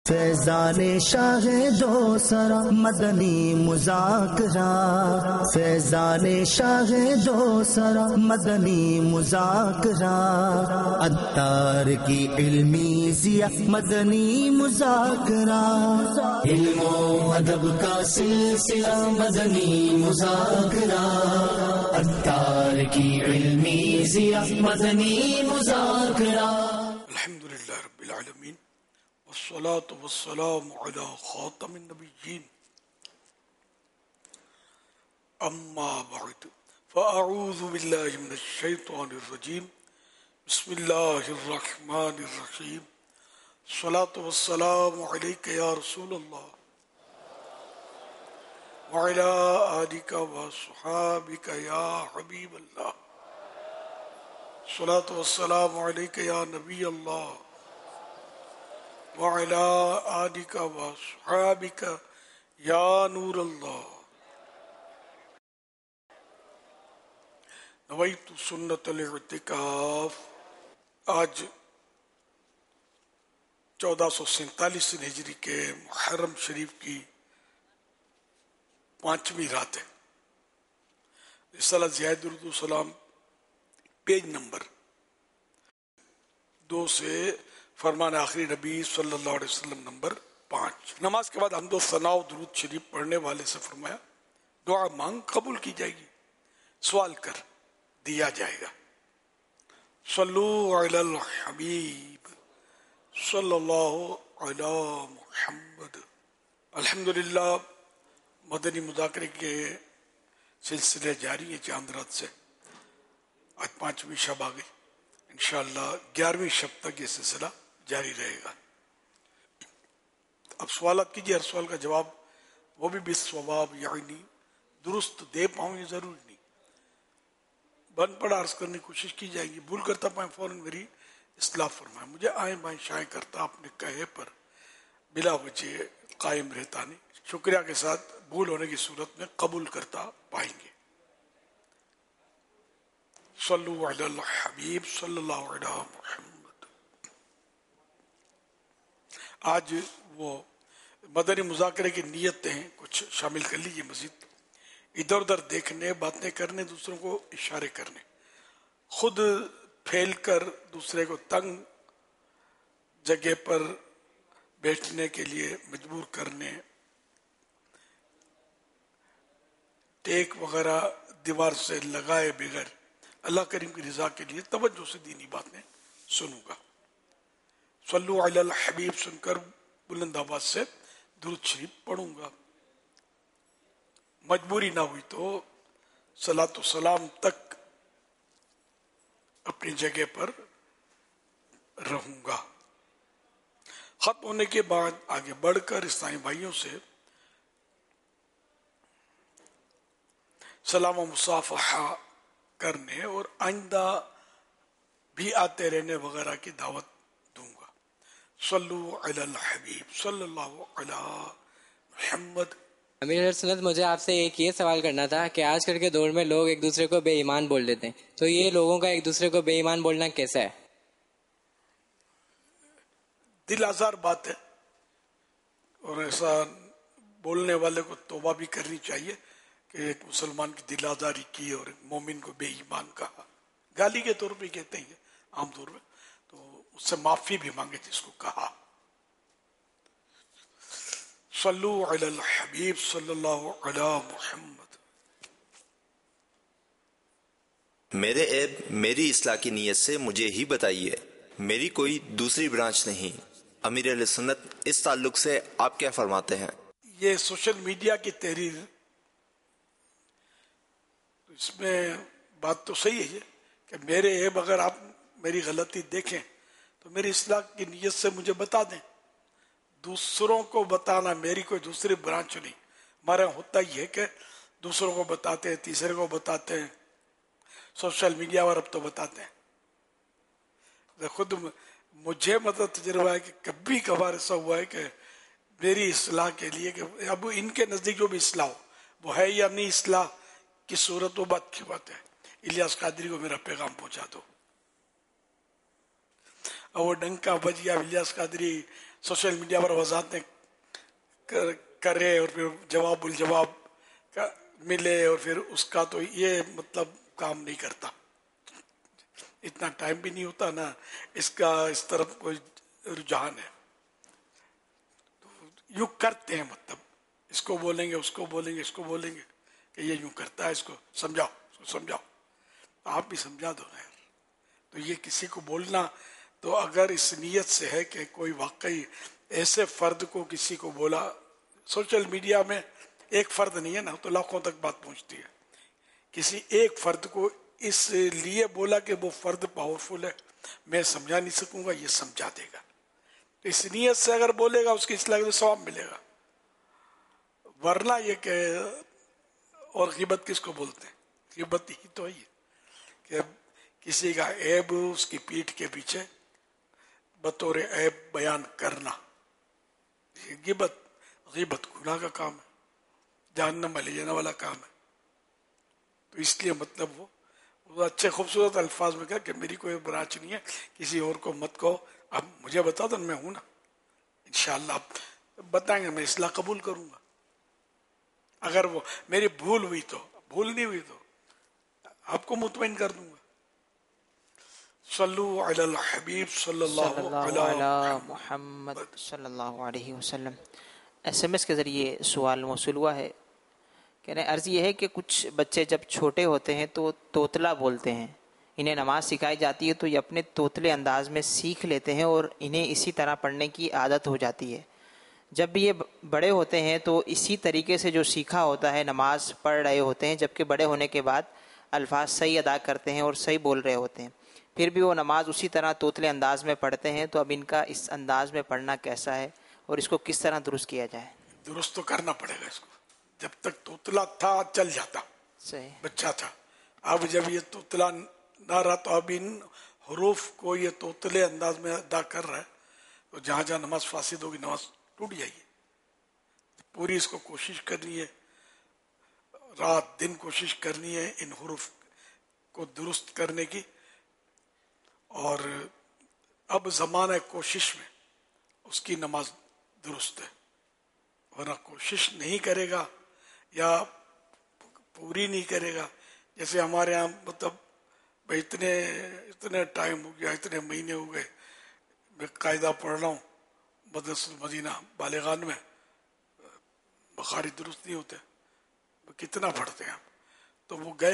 فیضان شاہ دو سرا مدنی مذاکرہ، فیضان شاہ دو سرا مدنی مذاکرہ، عطار کی علمی ضیاء مدنی مذاکرہ، علم و ادب کا سلسلہ مدنی مذاکرہ، عطار کی علمی ضیاء مدنی مذاکرہ۔ الحمدللہ رب العالمین والصلاة والسلام على خاتم النبیین، اما بعد فاعوذ باللہ من الشیطان الرجیم، بسم اللہ الرحمن الرحیم، الصلاة والسلام علیک یا رسول اللہ وعلی آلک وصحابک یا حبیب اللہ، الصلاة والسلام علیک یا نبی اللہ وعلى آلك وصحابك یا نور اللہ۔ نویت سنت الاعتکاف۔ آج 1447 ہجری کے محرم شریف کی 5ویں رات ہے۔ رسالہ ضیاء درود و سلام پیج نمبر 2 سے فرمان آخری نبی صلی اللہ علیہ وسلم نمبر 5۔ نماز کے بعد حمد و ثنا و درود شریف پڑھنے والے سے فرمایا دعا مانگ قبول کی جائے گی، سوال کر دیا جائے گا۔ صلو علی الحبیب صلی اللہ علی محمد۔ الحمدللہ مدنی مذاکرے کے سلسلے جاری ہے چاند رات سے۔ آج 5ویں شب آ گئی، انشاءاللہ 11ویں شب تک یہ سلسلہ جاری رہے گا۔ اب سوالات کیجیے، ہر سوال کا جواب وہ بھی بالصواب یعنی درست دے پاؤں یہ ضروری نہیں، بن پڑھ عرض کرنے کی کوشش کی جائے گی، بھول کرتا پائیں فوراً میری اصلاح فرمائیں۔ مجھے آئیں بائیں شائیں کرتا اپنے کہے پر بلا وجہ قائم رہتا نہیں، شکریہ کے ساتھ بھول ہونے کی صورت میں قبول کرتا پائیں گے۔ صلو علی الحبیب صلی اللہ علیہ محمد۔ آج وہ مدنی مذاکرے کی نیتیں ہیں، کچھ شامل کر لیجیے مزید۔ ادھر ادھر دیکھنے، باتیں کرنے، دوسروں کو اشارے کرنے، خود پھیل کر دوسرے کو تنگ جگہ پر بیٹھنے کے لیے مجبور کرنے، ٹیک وغیرہ دیوار سے لگائے بغیر اللہ کریم کی رضا کے لیے توجہ سے دینی باتیں سنوں گا۔ صلو علی الحبیب سن کر بلند آواز سے درود شریف پڑھوں گا۔ مجبوری نہ ہوئی تو صلاۃ و سلام تک اپنی جگہ پر رہوں گا۔ ختم ہونے کے بعد آگے بڑھ کر اسلامی بھائیوں سے سلام و مصافحہ کرنے اور آئندہ بھی آتے رہنے وغیرہ کی دعوت دوں گا۔ صلو علی الحبیب صلی اللہ علی محمد۔ امیر سنت، مجھے آپ سے ایک یہ سوال کرنا تھا کہ آج کل کے دور میں لوگ ایک دوسرے کو بے ایمان بول دیتے ہیں، تو یہ لوگوں کا ایک دوسرے کو بے ایمان بولنا کیسا ہے؟ دل آزار بات ہے، اور ایسا بولنے والے کو توبہ بھی کرنی چاہیے کہ ایک مسلمان کی دل آزاری کی اور ایک مومن کو بے ایمان کہا، گالی کے طور پہ کہتے ہیں عام طور پہ، تو اس سے معافی بھی مانگے جس کو کہا۔ صلو علی الحبیب صلی اللہ علی محمد۔ میرے عیب میری اصلاح کی نیت سے مجھے ہی بتائیے، میری کوئی دوسری برانچ نہیں۔ امیر اہل سنت اس تعلق سے آپ کیا فرماتے ہیں؟ یہ سوشل میڈیا کی تحریر، اس میں بات تو صحیح ہے کہ میرے عیب اگر آپ میری غلطی دیکھیں تو میری اصلاح کی نیت سے مجھے بتا دیں۔ دوسروں کو بتانا میری کوئی دوسری برانچ نہیں۔ ہمارے ہوتا ہی ہے کہ دوسروں کو بتاتے ہیں، تیسرے کو بتاتے ہیں، سوشل میڈیا پر اب تو بتاتے ہیں۔ خود مجھے مطلب تجربہ ہے کہ کبھی کبھار ایسا ہوا ہے کہ میری اصلاح کے لیے کہ اب ان کے نزدیک جو بھی اصلاح ہو وہ ہے یا نہیں اصلاح کی صورت، وہ بات کی بات ہے، الیاس قادری کو میرا پیغام پہنچا دو۔ اور وہ ڈنکا بج گیا، الیاس قادری सोशल मीडिया पर वजाहतें करे और फिर जवाब उल जवाब मिले और फिर उसका, तो ये मतलब काम नहीं करता, इतना टाइम भी नहीं होता ना इसका, इस तरफ कोई रुझान है। तो यूं करते हैं, मतलब इसको बोलेंगे उसको बोलेंगे इसको बोलेंगे कि ये यूं करता है, इसको समझाओ उसको समझाओ, तो आप भी समझा दो ना यार। तो ये किसी को बोलना, तो अगर इस नीयत से है कि कोई वाकई ऐसे फर्द को किसी को बोला, सोशल मीडिया में एक फर्द नहीं है ना, तो लाखों तक बात पहुंचती है। किसी एक फर्द को इसलिए बोला कि वो फर्द पावरफुल है, मैं समझा नहीं सकूंगा, ये समझा देगा, तो इस नीयत से अगर बोलेगा उसकी इस्लाह में सवाब मिलेगा। वरना ये कि, और गिबत किसको बोलते हैं, गिबत ही तो है कि किसी का ऐब उसकी पीठ के पीछे बतौर ऐब बयान करना, गिबत गुनाह का काम है, जहन्नम में ले जाने वाला काम है। तो इसलिए मतलब वो अच्छे खूबसूरत अल्फाज में कहा कि मेरी कोई ब्रांच नहीं है, किसी और को मत कहो, अब मुझे बता दो, मैं हूं ना, इंशाअल्लाह आप बताएंगे, मैं इस्लाह कबूल करूंगा। अगर वो मेरी भूल हुई तो, भूल नहीं हुई तो आपको मुतमईन कर दूंगा। सल्लु अलल हबीब सल्लल्लाहु अलैहि मुहम्मद सल्लल्लाहु अलैहि वसल्लम। SMS के ज़रिए सवाल मौसूल हुआ है, कहने अर्ज़ ये है कि कुछ बच्चे जब छोटे होते हैं तो तोतला बोलते हैं, इन्हें नमाज सिखाई जाती है तो ये अपने तोतले अंदाज में सीख लेते हैं और इन्हें इसी तरह पढ़ने की आदत हो जाती है। जब भी ये बड़े होते हैं तो इसी तरीके से जो सीखा होता है नमाज पढ़ रहे होते हैं, जबकि बड़े होने के बाद अल्फाज सही अदा करते हैं और सही बोल रहे होते हैं, फिर भी वो नमाज उसी तरह तोतले अंदाज में पढ़ते हैं। तो अब इनका इस अंदाज में पढ़ना कैसा है और इसको किस तरह दुरुस्त किया जाए? दुरुस्त तो करना पड़ेगा इसको। जब तक तोतला था चल जाता, सही बच्चा था, अब जब ये तोतला ना रहा तो अब इन हरूफ को ये तोतले अंदाज में अदा कर रहा है, तो जहां जहां नमाज फासिद होगी नमाज टूट जाएगी। पूरी इसको कोशिश करनी है, रात दिन कोशिश करनी है इन हरूफ को दुरुस्त करने की। और अब जमाना कोशिश में उसकी नमाज दुरुस्त है, वरना कोशिश नहीं करेगा या पूरी नहीं करेगा। जैसे हमारे यहाँ मतलब भाई इतने टाइम हो गया, इतने महीने हो गए, मैं कायदा पढ़ रहा हूँ मदरसा मदीना बालेगान में, बुखारी दुरुस्त नहीं होते, कितना पढ़ते हैं। तो वो गए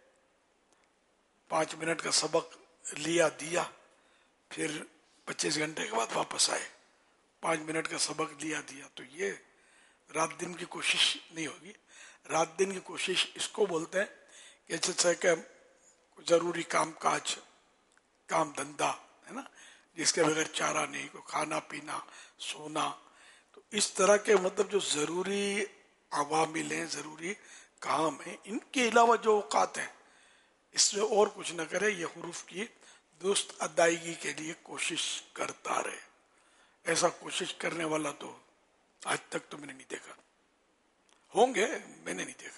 5 मिनट का सबक लिया दिया, फिर 25 घंटे के बाद वापस आए, 5 मिनट का सबक लिया दिया। तो ये रात दिन की कोशिश नहीं होगी। रात दिन की कोशिश इसको बोलते हैं कि जैसे कि जरूरी काम काज, काम धंधा है ना, जिसके बगैर चारा नहीं, को खाना पीना सोना, तो इस तरह के मतलब जो जरूरी अवामिल हैं, जरूरी काम है, इनके अलावा जो औकात हैं इसमें और कुछ न करे, ये हुरूफ की दुरुस्त अदायगी के लिए कोशिश करता रहे। ऐसा कोशिश करने वाला तो आज तक तो मैंने नहीं देखा, होंगे मैंने नहीं देखा।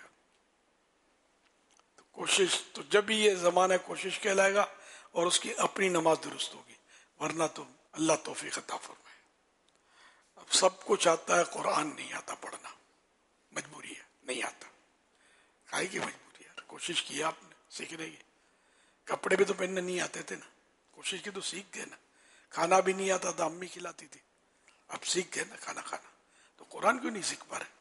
तो कोशिश तो जब भी ये जमाना कोशिश कहलाएगा और उसकी अपनी नमाज दुरुस्त होगी, वरना तो अल्लाह तौफीक अता फरमाए। अब सब कुछ आता है, कुरान नहीं आता पढ़ना, मजबूरी है, नहीं आता, काहे की मजबूरी यार, कोशिश की आपने सीखने की। कपड़े भी तो पहनने नहीं आते थे ना, कोशिश की तो सीख गए ना। खाना भी नहीं आता था, अम्मी खिलाती थी, अब सीख गए ना खाना खाना, तो कुरान क्यों नहीं सीख पा रहे?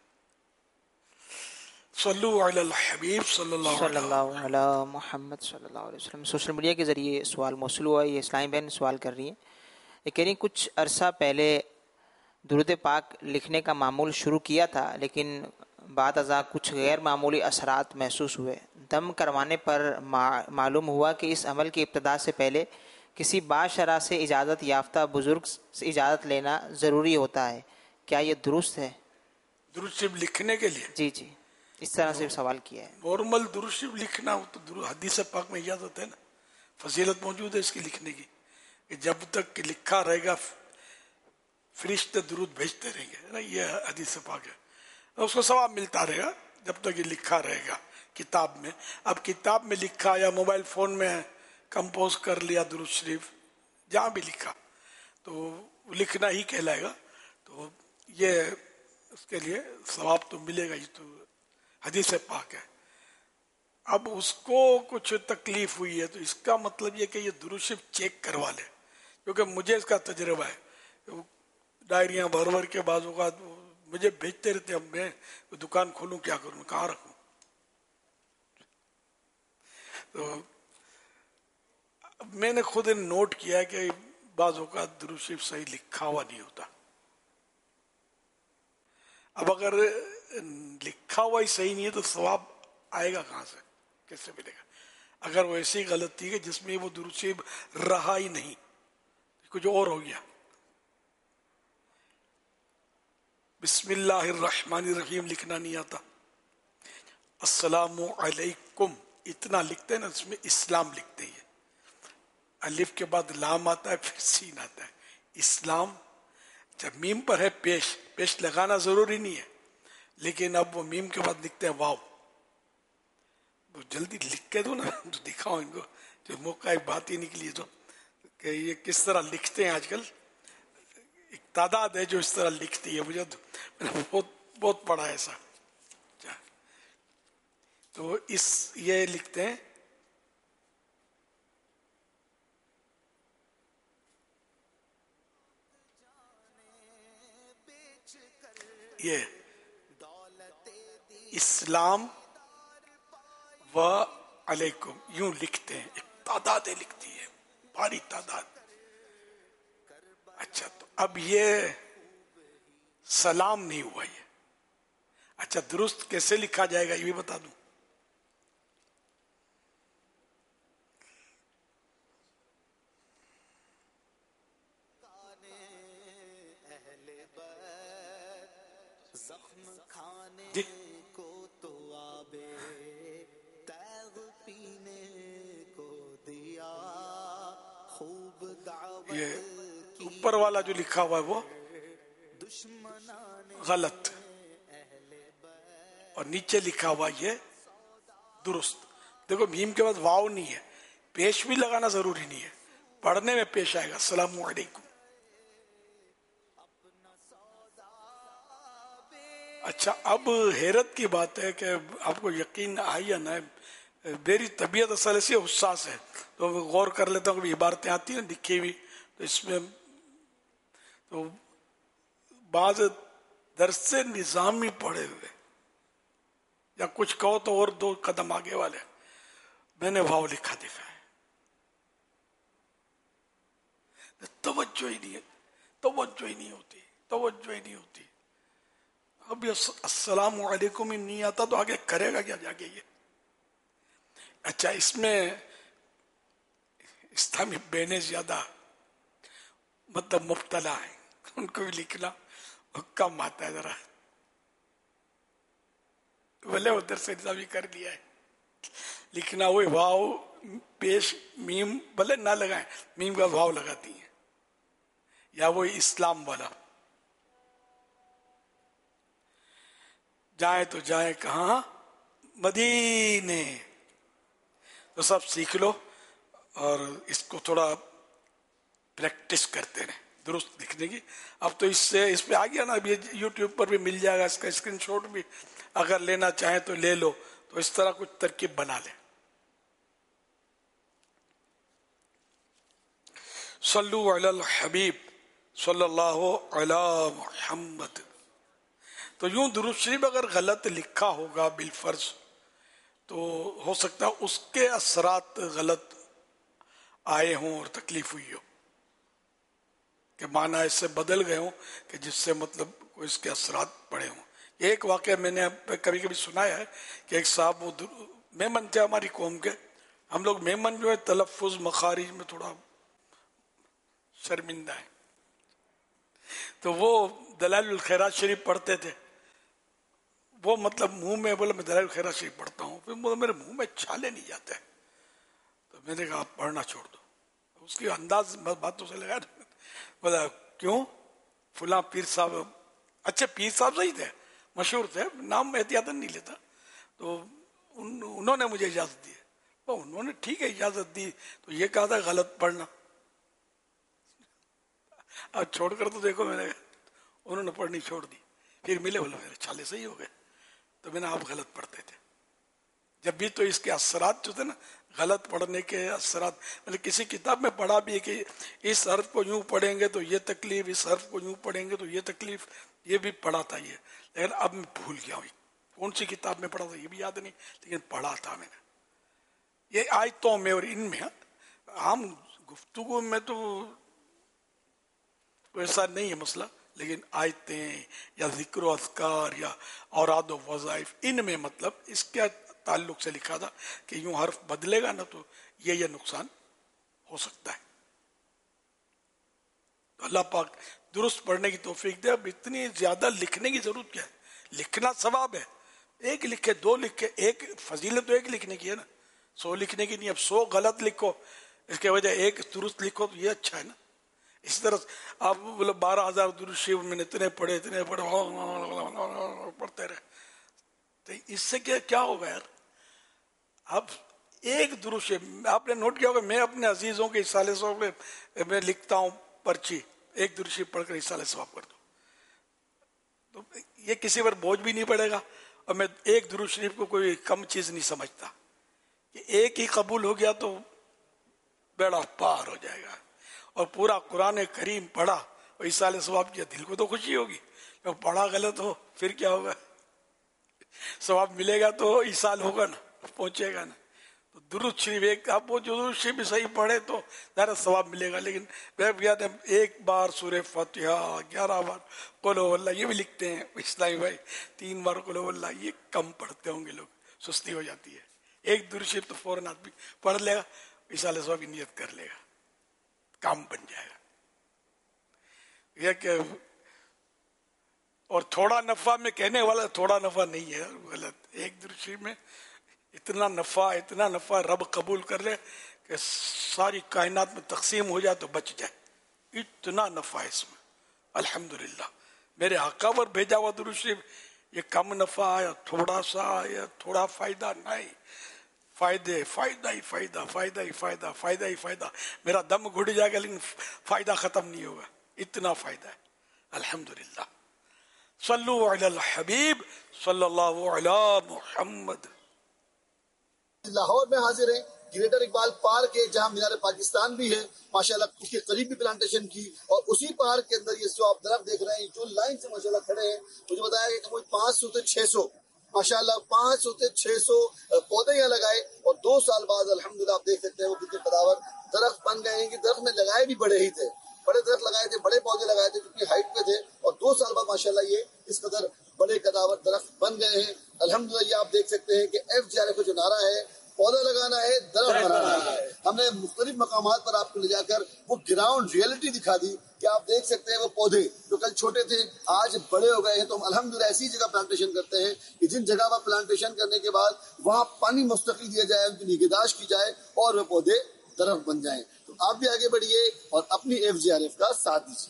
सल्लु अलल हबीब सल्लल्लाहु अला मुहम्मद सल्लल्लाहु अलैहि वसल्लम। सोशल मीडिया के ज़रिए सवाल मौसूल हुआ है, ये इस्लामी बहन सवाल कर रही है, ये कह रही कुछ अरसा पहले दुरूद पाक लिखने का मामूल शुरू किया था, लेकिन बाद अज़ा कुछ गैर मामूली असरात महसूस हुए। दम करवाने पर मालूम हुआ कि इस अमल की इब्तदा से पहले किसी बाशरा से इजाज़त याफ्ता बुजुर्ग से इजाज़त लेना ज़रूरी होता है, क्या ये दुरुस्त है? दुरूद शरीफ लिखने के लिए? जी जी, इस तरह से सवाल किया है। नॉर्मल दुरूद शरीफ लिखना हो तो हदीस पाक में इजाजत है ना, फजीलत मौजूद है इसकी लिखने की, कि जब तक लिखा रहेगा फरिश्ते दुरूद भेजते रहेंगे, है ना, ये हदीस पाक है, उसको सवाब मिलता रहेगा जब तक ये लिखा रहेगा किताब में। अब किताब में लिखा या मोबाइल फोन में कंपोज कर लिया दुरूद शरीफ, जहाँ भी लिखा, तो لکھنا ہی کہلائے گا. تو یہ اس کے لیے ثواب تو ملے گا، یہ تو حدیث پاک ہے. اب اس کو کچھ تکلیف ہوئی ہے تو اس کا مطلب یہ کہ یہ درود شریف چیک کروا لے، کیونکہ مجھے اس کا تجربہ ہے. ڈائریاں بھر بھر کے بعض اوقات مجھے بھیجتے رہتے ہیں. اب میں دکان کھولوں کیا کروں، کہاں رکھوں؟ تو میں نے خود نوٹ کیا کہ بعض اوقات درود شریف صحیح لکھا ہوا نہیں ہوتا. اب اگر لکھا ہوا ہی صحیح نہیں ہے تو ثواب آئے گا کہاں سے، کیسے ملے گا؟ اگر وہ ایسی غلطی ہے جس میں وہ درود شریف رہا ہی نہیں، کچھ اور ہو گیا. بسم اللہ الرحمن الرحیم لکھنا نہیں آتا، السلام علیکم اتنا لکھتے ہیں نا، اس میں اسلام لکھتے ہیں. الف کے بعد لام آتا ہے، پھر سین آتا ہے. اسلام جب میم پر ہے پیش لگانا ضروری نہیں ہے، لیکن اب وہ میم کے بعد لکھتے ہیں واو. وہ جلدی لکھ کے دو نا، تو دکھاؤ ان کو جو موقع ایک بات ہی نکلی تو کہ یہ کس طرح لکھتے ہیں. آج کل ایک تعداد ہے جو اس طرح لکھتی ہے، مجھے میں نے بہت پڑھا ہے ایسا. تو یہ لکھتے ہیں یہ اسلام و علیکم یوں لکھتے ہیں. ایک تعداد لکھتی ہے، بھاری تعداد. اچھا تو اب یہ سلام نہیں ہوا یہ. اچھا درست کیسے لکھا جائے گا یہ بھی بتا دوں. زخم کھانے جی کو تو آبے تیغ پینے کو دیا، خوب دعوت یہ کی اوپر والا جو لکھا ہوا ہے وہ دشمنان غلط، اور نیچے لکھا ہوا یہ درست. دیکھو میم کے بعد واو نہیں ہے، پیش بھی لگانا ضروری نہیں ہے، پڑھنے میں پیش آئے گا السلام علیکم. اچھا اب حیرت کی بات ہے کہ آپ کو یقین آئی یا نہ، میری طبیعت اصل ایسی حساس ہے تو میں غور کر لیتا ہوں. کبھی عبارتیں آتی ہیں لکھی ہوئی تو اس میں تو بعض درس سے نظامی پڑھے ہوئے یا کچھ کہو تو اور 2 قدم آگے والے میں نے واو لکھا دیکھا ہے. توجہ ہی نہیں ہے، توجہ ہی نہیں ہوتی، توجہ ہی نہیں ہوتی. اب یہ السلام علیکم ہی نہیں آتا تو آگے کرے گا کیا جا کے یہ. اچھا اس میں اسلامی بہنیں زیادہ مطلب مبتلا ہیں، ان کو بھی لکھنا کم آتا ہے ذرا. بھلے ادھر سے بھی کر لیا ہے لکھنا وہی واو پیش میم بھلے نہ لگائیں، میم کا واو لگاتی ہیں، یا وہی اسلام والا. جائیں تو جائیں کہاں، مدینے. تو سب سیکھ لو اور اس کو تھوڑا پریکٹس کرتے رہیں درست لکھنے کی. اب تو اس پہ آ گیا نا، اب یہ یوٹیوب پر بھی مل جائے گا، اس کا اسکرین شاٹ بھی اگر لینا چاہیں تو لے لو. تو اس طرح کچھ ترکیب بنا لیں. صلو علی الحبیب صلی اللہ علی محمد. تو یوں درود شریف اگر غلط لکھا ہوگا بالفرض تو ہو سکتا ہے اس کے اثرات غلط آئے ہوں اور تکلیف ہوئی ہو، کہ معنی اس سے بدل گئے ہوں کہ جس سے مطلب اس کے اثرات پڑے ہوں. یہ ایک واقعہ میں نے کبھی کبھی سنایا ہے کہ ایک صاحب وہ میمن تھے ہماری قوم کے. ہم لوگ میمن جو ہے تلفظ مخارج میں تھوڑا شرمندہ ہے، تو وہ دلائل الخیرات شریف پڑھتے تھے. وہ مطلب منہ میں بولا میں دلائل الخیرات شریف پڑھتا ہوں، پھر میرے منہ میں چھالے نہیں جاتے، تو میں نے کہا آپ پڑھنا چھوڑ دو. اس کی انداز باتوں سے لگا، بولا کیوں؟ فلاں پیر صاحب، اچھے پیر صاحب صحیح تھے، مشہور تھے، نام احتیاطاً نہیں لیتا، تو انہوں نے مجھے اجازت دی. انہوں نے ٹھیک ہے اجازت دی، تو یہ کہا تھا غلط پڑھنا. اب چھوڑ کر تو دیکھو میں نے انہوں نے پڑھنی چھوڑ دی. پھر ملے بولے میرے چھالے صحیح ہو گئے. تو میں نے آپ غلط پڑھتے تھے. جب بھی تو اس کے اثرات جو تھے نا, غلط پڑھنے کے اثرات, مطلب کسی کتاب میں پڑھا بھی ہے کہ اس حرف کو یوں پڑھیں گے تو یہ تکلیف, اس حرف کو یوں پڑھیں گے تو یہ تکلیف, یہ بھی پڑھا تھا یہ. لیکن اب میں بھول گیا ہوں کون سی کتاب میں پڑھا تھا یہ بھی یاد نہیں, لیکن پڑھا تھا میں نے. یہ آیتوں میں اور ان میں عام گفتگو میں تو ایسا نہیں ہے مسئلہ, لیکن آیتیں یا ذکر و اذکار یا اوراد و وظائف ان میں مطلب اس کے تعلق سے لکھا تھا کہ یوں حرف بدلے گا نا تو یہ نقصان ہو سکتا ہے. تو اللہ پاک درست پڑھنے کی توفیق دے. اب اتنی زیادہ لکھنے کی ضرورت کیا ہے؟ لکھنا ثواب ہے, ایک لکھے دو لکھے, ایک فضیلت تو ایک لکھنے کی ہے نا, 100 لکھنے کی نہیں. اب 100 غلط لکھو اس کے وجہ ایک درست لکھو تو یہ اچھا ہے نا. اسی طرح آپ بولے 12,000 درود شریف میں نے اتنے پڑھے پڑھتے رہے, تو اس سے کیا ہوگا یار؟ اب ایک درود شریف آپ نے نوٹ کیا ہوگا, میں اپنے عزیزوں کے اصالے ثواب میں لکھتا ہوں پرچی, ایک درود شریف پڑھ کر اصالے ثواب کر دوں, تو یہ کسی پر بوجھ بھی نہیں پڑے گا. اور میں ایک درود شریف کو کوئی کم چیز نہیں سمجھتا کہ ایک ہی قبول ہو گیا تو بیڑا پار ہو جائے گا. اور پورا قرآن کریم پڑھا اور اصالے ثواب کیا, دل کو تو خوشی ہوگی. جب پڑھا غلط ہو پھر کیا ہوگا؟ ثواب ملے گا تو اصال ہوگا نا, پہنچے گا نا. تو درود شریف ایک آپ وہ درود شریف بھی صحیح پڑھے تو ظاہر ثواب ملے گا. لیکن ایک بار سورہ فاتحہ, 11 بار قل هو اللہ, یہ بھی لکھتے ہیں اسلامی بھائی, 3 بار قل هو اللہ, یہ کم پڑھتے ہوں گے لوگ, سستی ہو جاتی ہے. ایک درود شریف تو فوراً آدمی پڑھ لے گا, اصالے ثواب کی نیت کر لے گا, کام بن جائے گا. یہ کہ اور تھوڑا نفع میں کہنے والا تھوڑا نفع نہیں ہے, غلط. ایک درود شریف میں اتنا نفع رب قبول کر لے کہ ساری کائنات میں تقسیم ہو جائے تو بچ جائے, اتنا نفع ہے اس میں. الحمدللہ میرے آقا پر بھیجا ہوا درود شریف یہ کم نفع یا تھوڑا سا یا تھوڑا فائدہ نہیں, فائدہ ہی فائدہ. میرا دم گھٹ جائے گا لیکن فائدہ ختم نہیں ہوگا, اتنا فائدہ ہے. الحمدللہ. صلو علی الحبیب صلی اللہ علی محمد. لاہور میں حاضر ہیں گریٹر اقبال پارک ہے جہاں مینار پاکستان بھی ہے ماشاءاللہ, اس کے قریب بھی پلانٹیشن کی, اور اسی پارک کے اندر یہ جو آپ درخت دیکھ رہے ہیں جو لائن سے ماشاءاللہ کھڑے ہیں, مجھے بتایا کہ کوئی 500 سے 600 ماشاءاللہ 500 سے 600 پودے یہاں لگائے, اور 2 سال بعد الحمدللہ آپ دیکھ سکتے ہیں وہ کتنے قداور درخت بن گئے ہیں. کہ درخت میں لگائے بھی بڑے ہی تھے, بڑے درخت لگائے تھے, بڑے پودے لگائے تھے جتنی ہائٹ پہ تھے, اور 2 سال بعد ماشاءاللہ یہ اس قدر بڑے قداور درخت بن گئے ہیں. الحمدللہ یہ آپ دیکھ سکتے ہیں کہ FGRF کا جو نعرہ ہے پودا لگانا ہے, درخت بنانا ہے. ہم نے مختلف مقامات پر آپ کو لے جا کر وہ گراؤنڈ ریئلٹی دکھا دی کہ آپ دیکھ سکتے ہیں وہ پودے جو کل چھوٹے تھے آج بڑے ہو گئے ہیں. تو ہم الحمدللہ ایسی جگہ پلانٹیشن کرتے ہیں کہ جن جگہ پر پلانٹیشن کرنے کے بعد وہاں پانی مستقل دیا جائے, ان کی نگہداشت کی جائے اور وہ پودے درخت بن جائیں. تو آپ بھی آگے بڑھیے اور اپنی FGRF کا ساتھ دیجیے.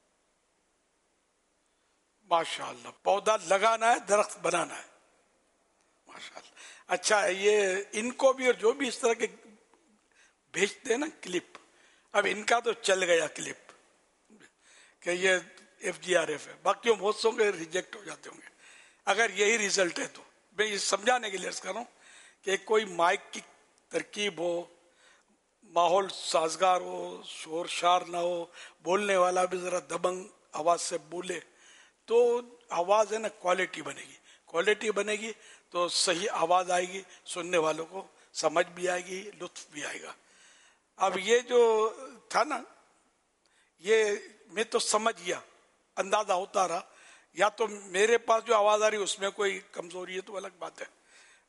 ماشاءاللہ, پودا لگانا ہے, درخت بنانا ہے. ماشاءاللہ. اچھا, یہ ان کو بھی اور جو بھی اس طرح کے بھیجتے ہیں نا کلپ, اب ان کا تو چل گیا کلپ کہ یہ FGRF ہے, باقی بہت سو کے ریجیکٹ ہو جاتے ہوں گے. اگر یہی ریزلٹ ہے تو میں یہ سمجھانے کے لیے عرض کر رہا ہوں کہ کوئی مائک کی ترکیب ہو, ماحول سازگار ہو, شور شار نہ ہو, بولنے والا بھی ذرا دبنگ آواز سے بولے تو آواز ہے نا کوالٹی بنے گی تو صحیح آواز آئے گی, سننے والوں کو سمجھ بھی آئے گی, لطف بھی آئے گا. اب یہ جو تھا نا, یہ میں تو سمجھ گیا, اندازہ ہوتا رہا, یا تو میرے پاس جو آواز آ رہی اس میں کوئی کمزوری ہے تو الگ بات ہے.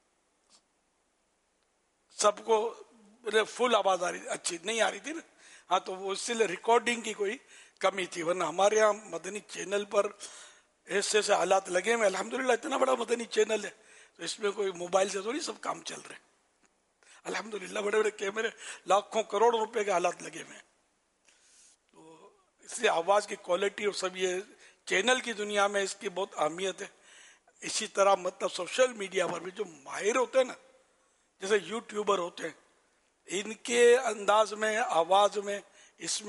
سب کو فل آواز آ رہی, اچھی نہیں آ رہی تھی نا, ہاں تو وہ اس لیے ریکارڈنگ کی کوئی کمی تھی. ورنہ ہمارے یہاں مدنی چینل پر ایسے حالات لگے ہوئے, الحمدللہ اتنا بڑا مدنی چینل ہے تو اس میں کوئی موبائل سے تھوڑی سب کام چل رہے ہیں. الحمدللہ بڑے بڑے کیمرے, لاکھوں کروڑوں روپے کے حالات لگے ہوئے ہیں. تو اس لیے آواز کی کوالٹی اور سب یہ چینل کی دنیا میں اس کی بہت اہمیت ہے. اسی طرح مطلب سوشل میڈیا پر بھی جو ماہر ہوتے ہیں نا, جیسے یوٹیوبر ہوتے ہیں, ان کے انداز میں, آواز میں, اس میں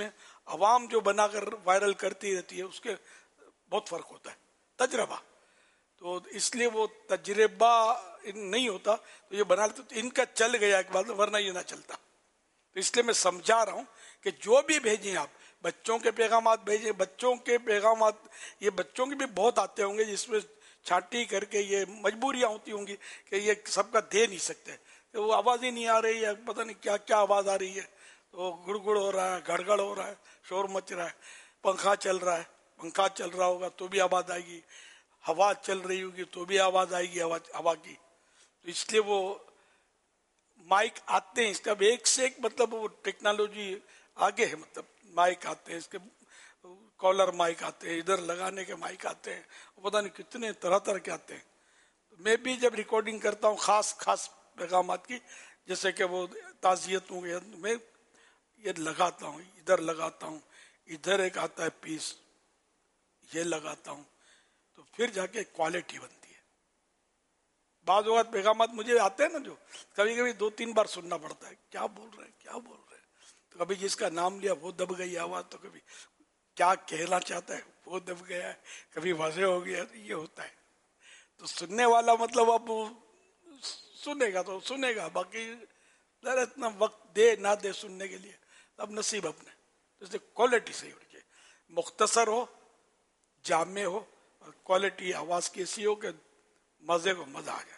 عوام جو بنا کر وائرل کرتی رہتی ہے اس کے بہت فرق ہوتا ہے، تجربہ. تو اس لیے وہ تجربہ نہیں ہوتا تو یہ بنا لیتے، تو ان کا چل گیا ایک بات، ورنہ یہ نہ چلتا. تو اس لیے میں سمجھا رہا ہوں کہ جو بھی بھیجیں آپ، بچوں کے پیغامات بھیجیں. بچوں کے پیغامات یہ بچوں کے بھی بہت آتے ہوں گے جس میں چھانٹی کر کے یہ مجبوریاں ہوتی ہوں گی کہ یہ سب کا دے نہیں سکتے، کہ وہ آواز ہی نہیں آ رہی ہے، پتہ نہیں کیا کیا آواز آ رہی ہے، تو گڑ گڑ ہو رہا ہے، گڑ گڑ ہو رہا ہے، شور مچ رہا ہے، پنکھا چل رہا ہے، پنکھا چل رہا ہوگا تو بھی آواز آئے گی، ہوا چل رہی ہوگی تو بھی آواز آئے گی ہوا کی. تو اس لیے وہ مائک آتے ہیں، اس کا ایک سے ایک مطلب وہ ٹیکنالوجی آگے ہے، مطلب مائک آتے ہیں، اس کے کالر مائک آتے ہیں، ادھر لگانے کے مائک آتے ہیں، پتہ نہیں کتنے طرح طرح کے آتے ہیں. میں بھی جب ریکارڈنگ کرتا ہوں خاص پیغامات کی، جیسے کہ وہ تعزیتوں کے، میں یہ لگاتا ہوں، ادھر لگاتا ہوں، ادھر ایک آتا ہے پیس، یہ لگاتا ہوں، تو پھر جا کے کوالٹی بنتی ہے. بعض اوقات پیغامات مجھے آتے ہیں نا جو کبھی کبھی 2-3 بار سننا پڑتا ہے، کیا بول رہے ہیں کیا بول رہے ہیں. تو کبھی جس کا نام لیا وہ دب گئی آواز، تو کبھی کیا کہنا چاہتا ہے وہ دب گیا ہے، کبھی واضح ہو گیا. یہ ہوتا ہے. تو سننے والا مطلب اب سنے گا تو سنے گا، باقی ذرا اتنا وقت دے نہ دے سننے کے لیے اب نصیب اپنے. تو اس لیے کوالٹی صحیح ہونی چاہیے، مختصر ہو، جامع ہو، اور کوالٹی آواز کی ایسی ہو کہ مزے کو مزہ آ جائے.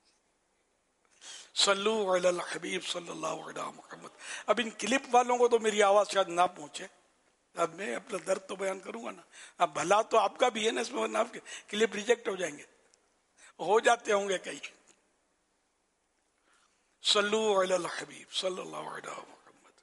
صلو علی الحبیب صلی اللہ علیہ محمد. اب ان کلپ والوں کو تو میری آواز شاید نہ پہنچے، اب میں اپنا درد تو بیان کروں گا نا. اب بھلا تو آپ کا بھی ہے نا اس میں، ورنہ آپ کے کلپ ریجیکٹ ہو جائیں گے، ہو جاتے ہوں گے کئی. صلو علی الحبیب صلی اللہ علیہ محمد.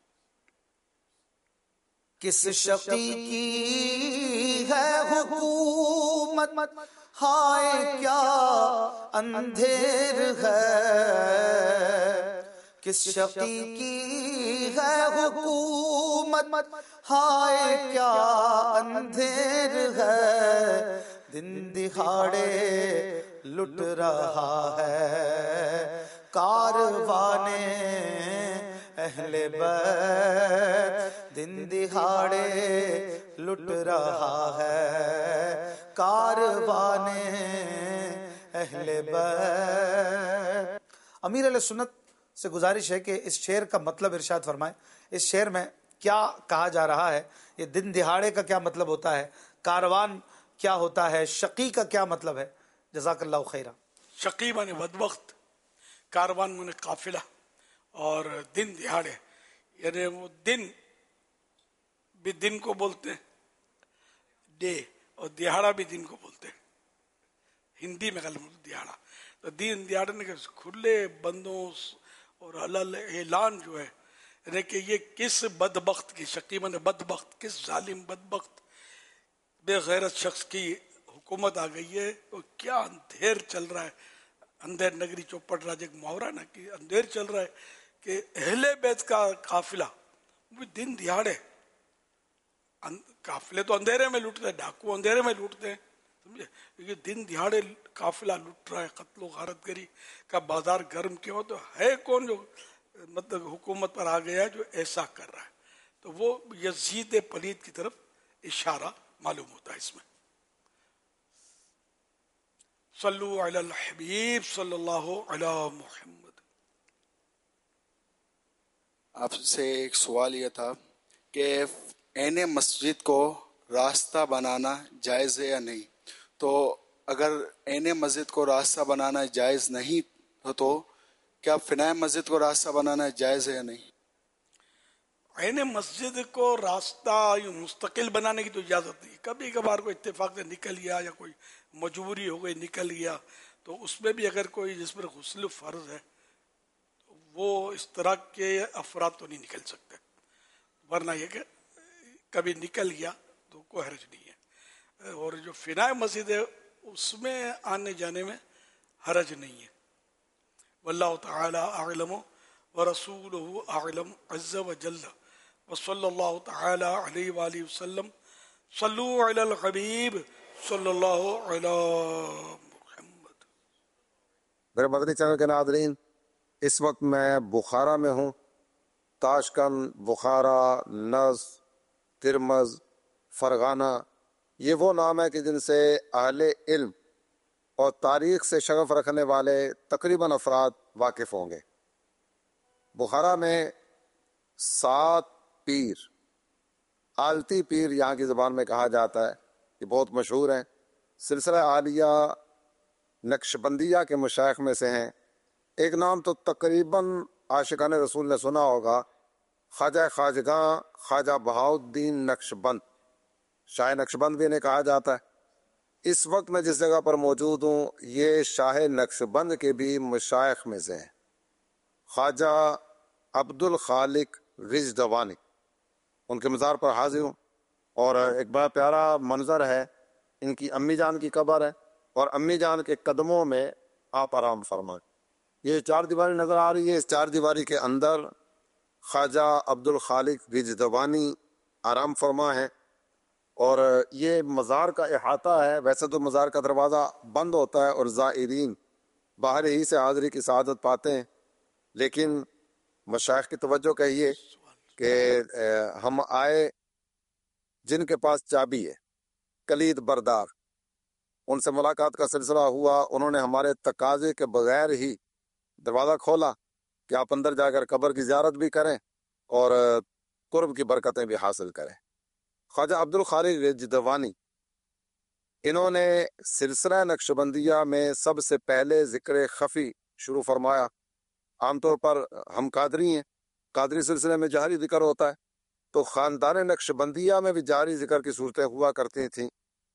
کس شقی کی ہے حکومت، ہائے کیا اندھیر ہے. کس شقی کی ہے حکومت، ہائے کیا اندھیر ہے. دن دہاڑے لٹ رہا ہے کاروان اہل بیت. دن دہاڑے لٹ رہا ہے کاروان اہل بیت. امیر علیہ سنت سے گزارش ہے کہ اس شعر کا مطلب ارشاد فرمائیں. اس شعر میں کیا کہا جا رہا ہے؟ یہ دن دہاڑے کا کیا مطلب ہوتا ہے؟ کاروان کیا ہوتا ہے؟ شقی کا کیا مطلب ہے؟ جزاک اللہ خیرہ. شقی مانے بدبخت، کاروان مانے قافلہ، اور دن دہاڑے یعنی وہ دن بھی دن کو بولتے ہیں ڈے، اور دہاڑا بھی دن کو بولتے ہیں. ہندی میں دہاڑا، تو دن دہاڑے نے کھلے بندوں اور اعلان جو ہے، یعنی کہ یہ کس بدبخت کی، شقی مانے بدبخت، کس ظالم بدبخت بے غیرت شخص کی حکومت آ گئی ہے، اور کیا اندھیر چل رہا ہے. اندھیر نگری چوپٹ راج ایک محاورہ نا کہ اندھیر چل رہا ہے، کہ اہل بیت کا قافلہ وہ دن دہاڑے. قافلے تو اندھیرے میں لوٹتے ہیں، ڈاکو اندھیرے میں لوٹتے ہیں، سمجھے. یہ دن دہاڑے قافلہ لوٹ رہا ہے، قتل و غارت گری کا بازار گرم کیا ہو. تو ہے کون جو مطلب حکومت پر آ گیا جو ایسا کر رہا ہے؟ تو وہ یزید پلید کی طرف اشارہ معلوم ہوتا ہے اس میں. صلو علی الحبیب صلی اللہ علی محمد. آپ سے ایک سوال یہ تھا کہ عین مسجد کو راستہ بنانا جائز ہے یا نہیں؟ تو اگر عین مسجد کو راستہ بنانا جائز نہیں ہو تو کیا فنائے مسجد کو راستہ بنانا جائز ہے یا نہیں؟ عین مسجد کو راستہ مستقل بنانے کی تو اجازت نہیں. کبھی کبھار کوئی اتفاق سے نکل گیا یا کوئی مجبوری ہو گئی نکل گیا، تو اس میں بھی اگر کوئی جس پر غسل فرض ہے تو وہ اس طرح کے افراد تو نہیں نکل سکتے. ورنہ یہ کہ کبھی نکل گیا تو کوئی حرج نہیں ہے. اور جو فنائے مسجد ہے اس میں آنے جانے میں حرج نہیں ہے. واللہ تعالی اعلم ورسولہ اعلم عز وجل وصلی اللہ تعالی علیہ وآلہ وسلم. صلو علی الحبیب صلی اللہ علی محمد. میرے مدنی چینل کے ناظرین، اس وقت میں بخارا میں ہوں. Tashkent, Bukhara, Najaf, Termez, Fergana, یہ وہ نام ہے کہ جن سے اہل علم اور تاریخ سے شغف رکھنے والے تقریباً افراد واقف ہوں گے۔ بخارا میں 7 پیر، آلتی پیر یہاں کی زبان میں کہا جاتا ہے، یہ بہت مشہور ہیں، سلسلہ عالیہ نقشبندیہ کے مشائخ میں سے ہیں۔ ایک نام تو تقریباً عاشقان رسول نے سنا ہوگا، خواجہ خواجگاں خواجہ بہاؤالدین نقشبند، شاہ نقشبند بھی انہیں کہا جاتا ہے۔ اس وقت میں جس جگہ پر موجود ہوں یہ شاہ نقشبند کے بھی مشائخ میں سے ہیں، خواجہ عبدالخالق غجدوانی، ان کے مزار پر حاضر ہوں۔ اور ایک بڑا پیارا منظر ہے، ان کی امی جان کی قبر ہے اور امی جان کے قدموں میں آپ آرام فرمائیں۔ یہ 4 دیواری نظر آ رہی ہے، اس 4 دیواری کے اندر خواجہ عبدالخالق غجدوانی آرام فرما ہے، اور یہ مزار کا احاطہ ہے۔ ویسے تو مزار کا دروازہ بند ہوتا ہے اور زائرین باہر ہی سے حاضری کی سعادت پاتے ہیں، لیکن مشائخ کی توجہ کہیے کہ ہم آئے جن کے پاس چابی ہے، کلید بردار، ان سے ملاقات کا سلسلہ ہوا، انہوں نے ہمارے تقاضے کے بغیر ہی دروازہ کھولا کہ آپ اندر جا کر قبر کی زیارت بھی کریں اور قرب کی برکتیں بھی حاصل کریں۔ خواجہ عبدالخالق غجدوانی، انہوں نے سلسلہ نقشبندیہ میں سب سے پہلے ذکر خفی شروع فرمایا۔ عام طور پر ہم قادری ہیں، قادری سلسلے میں جہری ذکر ہوتا ہے، تو خاندان نقشبندیہ میں بھی جہری ذکر کی صورتیں ہوا کرتی تھیں۔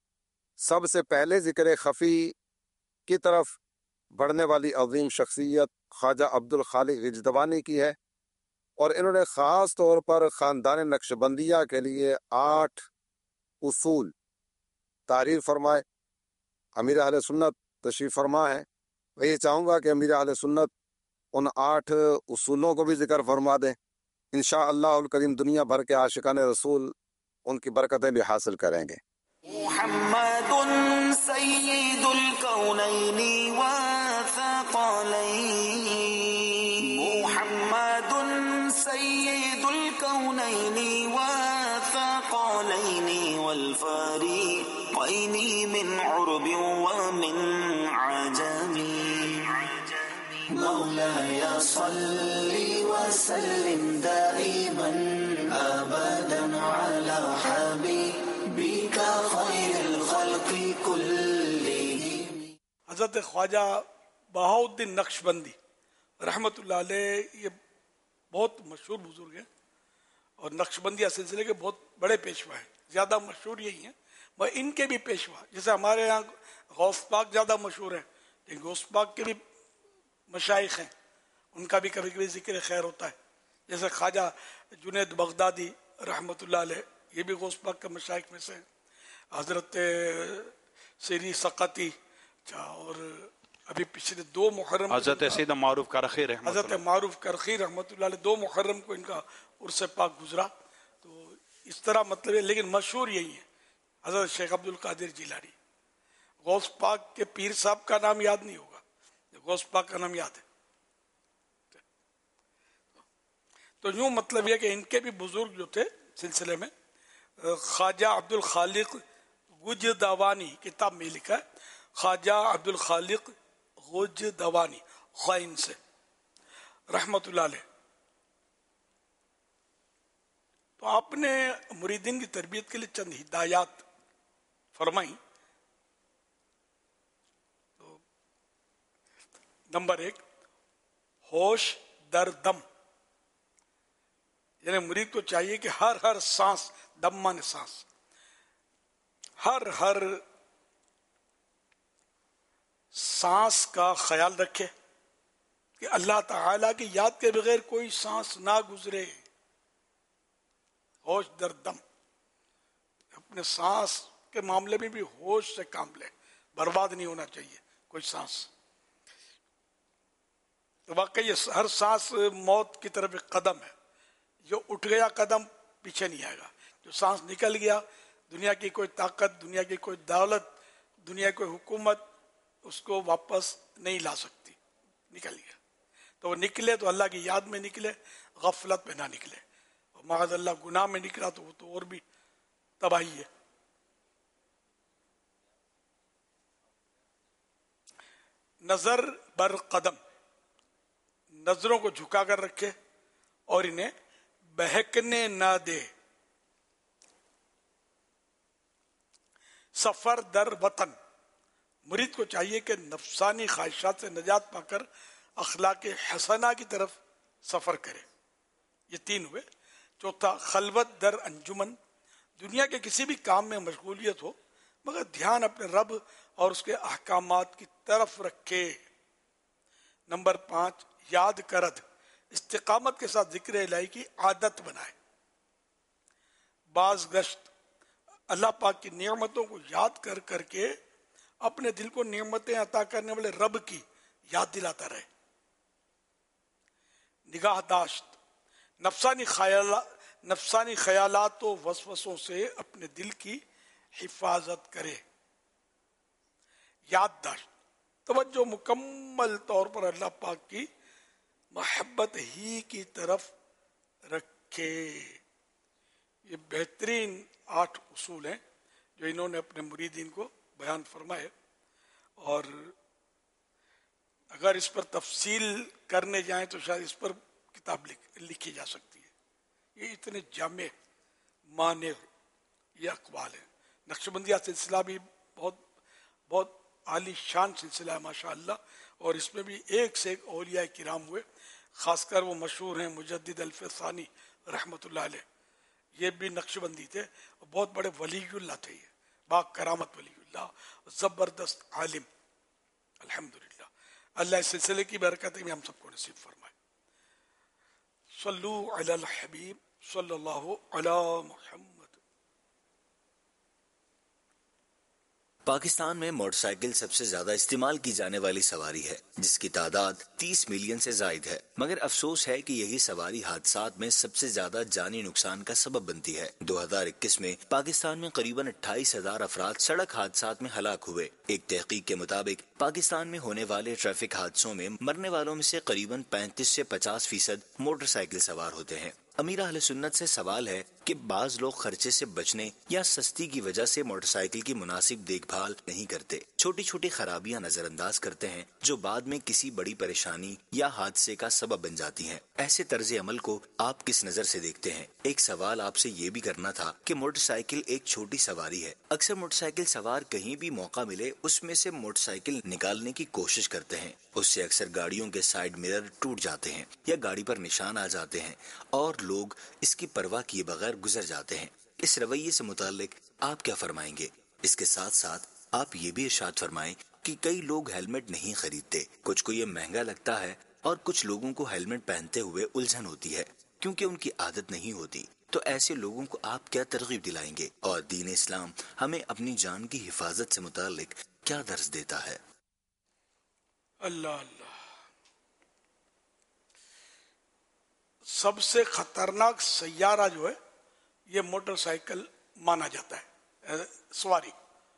سب سے پہلے ذکر خفی کی طرف بڑھنے والی عظیم شخصیت خواجہ عبدالخالق غجدوانی کی ہے، اور انہوں نے خاص طور پر خاندان نقشبندیہ کے لیے 8 اصول تعریر فرمائے۔ امیر اہل سنت تشریف فرما ہے، میں یہ چاہوں گا کہ امیر اہل سنت ان 8 اصولوں کو بھی ذکر فرما دیں، انشاءاللہ الکریم دنیا بھر کے عاشقان رسول ان کی برکتیں بھی حاصل کریں گے۔ محمد سید الکونین والثقلین، محمد سید الکونین والثقلین والفریقین من عرب ومن عجم، مولاي صل وسلم دائما ابدا على حبيبك خير الخلق كلهم۔ حضرت خواجہ بہاؤالدین نقشبندی رحمۃ اللہ علیہ یہ بہت مشہور بزرگ ہیں اور نقشبندیہ سلسلے کے بہت بڑے پیشوا ہیں، زیادہ مشہور یہی ہیں، وہ ان کے بھی پیشوا، جیسے ہمارے یہاں غوث پاک زیادہ مشہور ہیں، لیکن غوث پاک کے بھی مشائخ ہیں، ان کا بھی کبھی کبھی ذکر خیر ہوتا ہے، جیسے خواجہ جنید بغدادی رحمۃ اللہ علیہ، یہ بھی غوث پاک کے مشائخ میں سے ہیں، حضرت سری سقطی، اور ابھی پچھلے 2 محرم حضرت سیدنا معروف کرخی رحمۃ اللہ، حضرت معروف کرخی رحمۃ اللہ علیہ 2 محرم کو ان کا عرس پاک گزرا، تو اس طرح مطلب ہے، لیکن مشہور یہی ہے حضرت شیخ عبد القادر جیلانی۔ غوث پاک کے پیر صاحب کا نام یاد نہیں ہوگا، غوث پاک کا نام یاد ہے، تو یوں مطلب یہ کہ ان کے بھی بزرگ جو تھے سلسلے میں، خواجہ عبدالخالق غجدوانی، کتاب میں لکھا ہے خواجہ عبدالخالق غجدوانی غین سے رحمت اللہ علیہ۔ تو آپ نے مریدین کی تربیت کے لیے چند ہدایات فرمائی۔ تو نمبر 1، ہوش در دم، یعنی مرید کو چاہیے کہ ہر سانس، دم مانے سانس، ہر سانس کا خیال رکھے کہ اللہ تعالی کی یاد کے بغیر کوئی سانس نہ گزرے۔ ہوش در دم، اپنے سانس کے معاملے میں بھی ہوش سے کام لے، برباد نہیں ہونا چاہیے کوئی سانس۔ تو واقعی ہر سانس موت کی طرف ایک قدم ہے، جو اٹھ گیا قدم پیچھے نہیں آئے گا، جو سانس نکل گیا، دنیا کی کوئی طاقت، دنیا کی کوئی دولت، دنیا کی کوئی حکومت اس کو واپس نہیں لا سکتی، نکل گیا۔ تو وہ نکلے تو اللہ کی یاد میں نکلے، غفلت میں نہ نکلے، اور معاذ اللہ گناہ میں نکلا تو وہ تو اور بھی तबाही है। नजर बर कदम, नजरों को झुका कर रखे और इन्हें बहकने ना दे। सफर दर वतन, मुरीद को चाहिए कि नफसानी ख्वाहिशात से निजात पाकर अखलाक हसना की तरफ सफर करे। ये 3 हुए। चौथा, खलवत दर अंजुमन, दुनिया के किसी भी काम में मशगूलियत हो मगर ध्यान अपने रब और उसके अहकामात की तरफ रखे। नंबर 5, याद करद, इस्तिकामत के साथ जिक्र इलाही की आदत बनाए। बाज गश्त, अल्लाह पाक की नियमतों को याद कर करके अपने दिल को नियमतें अता करने वाले रब की याद दिलाता रहे। निगाहदाश्त, नफसानी ख्यालात व वसवसों से अपने दिल की हिफाजत करे। याददाश्त, तवज्जो मुकम्मल तौर पर अल्लाह पाक की मोहब्बत ही की तरफ रखे। ये बेहतरीन 8 उसूल हैं जो इन्होंने अपने मुरीदीन को बयान फरमाए, और अगर इस पर तफसील करने जाएं तो शायद इस पर किताब लिखी जा सकती है। ये इतने जामे माने ये अकवाल है। नक्शबंदिया सिलसिला भी बहुत आली शान सिलसिला है माशाअल्लाह, और इसमें भी एक से एक औलिया किराम हुए। खासकर वो मशहूर हैं मुजद्दिद अल्फसानी रहमतुल्लाह अलैह, ये भी नक्शबंदी थे, बहुत बड़े वलीउल्लाह थे, ये बा करामत वलीउल्लाह, जबरदस्त आलिम। अल्हम्दुलिल्लाह, अल्लाह इस सिलसिले की बरकत में हम सबको नसीब फरमाए। सल्लु अलल हबीब सल्लल्लाहु अला मुहम्मद। पाकिस्तान में मोटरसाइकिल सबसे ज्यादा इस्तेमाल की जाने वाली सवारी है, जिसकी तादाद 30 मिलियन से जायद है। मगर अफसोस है कि यही सवारी हादसात में सबसे ज्यादा जानी नुकसान का सबब बनती है। 2021 में पाकिस्तान में करीबन 28,000 अफराद सड़क हादसात में हलाक हुए। एक तहकीक के मुताबिक पाकिस्तान में होने वाले ट्रैफिक हादसों में मरने वालों में से करीबन 35 से 50% मोटरसाइकिल सवार होते हैं। अमीर अहले सुन्नत से सवाल है कि बाज लोग खर्चे से बचने या सस्ती की वजह से मोटरसाइकिल की मुनासिब देखभाल नहीं करते, छोटी छोटी खराबियां नजरअंदाज करते हैं जो बाद में किसी बड़ी परेशानी या हादसे का सबब बन जाती हैं। ऐसे तर्ज अमल को आप किस नजर से देखते हैं? एक सवाल आपसे ये भी करना था कि मोटरसाइकिल एक छोटी सवारी है। अक्सर मोटरसाइकिल सवार कहीं भी मौका मिले उसमें से मोटरसाइकिल निकालने की कोशिश करते हैं। उससे अक्सर गाड़ियों के साइड मिरर टूट जाते हैं या गाड़ी पर निशान आ जाते हैं और लोग इसकी परवाह किए बगैर गुजर जाते हैं। इस रवैये से मुताल्लिक आप क्या फरमाएंगे? इसके साथ साथ आप ये भी इरशाद फरमाएं कि कई लोग हेलमेट नहीं खरीदते, कुछ को ये महंगा लगता है और कुछ लोगों को हेलमेट पहनते हुए उलझन होती है क्योंकि उनकी आदत नहीं होती। तो ऐसे लोगों को आप क्या तरगीब दिलाएंगे और दीन इस्लाम हमें अपनी जान की हिफाजत से मुताल्लिक क्या दर्स देता है? अल्लाह अल्लाह, सबसे खतरनाक सैयारा जो है ये मोटरसाइकिल माना जाता है सवारी,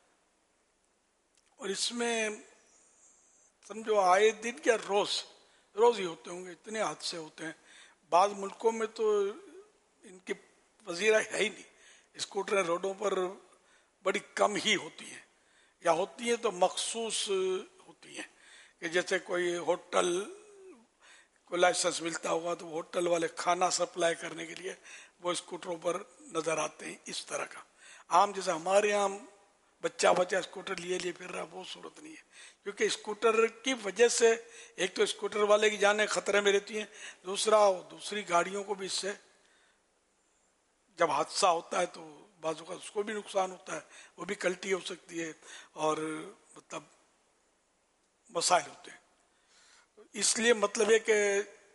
और इसमें समझो आए दिन क्या रोज ही होते होंगे, इतने हादसे होते हैं। बाद मुल्कों में तो इनकी वजीरा है ही नहीं, स्कूटर रोडों पर बड़ी कम ही होती हैं, या होती हैं तो मखसूस होती हैं कि जैसे कोई होटल को लाइसेंस मिलता होगा तो होटल वाले खाना सप्लाई करने के लिए वो स्कूटरों पर नजर आते हैं। इस तरह का आम जैसे हमारे यहाँ बच्चा स्कूटर लिए फिर रहा, वो सूरत नहीं है, क्योंकि स्कूटर की वजह से एक तो स्कूटर वाले की जानें खतरे में रहती हैं, दूसरी गाड़ियों को भी इससे जब हादसा होता है तो बाजू का उसको भी नुकसान होता है, वो भी कल्टी हो सकती है और मतलब मसाइल होते हैं। इसलिए मतलब है कि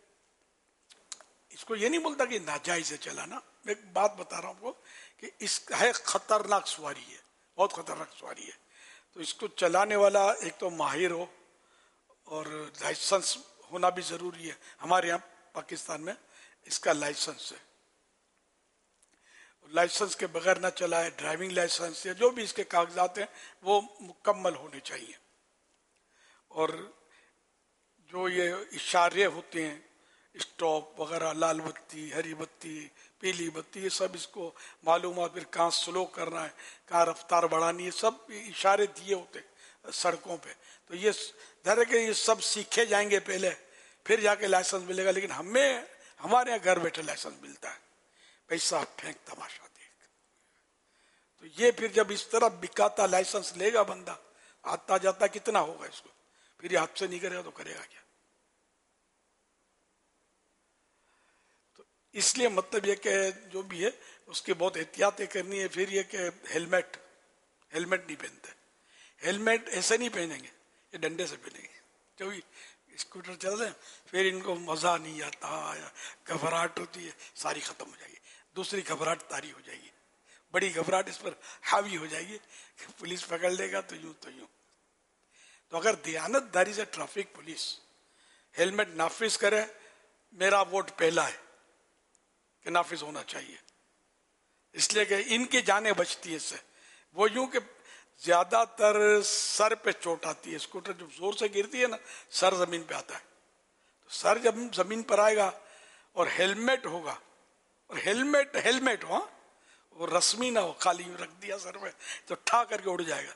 इसको ये नहीं बोलता कि नाजायज है चलाना, मैं एक बात बता रहा हूँ आपको कि इस है खतरनाक सवारी है, बहुत खतरनाक सवारी है। तो इसको चलाने वाला एक तो माहिर हो और लाइसेंस होना भी जरूरी है। हमारे यहाँ पाकिस्तान में इसका लाइसेंस है, लाइसेंस के बगैर ना चलाए, ड्राइविंग लाइसेंस या जो भी इसके कागजात हैं वो मुकम्मल होने चाहिए। और जो ये इशारे होते हैं, स्टॉप वगैरह, लाल बत्ती, हरी बत्ती, पीली बत्ती, ये सब इसको मालूम है, फिर कहाँ स्लो करना है, कहाँ रफ्तार बढ़ानी है, सब इशारे दिए होते सड़कों पे। तो ये धर के ये सब सीखे जाएंगे पहले, फिर जाके लाइसेंस मिलेगा। लेकिन हमारे यहाँ घर बैठे लाइसेंस मिलता है, पैसा फेंक तमाशा देख। तो ये फिर जब इस तरह बिकाता लाइसेंस लेगा बंदा, आता जाता कितना होगा इसको, फिर ये हाथ से नहीं करेगा तो करेगा क्या। तो इसलिए मतलब ये कि जो भी है उसकी बहुत एहतियातें करनी है। फिर ये कि हेलमेट नहीं पहनते, हेलमेट ऐसे नहीं पहनेंगे, ये डंडे से पहनेंगे। जो भी स्कूटर चल रहे हैं फिर इनको मजा नहीं आता या घबराहट होती है, सारी खत्म हो जाएगी। दूसरी घबराहट तारी हो जाएगी, बड़ी घबराहट इस पर हावी हो जाएगी, पुलिस पकड़ लेगा तो यूं तो यूं। तो अगर दयानतदारी से ट्रैफिक पुलिस हेलमेट नाफिज करे, मेरा वोट पहला है कि नाफिज होना चाहिए, इसलिए कि इनकी जानें बचती है इससे। वो यूं कि ज्यादातर सर पे चोट आती है, स्कूटर जब जोर से गिरती है ना, सर जमीन पे आता है। तो सर जब जमीन पर आएगा और हेलमेट होगा, और हेलमेट हो, वो रस्मी ना हो, खाली रख दिया सर पे तो ठा करके उड़ जाएगा,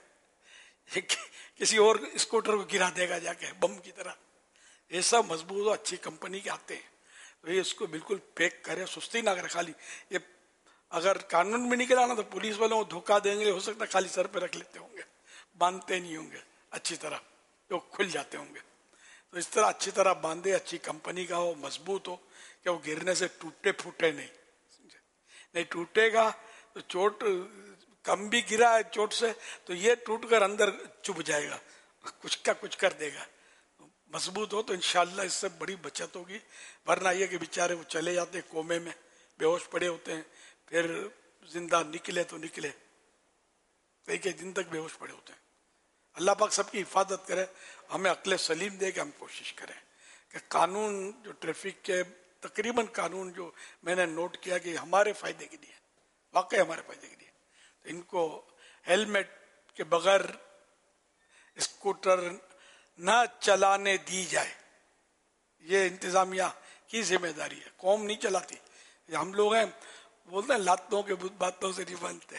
किसी और स्कूटर को गिरा देगा जाके बम की तरह। ये सब मजबूत और अच्छी कंपनी के आते हैं, तो ये इसको बिल्कुल पैक करे, सुस्ती ना करे। खाली ये अगर कानून में निकला ना तो पुलिस वालों को धोखा देंगे, हो सकता है खाली सर पे रख लेते होंगे, बांधते नहीं होंगे अच्छी तरह, तो खुल जाते होंगे। तो इस तरह अच्छी तरह बांधे, अच्छी कंपनी का हो, मजबूत हो, कि वो गिरने से टूटे फूटे नहीं टूटेगा तो चोट कम भी गिरा है चोट से तो ये टूट कर अंदर चुभ जाएगा, कुछ का कुछ कर देगा। मजबूत हो तो इंशाल्लाह इससे बड़ी बचत होगी। वरना ये कि बेचारे वो चले जाते कोमे में, बेहोश पड़े होते हैं, फिर जिंदा निकले तो निकले, कई दिन तक बेहोश पड़े होते हैं। अल्लाह पाक सबकी हिफाजत करे, हमें अक्ल सलीम दे के हम कोशिश करें कि कानून जो ट्रैफिक के तकरीबन कानून जो मैंने नोट किया कि हमारे फायदे के लिए, वाकई हमारे फायदे के लिए, तो इनको हेलमेट के बगैर स्कूटर न चलाने दी जाए, ये इंतजामिया की जिम्मेदारी है। कौम नहीं चलाती, हम लोग हैं बोलते हैं लातों के बातों से नहीं बनते।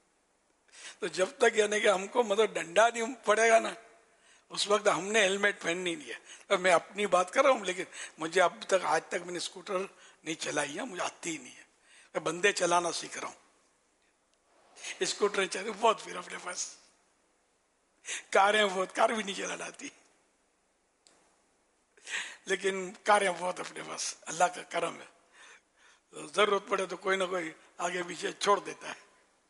तो जब तक यानी कि हमको मतलब डंडा नहीं पड़ेगा ना, उस वक्त हमने हेलमेट पहननी नहीं है। तो मैं अपनी बात कर रहा हूँ, लेकिन मुझे अब तक आज तक मैंने स्कूटर नहीं चलाई है, मुझे आती ही नहीं है। मैं बंदे चलाना सीख रहा हूँ, स्कूटर चला बहुत, फिर अपने पास कारें बहुत, कार भी नहीं चलाना आती, लेकिन कारें बहुत अपने पास, अल्लाह का करम है। तो जरूरत पड़े तो कोई ना कोई आगे पीछे छोड़ देता है।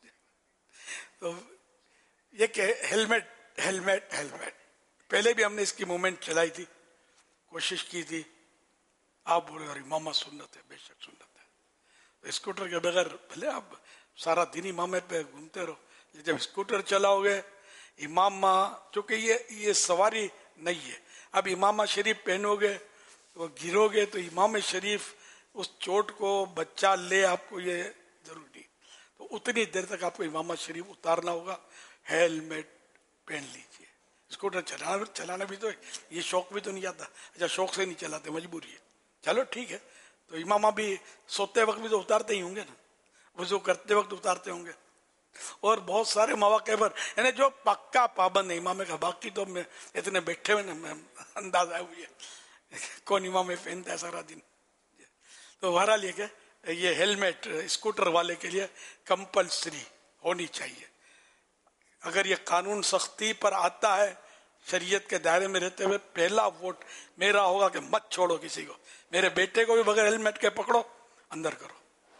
तो ये कि हेलमेट हेलमेट हेलमेट, पहले भी हमने इसकी मूवमेंट चलाई थी, कोशिश की थी। आप बोले अरे मामा सुन्नत है, बेशक सुन्नत है। तो स्कूटर के बगैर भले आप सारा दिन इमामे पे घूमते रहो, जब स्कूटर चलाओगे इमामा, चूंकि ये सवारी नहीं है, अब इमामा शरीफ पहनोगे तो गिरोगे तो इमाम शरीफ उस चोट को बच्चा ले, आपको ये जरूरी, तो उतनी देर तक आपको इमाम शरीफ उतारना होगा। हेलमेट पहन लीजिए। स्कूटर चलाना भी तो ये शौक भी तो नहीं आता। अच्छा शौक से नहीं चलाते, मजबूरी है, चलो ठीक है। तो इमामा भी सोते वक्त भी तो उतारते ही होंगे ना, वजू करते वक्त उतारते होंगे, और बहुत सारे मौके पर, यानी जो पक्का पाबंद है इमामे का। बाकी तो मैं इतने बैठे हुए ना, अंदाजा हुई है कौन इमामे पहनता है सारा दिन। तो बहरहाल ये हेलमेट स्कूटर वाले के लिए कंपलसरी होनी चाहिए। अगर ये कानून सख्ती पर आता है, शरीयत के दायरे में रहते हुए, पहला वोट मेरा होगा कि मत छोड़ो किसी को। मेरे बेटे को भी बगैर हेलमेट के पकड़ो, अंदर करो,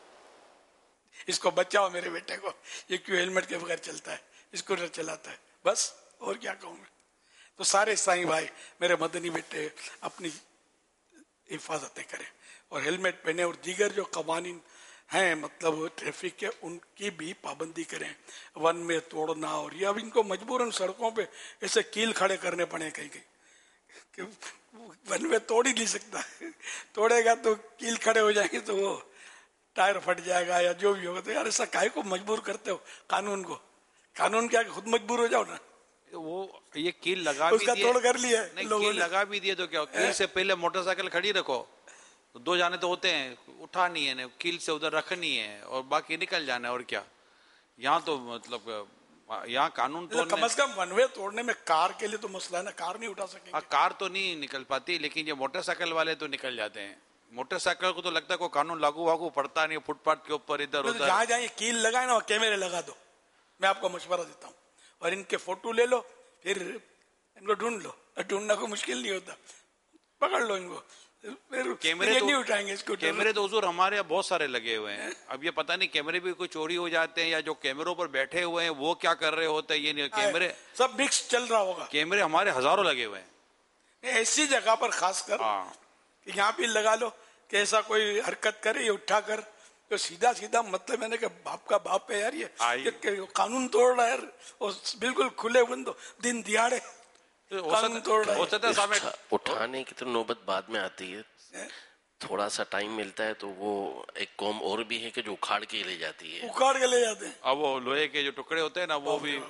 इसको बचाओ मेरे बेटे को, ये क्यों हेलमेट के बगैर चलता है, स्कूटर चलाता है, बस और क्या कहूँ मैं। तो सारे साईं भाई मेरे मदनी बेटे अपनी हिफाजतें करें और हेलमेट पहने, और दीगर जो कवानीन हैं मतलब ट्रैफिक के, उनकी भी पाबंदी करें। वन में तोड़ना, और ये अब इनको मजबूरन सड़कों पे ऐसे कील खड़े करने पड़े कहीं कि वन में तोड़ ही नहीं सकता, तोड़ेगा तो कील खड़े हो जाएंगे तो वो टायर फट जाएगा या जो भी होगा। तो यार ऐसा काहे को मजबूर करते हो कानून को? कानून क्या खुद मजबूर हो जाओ ना। वो ये कील लगा उसका भी दिए, तोड़ कर लिया कील लगा भी दिए तो क्या, कील से पहले मोटरसाइकिल खड़ी रखो, تو 2 جانے تو ہوتے ہیں, اٹھانی ہے, کیل سے ادھر رکھنی ہے اور باقی نکل جانا ہے. اور کیا یہاں تو مطلب یہاں قانون کم از کم ون وے توڑنے میں کار کے لیے تو مسئلہ ہے نا, کار نہیں اٹھا سکیں گے. کار تو نہیں نکل پاتی, لیکن یہ موٹر سائیکل والے تو نکل جاتے ہیں. موٹر سائیکل کو تو لگتا ہے کوئی قانون لاگو واگو پڑتا نہیں, فٹ پاتھ کے اوپر ادھر ادھر. جہاں جہاں یہ کیل لگائے نا وہ کیمرے لگا دو, میں آپ کو مشورہ دیتا ہوں, اور ان کے فوٹو لے لو, پھر ان کو ڈھونڈ لو, ڈھونڈنا کوئی مشکل نہیں ہوتا, پکڑ لو ان کو. کیمرے نہیں اٹھائیں گے اس کو. کیمرے تو حضور ہمارے یہاں بہت سارے لگے ہوئے ہیں. اب یہ پتہ نہیں کیمرے بھی کوئی چوری ہو جاتے ہیں یا جو کیمروں پر بیٹھے ہوئے ہیں وہ کیا کر رہے ہوتے ہیں, یہ نہیں. کیمرے سب مکس چل رہا ہوگا. کیمرے ہمارے ہزاروں لگے ہوئے ہیں ایسی جگہ پر خاص کر کہ یہاں بھی لگا لو کہ ایسا کوئی حرکت کرے یہ اٹھا کر تو سیدھا سیدھا مطلب ہے نا کہ باپ کا باپ ہے یار, یہ قانون توڑ رہا ہے یار, اور بالکل کھلے بندو دن دیہڑے قانون توڑ رہا ہے. اٹھانے کی تو نوبت بعد میں آتی ہے, تھوڑا سا ٹائم ملتا ہے تو وہ ایک قوم اور بھی ہے کہ جو اکھاڑ کے لے جاتی ہے, اکھاڑ کے لے جاتے ہیں. اب وہ لوہے کے جو ٹکڑے ہوتے ہیں نا وہ بھی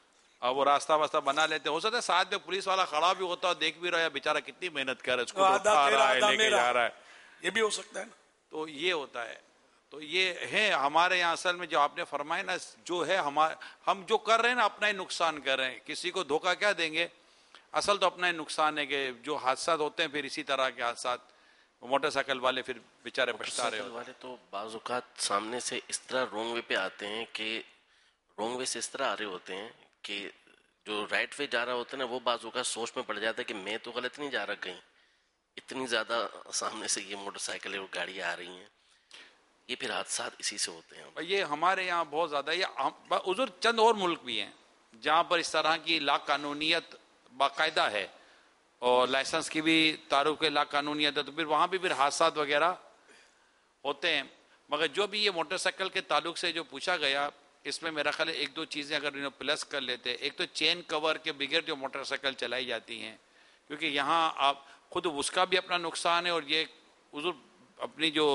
اب وہ راستہ واسطہ بنا لیتے ہیں. ہو سکتا ہے ساتھ میں پولیس والا کھڑا بھی ہوتا ہے, دیکھ بھی رہا ہے بیچارہ کتنی محنت کر رہا ہے, اس کو اٹھا رہا ہے, لے کے جا رہا ہے, یہ بھی ہو سکتا ہے نا. تو یہ ہوتا ہے. تو یہ ہے ہمارے یہاں اصل میں جو آپ نے فرمایا نا, جو ہے ہم جو کر رہے ہیں نا اپنا ہی نقصان کر رہے ہیں. کسی کو دھوکہ کیا دیں گے, اصل تو اپنا ہی نقصان ہے. کہ جو حادثات ہوتے ہیں پھر اسی طرح کے حادثات, موٹر سائیکل والے پھر بیچارے پچھتا رہے ہوتے ہیں. تو بعض اوقات سامنے سے اس طرح رونگ وے پہ آتے ہیں کہ رونگ وے سے اس طرح آ رہے ہوتے ہیں کہ جو رائٹ وے جا رہا ہوتا ہے نا وہ بعض اوقات سوچ میں پڑ جاتا ہے کہ میں تو غلط نہیں جا رہا کہیں, اتنی زیادہ سامنے سے یہ موٹر سائیکلیں اور گاڑیاں آ رہی ہیں. یہ پھر حادثات اسی سے ہوتے ہیں. یہ ہمارے یہاں بہت زیادہ, یہ حضور چند اور ملک بھی ہیں جہاں پر اس طرح کی لا قانونیت باقاعدہ ہے اور لائسنس کی بھی تعارف کے لا قانونیت ہے, تو پھر وہاں بھی پھر حادثات وغیرہ ہوتے ہیں. مگر جو بھی یہ موٹر سائیکل کے تعلق سے جو پوچھا گیا, اس میں میرا خیال ہے 1-2 چیزیں اگر انہوں پلس کر لیتے. ایک تو چین کور کے بغیر جو موٹر سائیکل چلائی جاتی ہیں, کیونکہ یہاں آپ خود اس کا بھی اپنا نقصان ہے, اور یہ حضور اپنی جو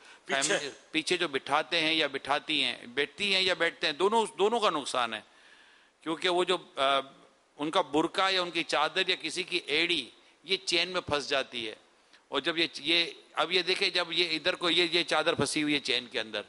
پیچھے جو بٹھاتے ہیں یا بٹھاتی ہیں, بیٹھتی ہیں یا بیٹھتے ہیں, دونوں کا نقصان ہے. کیونکہ وہ جو ان کا برقع یا ان کی چادر یا کسی کی ایڑی یہ چین میں پھنس جاتی ہے. اور جب یہ اب یہ دیکھیں, جب یہ ادھر کو یہ چادر پھنسی ہوئی ہے چین کے اندر,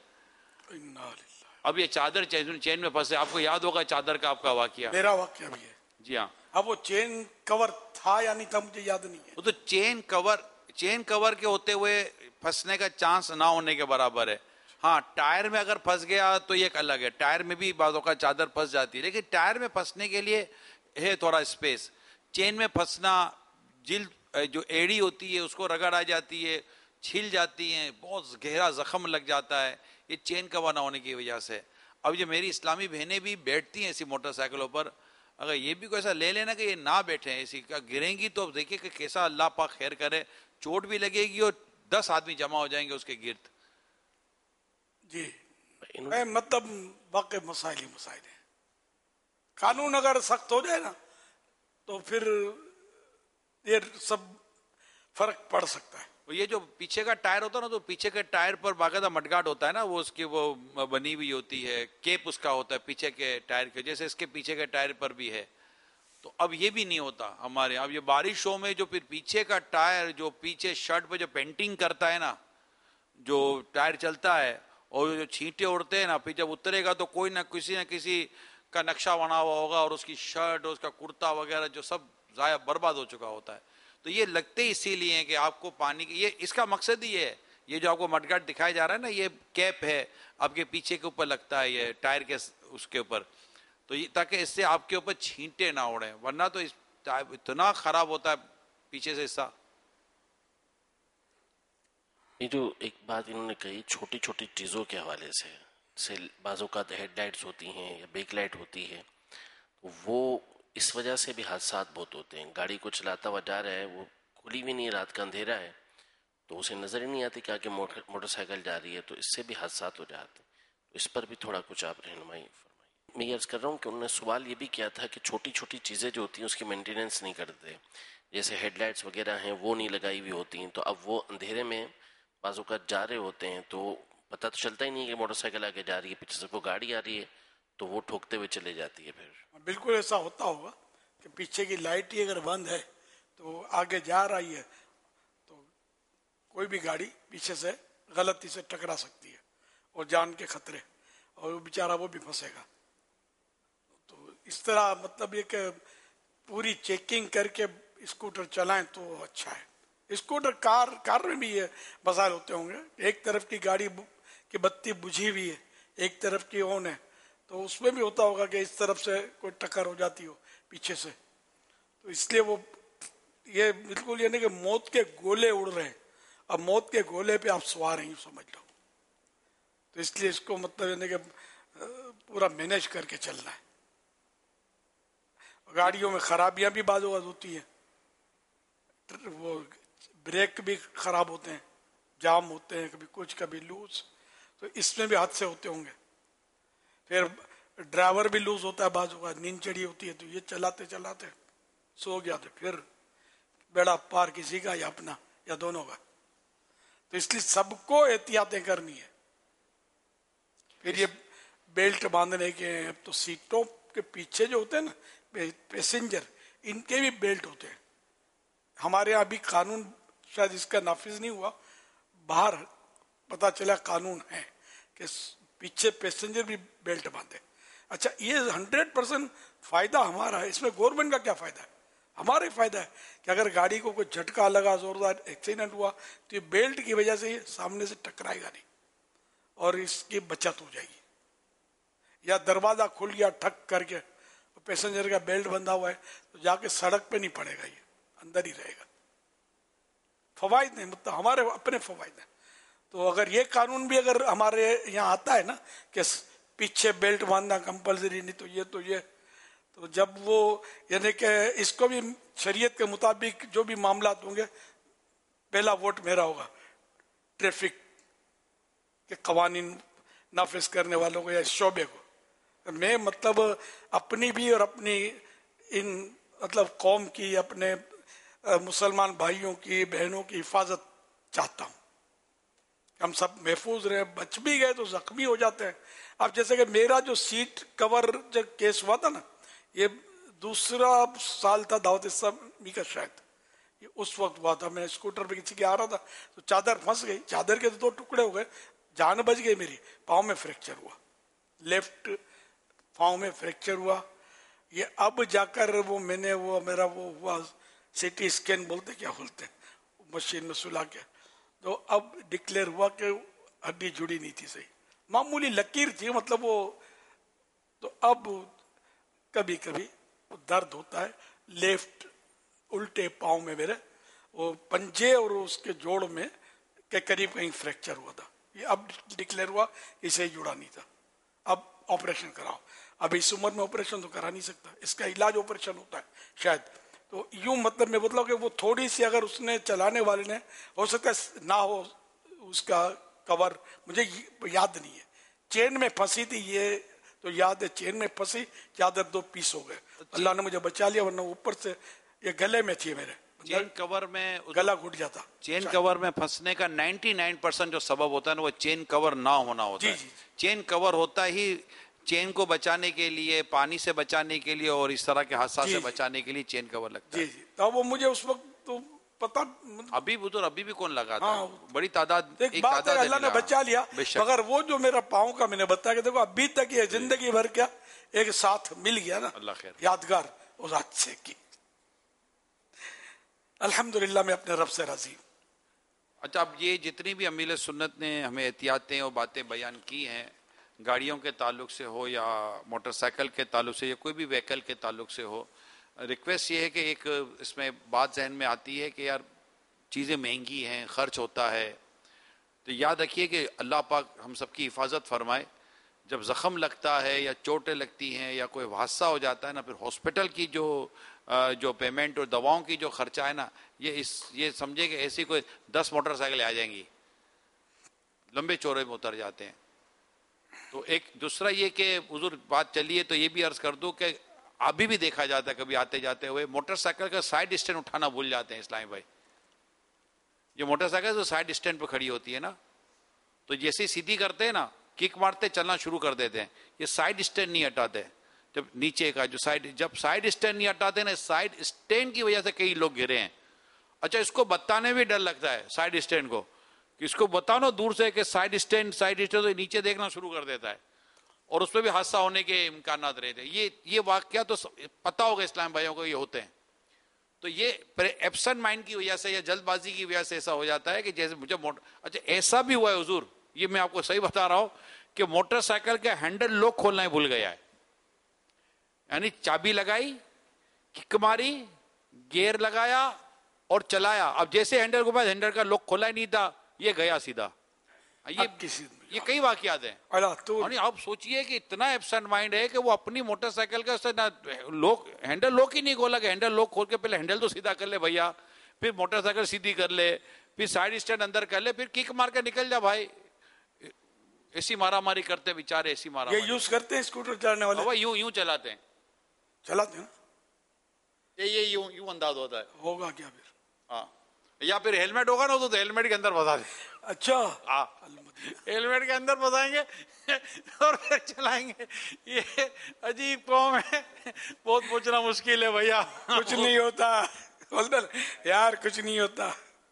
اب یہ چادر چین میں پھنسے. آپ کو یاد ہوگا چادر کا آپ کا واقعہ, میرا واقعہ بھی ہے. جی ہاں. اب وہ چین کور تھا یا نہیں تھا مجھے یاد نہیں ہے. وہ تو چین کور کے ہوتے ہوئے پھنسنے کا چانس نہ ہونے کے برابر ہے. ہاں ٹائر میں اگر پھنس گیا تو یہ ایک الگ ہے, ٹائر میں بھی بعض اوقات چادر پھنس جاتی ہے, لیکن ٹائر میں پھنسنے کے لیے ہے تھوڑا اسپیس. چین میں پھنسنا, جلد جو ایڑی ہوتی ہے اس کو رگڑ آ جاتی ہے, چھل جاتی ہیں, بہت گہرا زخم لگ جاتا ہے یہ چین کور نہ ہونے کی وجہ سے. اب یہ میری اسلامی بہنیں بھی بیٹھتی ہیں ایسی موٹر سائیکلوں پر, اگر یہ بھی کوئی ایسا لے لینا کہ یہ نہ بیٹھیں ایسی, گریں گی تو اب دیکھیں کہ کیسا اللہ پاک خیر کرے, چوٹ بھی لگے گی اور 10 آدمی جمع ہو جائیں گے اس کے گرد. جی مطلب واقع مسائل ہی مسائل ہیں. قانون اگر سخت ہو جائے نا تو پھر یہ سب فرق پڑ سکتا ہے. یہ جو پیچھے کا ٹائر ہوتا ہے نا, تو پیچھے کے ٹائر پر باقاعدہ مڈگارڈ ہوتا ہے نا, وہ اس کی وہ بنی ہوئی ہوتی ہے, کیپ اس کا ہوتا ہے پیچھے کے ٹائر کے, جیسے اس کے پیچھے کے ٹائر پر بھی ہے. تو اب یہ بھی نہیں ہوتا ہمارے یہاں. اب یہ بارشوں میں جو پھر پیچھے کا ٹائر جو پیچھے شرٹ پہ جو پینٹنگ کرتا ہے نا, جو ٹائر چلتا ہے اور جو چھینٹے اڑتے ہیں نا, پھر جب اترے گا تو کوئی نہ کسی کا نقشہ بنا ہوا ہوگا, اور اس کی شرٹ اور اس کا کرتا وغیرہ جو سب ضائع برباد ہو چکا ہوتا ہے. تو یہ لگتے اسی لیے کہ آپ کو پانی کی, یہ اس کا مقصد ہی ہے. یہ جو آپ کو مڈگارڈ دکھایا جا رہا ہے نا, یہ کیپ ہے آپ کے پیچھے کے اوپر لگتا ہے, یہ ٹائر کے اس کے اوپر, تو یہ تاکہ اس سے آپ کے اوپر چھینٹے نہ اڑیں, ورنہ تو اتنا خراب ہوتا ہے پیچھے سے حصہ. یہ جو ایک بات انہوں نے کہی چھوٹی چھوٹی چیزوں کے حوالے سے, جیسے بعض اوقات ہیڈ لائٹس ہوتی ہیں یا بیک لائٹ ہوتی ہے, وہ اس وجہ سے بھی حادثات بہت ہوتے ہیں. گاڑی کو چلاتا ہوا جا رہا ہے, وہ کھلی بھی نہیں, رات کا اندھیرا ہے, تو اسے نظر ہی نہیں آتی کہ آگے موٹر سائیکل جا رہی ہے, تو اس سے بھی حادثات ہو جاتے ہیں. اس پر بھی تھوڑا کچھ آپ رہنمائی فرمائیے. میں یہ عرض کر رہا ہوں کہ انہوں نے سوال یہ بھی کیا تھا کہ چھوٹی چھوٹی چیزیں جو ہوتی ہیں اس کی مینٹیننس نہیں کرتے, جیسے ہیڈ لائٹس وغیرہ ہیں وہ نہیں لگائی ہوئی ہوتی ہیں, تو اب وہ اندھیرے میں بعض اوقات جا رہے ہوتے ہیں تو پتہ تو چلتا ہی نہیں کہ موٹر سائیکل آگے جا رہی ہے, پیچھے سے کوئی گاڑی آ رہی ہے تو وہ ٹھوکتے ہوئے چلے جاتی ہے. پھر بالکل ایسا ہوتا ہوگا کہ پیچھے کی لائٹ ہی اگر بند ہے تو آگے جا رہی ہے تو कोई भी गाड़ी पीछे से गलती से टकरा सकती है और जान के खतरे, और वो बेचारा वो भी फंसेगा। तो इस तरह मतलब ये कि पूरी चेकिंग करके स्कूटर चलाएं तो अच्छा है। स्कूटर कार में भी ये मसाइल होते होंगे, एक तरफ की गाड़ी की बत्ती बुझी हुई है, एक तरफ की ऑन है, तो उसमें भी होता होगा कि इस तरफ से कोई टक्कर हो जाती हो पीछे से। तो इसलिए वो ये बिल्कुल यानी कि मौत के गोले उड़ रहे हैं, अब मौत के गोले पे आप सवार हैं, समझ लो। तो इसलिए इसको मतलब यानी कि पूरा मैनेज करके चलना है। गाड़ियों में खराबियां भी बाज़ होती है, वो ब्रेक भी खराब होते हैं, जाम होते हैं, कभी कुछ कभी लूज, तो इसमें भी हादसे होते होंगे। फिर ड्राइवर भी लूज होता है, बाज़ होगा नींद चढ़ी होती है, तो ये चलाते चलाते सो गया तो फिर बेड़ा पार किसी का या अपना या दोनों का। तो इसलिए सबको एहतियातें करनी है। फिर ये बेल्ट बांधने के, अब तो सीटों के पीछे जो होते हैं ना पैसेंजर, इनके भी बेल्ट होते हैं। हमारे यहाँ अभी कानून शायद इसका नाफिज नहीं हुआ, बाहर पता चला कानून है कि पीछे पैसेंजर भी बेल्ट बांधे। अच्छा, ये 100% फायदा हमारा है, इसमें गवर्नमेंट का क्या फायदा है? हमारा ही फायदा है कि अगर गाड़ी को कोई झटका लगा, जोरदार एक्सीडेंट हुआ, तो ये बेल्ट की वजह से ये सामने से टकराएगा नहीं और इसकी बचत हो जाएगी। या दरवाजा खुल गया ठक करके, पैसेंजर का बेल्ट बंधा हुआ है, तो जाके सड़क पे नहीं पड़ेगा, ये अंदर ही रहेगा। फवायद नहीं, मतलब हमारे अपने फवायद है। तो अगर ये कानून भी अगर हमारे यहाँ आता है ना कि पीछे बेल्ट बांधना कंपलसरी, नहीं तो ये तो जब वो यानी कि इसको भी शरीयत के मुताबिक जो भी मामला होंगे, पहला वोट मेरा होगा ट्रैफिक के कवानीन नाफिज करने वालों को या शोबे को। मैं मतलब अपनी भी और अपनी इन मतलब कौम की, अपने मुसलमान भाइयों की बहनों की हिफाजत चाहता हूँ। हम सब महफूज रहे, बच भी गए तो जख्मी हो जाते हैं। अब जैसे कि मेरा जो सीट कवर जब केस हुआ था ना, ये दूसरा साल था दावत इस्लामी का शायद, ये उस वक्त हुआ था। मैं स्कूटर पे किसी के आ रहा था तो चादर फंस गई, चादर के तो 2 टुकड़े हो गए, जान बच गई मेरी। पाँव में फ्रैक्चर हुआ, लेफ्ट पाँव में फ्रैक्चर हुआ। ये अब जाकर वो मैंने वो मेरा वो हुआ सीटी स्कैन बोलते क्या बोलते हैं, मशीन में सुला के, तो अब डिक्लेयर हुआ कि हड्डी जुड़ी नहीं थी, सही मामूली लकीर थी मतलब वो। तो अब कभी कभी दर्द होता है लेफ्ट उल्टे पाँव में, मेरे वो पंजे और उसके जोड़ में के करीब कहीं फ्रैक्चर हुआ था। ये अब डिक्लेयर हुआ इसे जुड़ा नहीं था, अब ऑपरेशन कराओ। अब इस उम्र में ऑपरेशन तो करा नहीं सकता, इसका इलाज ऑपरेशन होता है शायद। तो यूं मतलब मैं मतलब कि वो थोड़ी सी अगर उसने चलाने वाले ने, हो सकता है ना हो उसका कवर, मुझे याद नहीं है, चेन में फंसी थी ये तो याद है, चेन में फंसी, चादर 2 पीस हो गए। अल्लाह ने मुझे बचा लिया, वरना ऊपर से ये गले में थी मेरे, चेन कवर में गला घुट जाता। चेन कवर में फंसने का 99% जो सबब होता है ना, वो चेन कवर ना होना होता है। चेन कवर होता ही चेन को बचाने के लिए, पानी से बचाने के लिए और इस तरह के हादसा से बचाने के लिए चेन कवर लगता है। तो वो मुझे उस वक्त तो पता, अभी भी कौन लगाता है? बड़ी तादाद, एक बात है, अल्लाह ने बचा लिया। मगर वो जो मेरा पाँव का मैंने बताया कि देखो अभी तक ये जिंदगी भर क्या एक साथ मिल गया ना, अल्लाह खैर यादगार उस हादसे की। अल्हम्दुलिल्लाह मैं अपने रब से राजी। अच्छा, अब ये जितनी भी अमील सुन्नत ने हमें एहतियातें और बातें बयान की हैं, गाड़ियों के ताल्लुक से हो या मोटरसाइकिल के ताल्लुक से या कोई भी व्हीकल के ताल्लुक से हो, रिक्वेस्ट ये है कि एक इसमें बात जहन में आती है कि यार चीज़ें महंगी हैं, खर्च होता है, तो याद रखिए कि अल्लाह पाक हम सबकी हिफाजत फरमाए। जब ज़ख़म लगता है या चोटें लगती हैं या कोई हादसा हो जाता है ना, फिर हॉस्पिटल की जो पेमेंट और दवाओं की जो खर्चा है ना, ये समझे कि ऐसी कोई 10 मोटरसाइकिलें आ जाएंगी, लंबे चौड़े में उतर जाते हैं। तो एक दूसरा ये कि हुजूर बात चली है तो ये भी अर्ज कर दूं कि अभी भी देखा जाता है कभी आते जाते हुए मोटरसाइकिल का साइड स्टैंड उठाना भूल जाते हैं इस्लामी भाई। ये मोटरसाइकिल जो साइड स्टैंड पे खड़ी होती है ना, तो जैसे सीधी करते हैं ना, किक मारते चलना शुरू कर देते हैं, ये साइड स्टैंड नहीं हटाते। जब नीचे का जो जब साइड स्टैंड नहीं हटाते ना, साइड स्टैंड की वजह से कई लोग गिरे हैं। اچھا اس کو بتانے بھی ڈر لگتا ہے سائڈ اسٹینڈ کو, کہ اس کو بتاؤ نا دور سے کہ سائڈ اسٹینڈ تو نیچے دیکھنا شروع کر دیتا ہے, اور اس پہ بھی حادثہ ہونے کے امکانات رہتے ہیں. یہ واقعہ تو پتا ہوگا اسلام بھائیوں کو یہ ہوتے ہیں. تو یہ ایبسنٹ مائنڈ کی وجہ سے یا جلد بازی کی وجہ سے ایسا ہو جاتا ہے کہ جیسے مجھے اچھا ایسا بھی ہوا ہے حضور, یہ میں آپ کو صحیح بتا رہا ہوں کہ موٹر سائیکل کا ہینڈل لوک کھولنا ہی بھول گیا ہے. یعنی چابی لگائی, کک ماری, گیئر لگایا اور چلایا, اب جیسے ہینڈل کو بعد ہینڈل کا لوک کھولا ہی نہیں تھا, یہ گیا سیدھا. یہ کئی واقعات ہیں. آپ سوچئے کہ اتنا ایبسنٹ مائنڈ ہے کہ وہ اپنی موٹر سائیکل کا ہینڈل لوک ہی نہیں کھولا, کہ ہینڈل لوک کھول کے پہلے ہینڈل تو سیدھا کر لے بھیا, پھر موٹر سائیکل سیدھی کر لے, پھر سائڈ اسٹینڈ اندر کر لے, پھر کک مار کے نکل جا بھائی. ایسی مارا ماری کرتے بیچارے, ایسی مارا یہ یوز کرتے ہیں اسکوٹر چلانے والے, یوں چلاتے ہیں یہ یوں انداز ہوتا ہے. ہوگا کیا پھر؟ ہاں, یا پھر ہیلمٹ ہوگا نا تو ہیلمٹ کے اندر پھنسا دیں. اچھا ہیلمٹ کے اندر پھنسائیں گے اور پھر چلائیں گے. یہ عجیب قوم ہے, بہت پوچھنا مشکل ہے بھیا. کچھ نہیں ہوتا یار, کچھ نہیں ہوتا.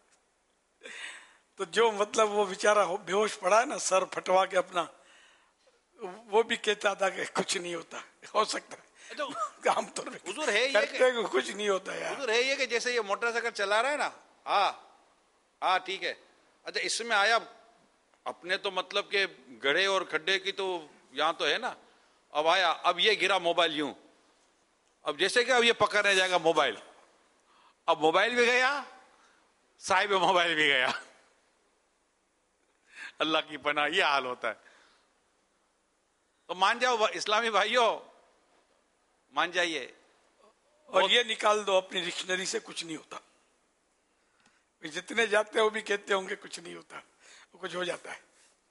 تو جو مطلب وہ بیچارہ بے ہوش پڑا ہے نا, سر پھٹوا کے اپنا, وہ بھی کہتا تھا کہ کچھ نہیں ہوتا. ہو سکتا ہے عام طور پہ حضور ہے یہ کچھ نہیں ہوتا یار. حضور ہے یہ کہ جیسے یہ موٹر سائیکل چلا رہا ہے نا, ہاں ٹھیک ہے, اچھا اس میں آیا اپنے تو مطلب کہ گڑھے اور کھڈے کی تو یہاں تو ہے نا, اب آیا, اب یہ گرا موبائل یوں, اب جیسے کہ اب یہ پکڑنے جائے گا موبائل, اب موبائل بھی گیا, صاحب موبائل بھی گیا. اللہ کی پناہ, یہ حال ہوتا ہے. تو مان جاؤ اسلامی بھائیوں, مان جائیے. اور یہ نکال دو اپنی ڈکشنری سے, کچھ نہیں ہوتا. جتنے جاتے ہیں وہ بھی کہتے ہوں گے کچھ نہیں ہوتا, کچھ ہو جاتا ہے.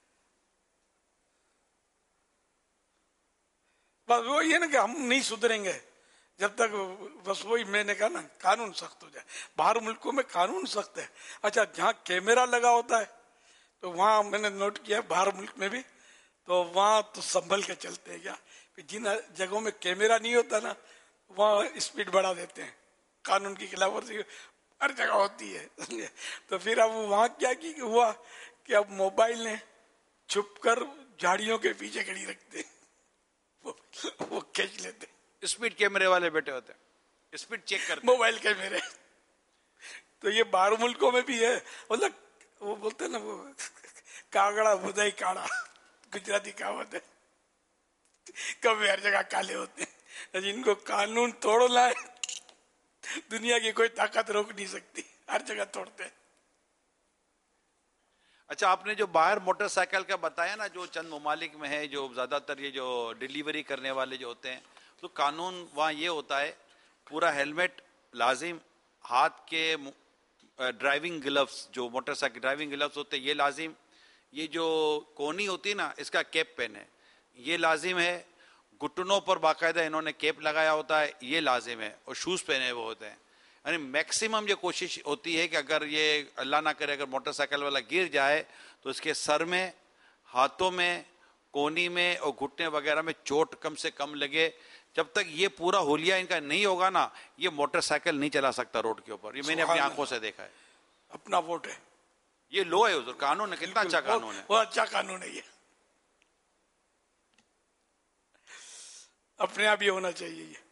بس وہ یہ نا کہ ہم نہیں سدھریں گے جب تک, بس وہی میں نے کہا نا قانون سخت ہو جائے. باہر ملکوں میں قانون سخت ہے. اچھا جہاں کیمرہ لگا ہوتا ہے تو وہاں میں نے نوٹ کیا باہر ملک میں بھی, تو وہاں تو سنبھل کے چلتے ہیں. کیا جن جگہوں میں کیمرہ نہیں ہوتا نا وہاں اسپیڈ بڑھا دیتے ہیں. قانون کی خلاف ورزی ہر جگہ ہوتی ہے. تو پھر اب وہاں کیا ہوا کہ اب موبائل نے چھپ کر جھاڑیوں کے پیچھے کھڑی رکھتے ہیں, وہ کھینچ لیتے. اسپیڈ کیمرے والے بیٹھے ہوتے ہیں, اسپیڈ چیک کرتے موبائل کیمرے. تو یہ باہر ملکوں میں بھی ہے. مطلب وہ بولتے ہیں نا وہ کاگڑا بدائی کاڑا, گجراتی کہاوت ہے, کبھی ہر جگہ کالے ہوتے ہیں. جن کو قانون توڑنا ہے دنیا کی کوئی طاقت روک نہیں سکتی, ہر جگہ توڑتے ہیں. اچھا آپ نے جو باہر موٹر سائیکل کا بتایا نا, جو چند ممالک میں ہے جو زیادہ تر یہ جو ڈیلیوری کرنے والے جو ہوتے ہیں, تو قانون وہاں یہ ہوتا ہے پورا ہیلمٹ لازم, ہاتھ کے ڈرائیونگ گلوز, جو موٹر سائیکل ڈرائیونگ گلوز ہوتے ہیں یہ لازم, یہ جو کونی ہوتی ہے نا اس کا کیپ پہنے یہ لازم ہے, گھٹنوں پر باقاعدہ انہوں نے کیپ لگایا ہوتا ہے یہ لازم ہے, اور شوز پہنے ہوئے ہوتے ہیں. یعنی میکسیمم یہ کوشش ہوتی ہے کہ اگر یہ اللہ نہ کرے اگر موٹر سائیکل والا گر جائے تو اس کے سر میں, ہاتھوں میں, کونی میں اور گھٹنے وغیرہ میں چوٹ کم سے کم لگے. جب تک یہ پورا حلیہ ان کا نہیں ہوگا نا یہ موٹر سائیکل نہیں چلا سکتا روڈ کے اوپر. یہ میں نے اپنی آنکھوں سے دیکھا ہے. اپنا ووٹ ہے, یہ لو ہے حضور, قانون ہے, کتنا اچھا قانون ہے, بہت اچھا قانون ہے. یہ اپنے آپ ہی ہونا چاہیے. یہ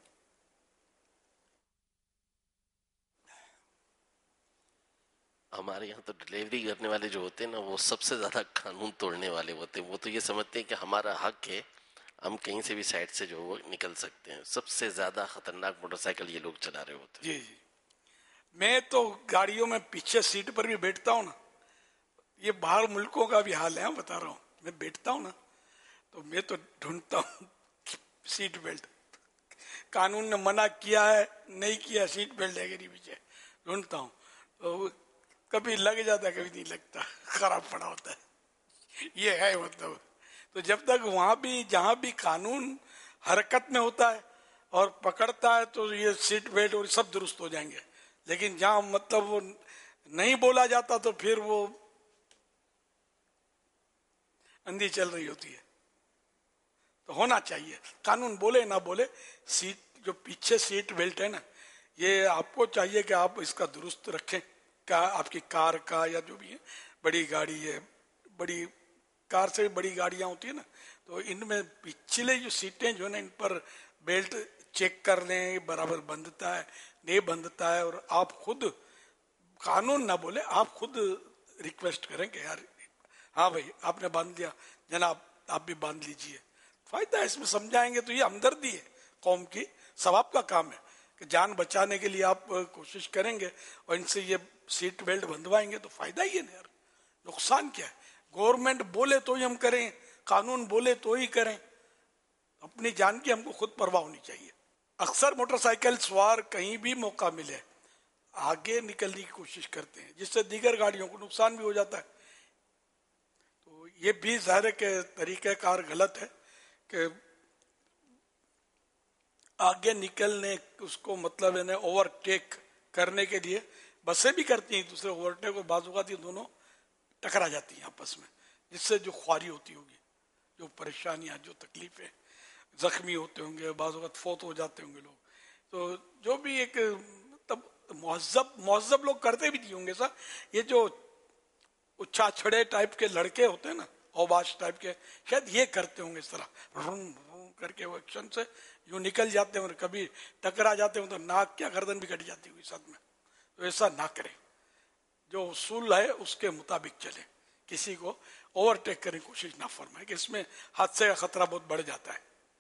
ہمارے یہاں تو ڈلیوری کرنے والے جو ہوتے ہیں نا وہ سب سے زیادہ قانون توڑنے والے ہوتے ہیں. وہ تو یہ سمجھتے ہیں کہ ہمارا حق ہے, ہم کہیں سے بھی سائڈ سے جو وہ نکل سکتے ہیں. سب سے زیادہ خطرناک موٹر سائیکل یہ لوگ چلا رہے ہوتے ہیں. جی میں تو گاڑیوں میں پیچھے سیٹ پر بھی بیٹھتا ہوں نا, یہ باہر ملکوں کا بھی حال ہے, بتا رہا ہوں. میں بیٹھتا ہوں نا تو میں تو ڈھونڈتا ہوں سیٹ بیلٹ. قانون نے منع کیا ہے نہیں کیا, سیٹ بیلٹ ہے کہ نہیں پیچھے, ڈھونڈتا ہوں. تو کبھی لگ جاتا ہے کبھی نہیں لگتا, خراب پڑا ہوتا ہے. یہ ہے مطلب. تو جب تک وہاں بھی جہاں بھی قانون حرکت میں ہوتا ہے اور پکڑتا ہے تو یہ سیٹ بیلٹ اور سب درست ہو جائیں گے. لیکن جہاں مطلب وہ نہیں بولا جاتا تو پھر وہ اندھی چل رہی ہوتی ہے. تو ہونا چاہیے قانون, بولے نہ بولے, سیٹ جو پیچھے سیٹ بیلٹ ہے نا یہ آپ کو چاہیے کہ آپ اس کا درست رکھیں آپ کی کار کا یا جو بھی ہے بڑی گاڑی ہے, بڑی کار سے بڑی گاڑیاں ہوتی ہیں نا, تو ان میں پچھلے جو سیٹیں جو ہے نا ان پر بیلٹ چیک کر لیں برابر بندھتا ہے نہیں بندھتا ہے, اور آپ خود قانون نہ بولے, آپ خود ریکویسٹ کریں کہ یار ہاں بھائی آپ نے باندھ لیا جناب آپ بھی باندھ لیجئے. فائدہ ہے اس میں, سمجھائیں گے تو یہ ہمدردی ہے قوم کی, ثواب کا کام ہے کہ جان بچانے کے لیے آپ کوشش کریں گے اور ان سے یہ سیٹ بیلٹ بندھوائیں گے تو فائدہ ہی ہے نا یار, نقصان کیا ہے؟ گورنمنٹ بولے تو ہی ہم کریں, قانون بولے تو ہی کریں, اپنی جان کی ہم کو خود پرواہ ہونی چاہیے. اکثر موٹر سائیکل سوار کہیں بھی موقع ملے آگے نکلنے کی کوشش کرتے ہیں جس سے دیگر گاڑیوں کو نقصان بھی ہو جاتا ہے. تو یہ بھی ظاہر ہے کہ طریقہ کار غلط ہے کہ آگے نکلنے اس کو مطلب ہے اوور ٹیک کرنے کے لیے بسیں بھی کرتی ہیں دوسرے اوور ٹیک, اور بعض اوقات یہ دونوں ٹکرا جاتی ہیں آپس میں, جس سے جو خواری ہوتی ہوگی, جو پریشانیاں, جو تکلیفیں, زخمی ہوتے ہوں گے, بعض اوقات فوت ہو جاتے ہوں گے لوگ. تو جو بھی ایک مہذب لوگ کرتے بھی نہیں ہوں گے سر, یہ جو اچھا چھڑے ٹائپ کے لڑکے ہوتے ہیں نا, اوباش ٹائپ کے, شاید یہ کرتے ہوں گے اس طرح کر کے وہ ایکشن سے یوں نکل جاتے ہیں اور کبھی ٹکرا جاتے ہیں تو ناک کیا گردن بھی کٹ جاتی ہوئی ساتھ میں. تو ایسا نہ کریں, جو اصول ہے اس کے مطابق چلیں, کسی کو اوور ٹیک کرنے کی کوشش نہ فرمائیں کہ اس میں حادثے کا خطرہ بہت بڑھ جاتا ہے.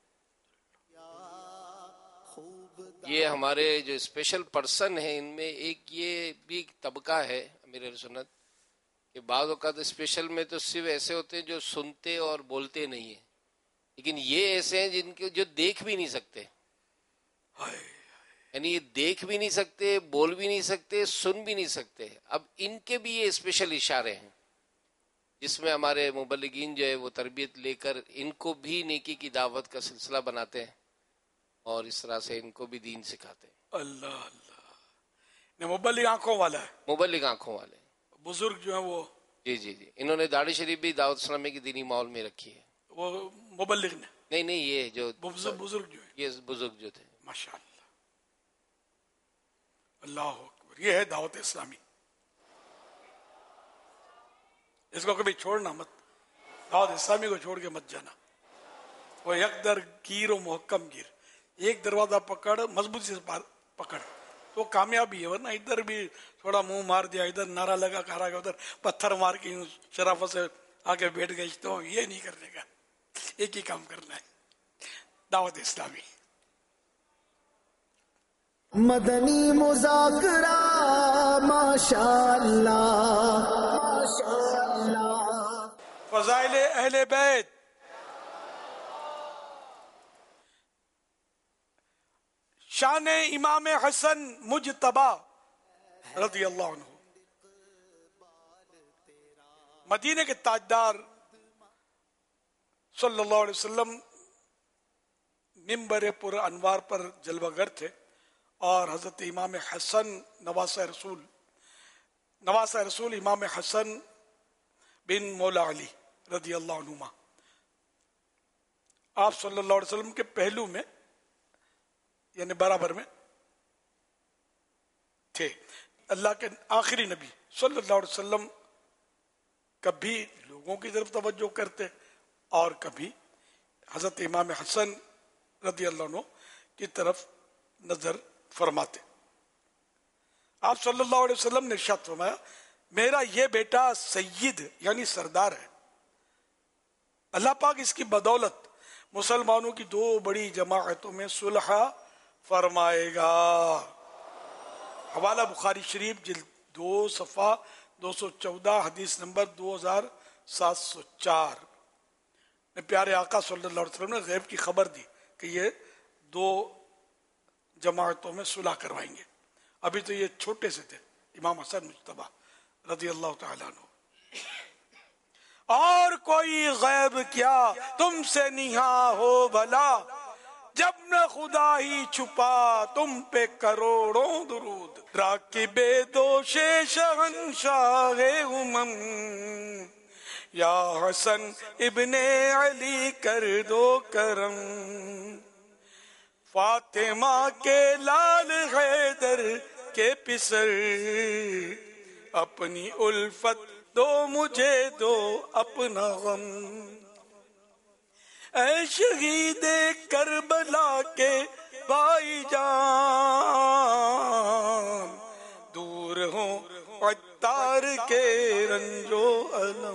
یہ ہمارے جو اسپیشل پرسن ہیں ان میں ایک یہ بھی طبقہ ہے امیر اہل سنت کہ بعض اوقات اسپیشل میں تو صرف ایسے ہوتے ہیں جو سنتے اور بولتے نہیں ہیں, لیکن یہ ایسے ہیں جن کے جو دیکھ بھی نہیں سکتے, یعنی یہ دیکھ بھی نہیں سکتے, بول بھی نہیں سکتے, سن بھی نہیں سکتے. اب ان کے بھی یہ اسپیشل اشارے ہیں جس میں ہمارے مبلغین جو ہے وہ تربیت لے کر ان کو بھی نیکی کی دعوت کا سلسلہ بناتے ہیں اور اس طرح سے ان کو بھی دین سکھاتے ہیں. اللہ اللہ, مبلغ آنکھوں والا ہے, مبلغ آنکھوں والے بزرگ جو ہیں وہ, جی انہوں نے داڑھی شریف بھی دعوت اسلامی کی دینی ماحول میں رکھی ہے. وہ مبلغ نے نہیں یہ جو بزرگ جو ہے, یہ بزرگ جو تھے, ماشاء اللہ, اللہ اکبر, یہ ہے دعوت اسلامی. اس کو کبھی چھوڑنا مت, دعوت اسلامی کو چھوڑ کے مت جانا. وہ یک در گیر و محکم گیر, ایک دروازہ پکڑ مضبوطی سے پکڑ تو کامیابی ہے, ورنہ ادھر بھی تھوڑا منہ مار دیا, ادھر نعرہ لگا کھا گیا, ادھر پتھر مار کے شرافت سے آگے بیٹھ گئی, تو یہ نہیں کرنے کا, ایک ہی کام کرنا ہے, دعوت اسلامی. مدنی مذاکرہ ماشاءاللہ ماشاءاللہ. فضائل اہل بیت. شان امام حسن مجتبی رضی اللہ عنہ, مدینے کے تاجدار صلی اللہ علیہ وسلم ممبر پر انوار پر جلوہ گر تھے, اور حضرت امام حسن نواسہ رسول امام حسن بن مولا علی رضی اللہ عنہما آپ صلی اللہ علیہ وسلم کے پہلو میں یعنی برابر میں تھے. اللہ کے آخری نبی صلی اللہ علیہ وسلم کبھی لوگوں کی طرف توجہ کرتے اور کبھی حضرت امام حسن رضی اللہ عنہ کی طرف نظر فرماتے. آپ صلی اللہ علیہ وسلم نے ارشاد فرمایا, میرا یہ بیٹا سید یعنی سردار ہے, اللہ پاک اس کی بدولت مسلمانوں کی دو بڑی جماعتوں میں صلح فرمائے گا. حوالہ بخاری شریف جلد 2 صفحہ 214 حدیث نمبر 2704 میں پیارے آقا صلی اللہ علیہ وسلم نے غیب کی خبر دی کہ یہ 2 جماعتوں میں صلح کروائیں گے. ابھی تو یہ چھوٹے سے تھے امام حسن مجتبی رضی اللہ تعالیٰ عنہ. اور کوئی غیب کیا تم سے نہا ہو بھلا, جب نہ خدا ہی چھپا تم پہ کروڑوں درود. راکب دوش شہنشاہ امم یا حسن ابن علی کر دو کرم, فاطمہ کے لال حیدر کے پسر اپنی الفت دو مجھے دو اپنا غم، اے شہید کربلا کے بھائی جان، دور ہوں عطار کے رنج و الم،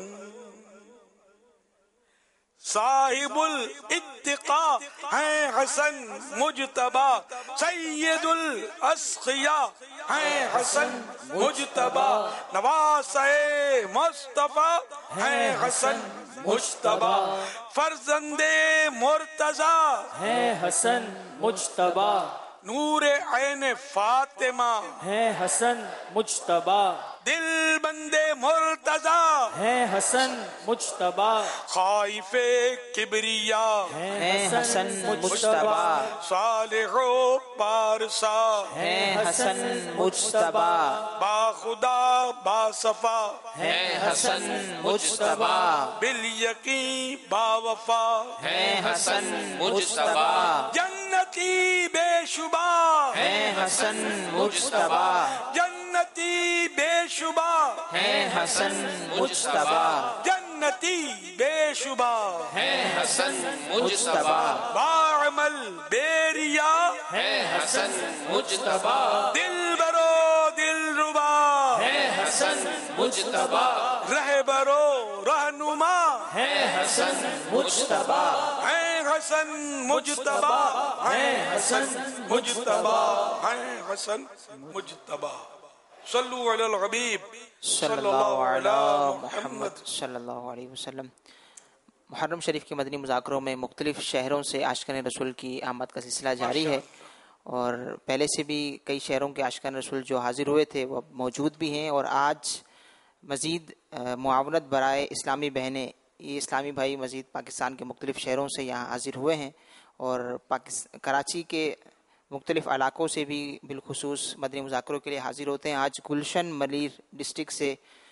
صاحب الاتقاء ہیں حسن مجتبی، سید الاسقیاء ہیں حسن مجتبی، نواسہ مصطفیٰ ہیں حسن مجتبی، فرزند مرتضی ہے حسن مجتبی، نور عین فاطمہ ہے حسن مجتبی، دل بند مرتضی ہے حسن مجتبی، خائف کبریا ہے حسن مجتبی، صالح و پارسا ہے حسن مجتبی، با خدا با صفا ہے حسن مجتبی، بالیقین با وفا ہے حسن مجتبی، جنتی بے شبہ ہے حسن مجتبی، جنتی بے شبہ ہے حسن مجتبی، جنتی بے شبہ ہے حسن مجتبی، باعمل بیریا ہے حسن مجتبی، دل برو دل ربا ہے حسن مجتبی، رہ برو رہنما ہے حسن مجتبی، ہے حسن مجتبی، ہے حسن مجتبی، ہے حسن مجتبی، صلو علی الحبیب صلی اللہ علی محمد صلی اللہ علیہ وسلم۔ محرم شریف کے مدنی مذاکروں میں مختلف شہروں سے عاشقان رسول کی آمد کا سلسلہ جاری ہے، اور پہلے سے بھی کئی شہروں کے عاشقان رسول جو حاضر ہوئے تھے وہ موجود بھی ہیں، اور آج مزید معاونت برائے اسلامی بہنیں، یہ اسلامی بھائی مزید پاکستان کے مختلف شہروں سے یہاں حاضر ہوئے ہیں، اور کراچی کے مختلف علاقوں سے بھی بالخصوص مدنی مذاکروں کے لیے حاضر ہوتے ہیں۔ آج گلشن ملیر ڈسٹرکٹ سے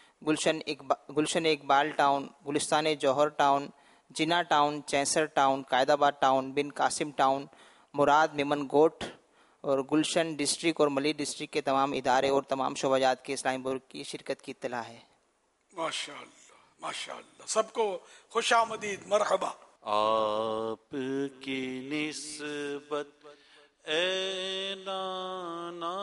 Gulshan Iqbal town, Gulistan Johar town, Jinnah town, Chanesar town, Qaidabad town, Bin Qasim town, Murad Memon Goth اور گلشن ڈسٹرکٹ اور ملیر ڈسٹرکٹ کے تمام ادارے اور تمام شعبہ جات کے اسلامی بھائی کی شرکت کی اطلاع ہے۔ ماشاءاللہ ماشاءاللہ، سب کو خوش آمدید، مرحبا۔ آپ کی نسبت اے نانا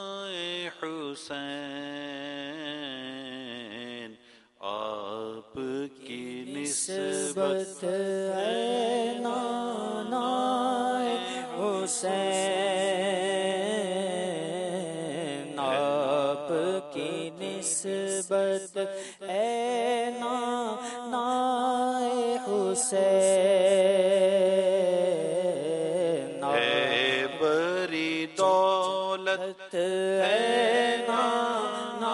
حسین، آپ کی نسبت اے نانا حسین، آپ کی نسبت اے نانا حسین، ہے بری دولت اے نانا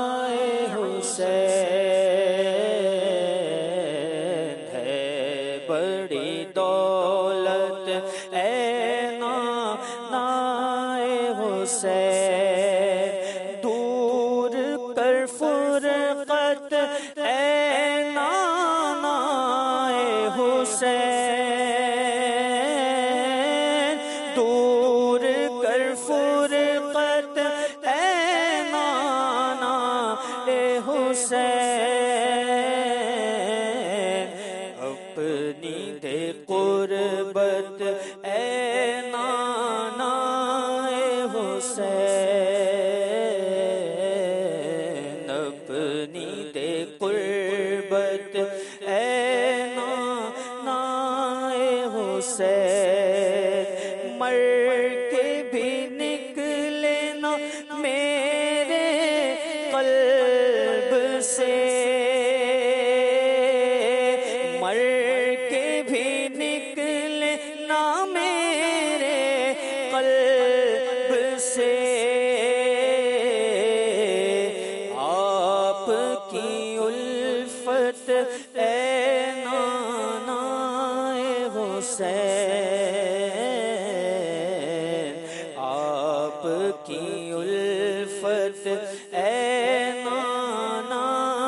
حسین، ہے بڑی دولت اے نانا حسین، دور کر فرقت اے نانا حسین، دور کر فرقت اے نانا حسین، اپنی دے قربت اے نانا حسین، اپنی دے قربت اے نانا حسین، مر کے بھی نکلے نا میرے قلب سے، مر کے بھی نکلے نا میرے قلب سے، آپ کی الفت اے نانا حسین، آپ کی الفت اے نانا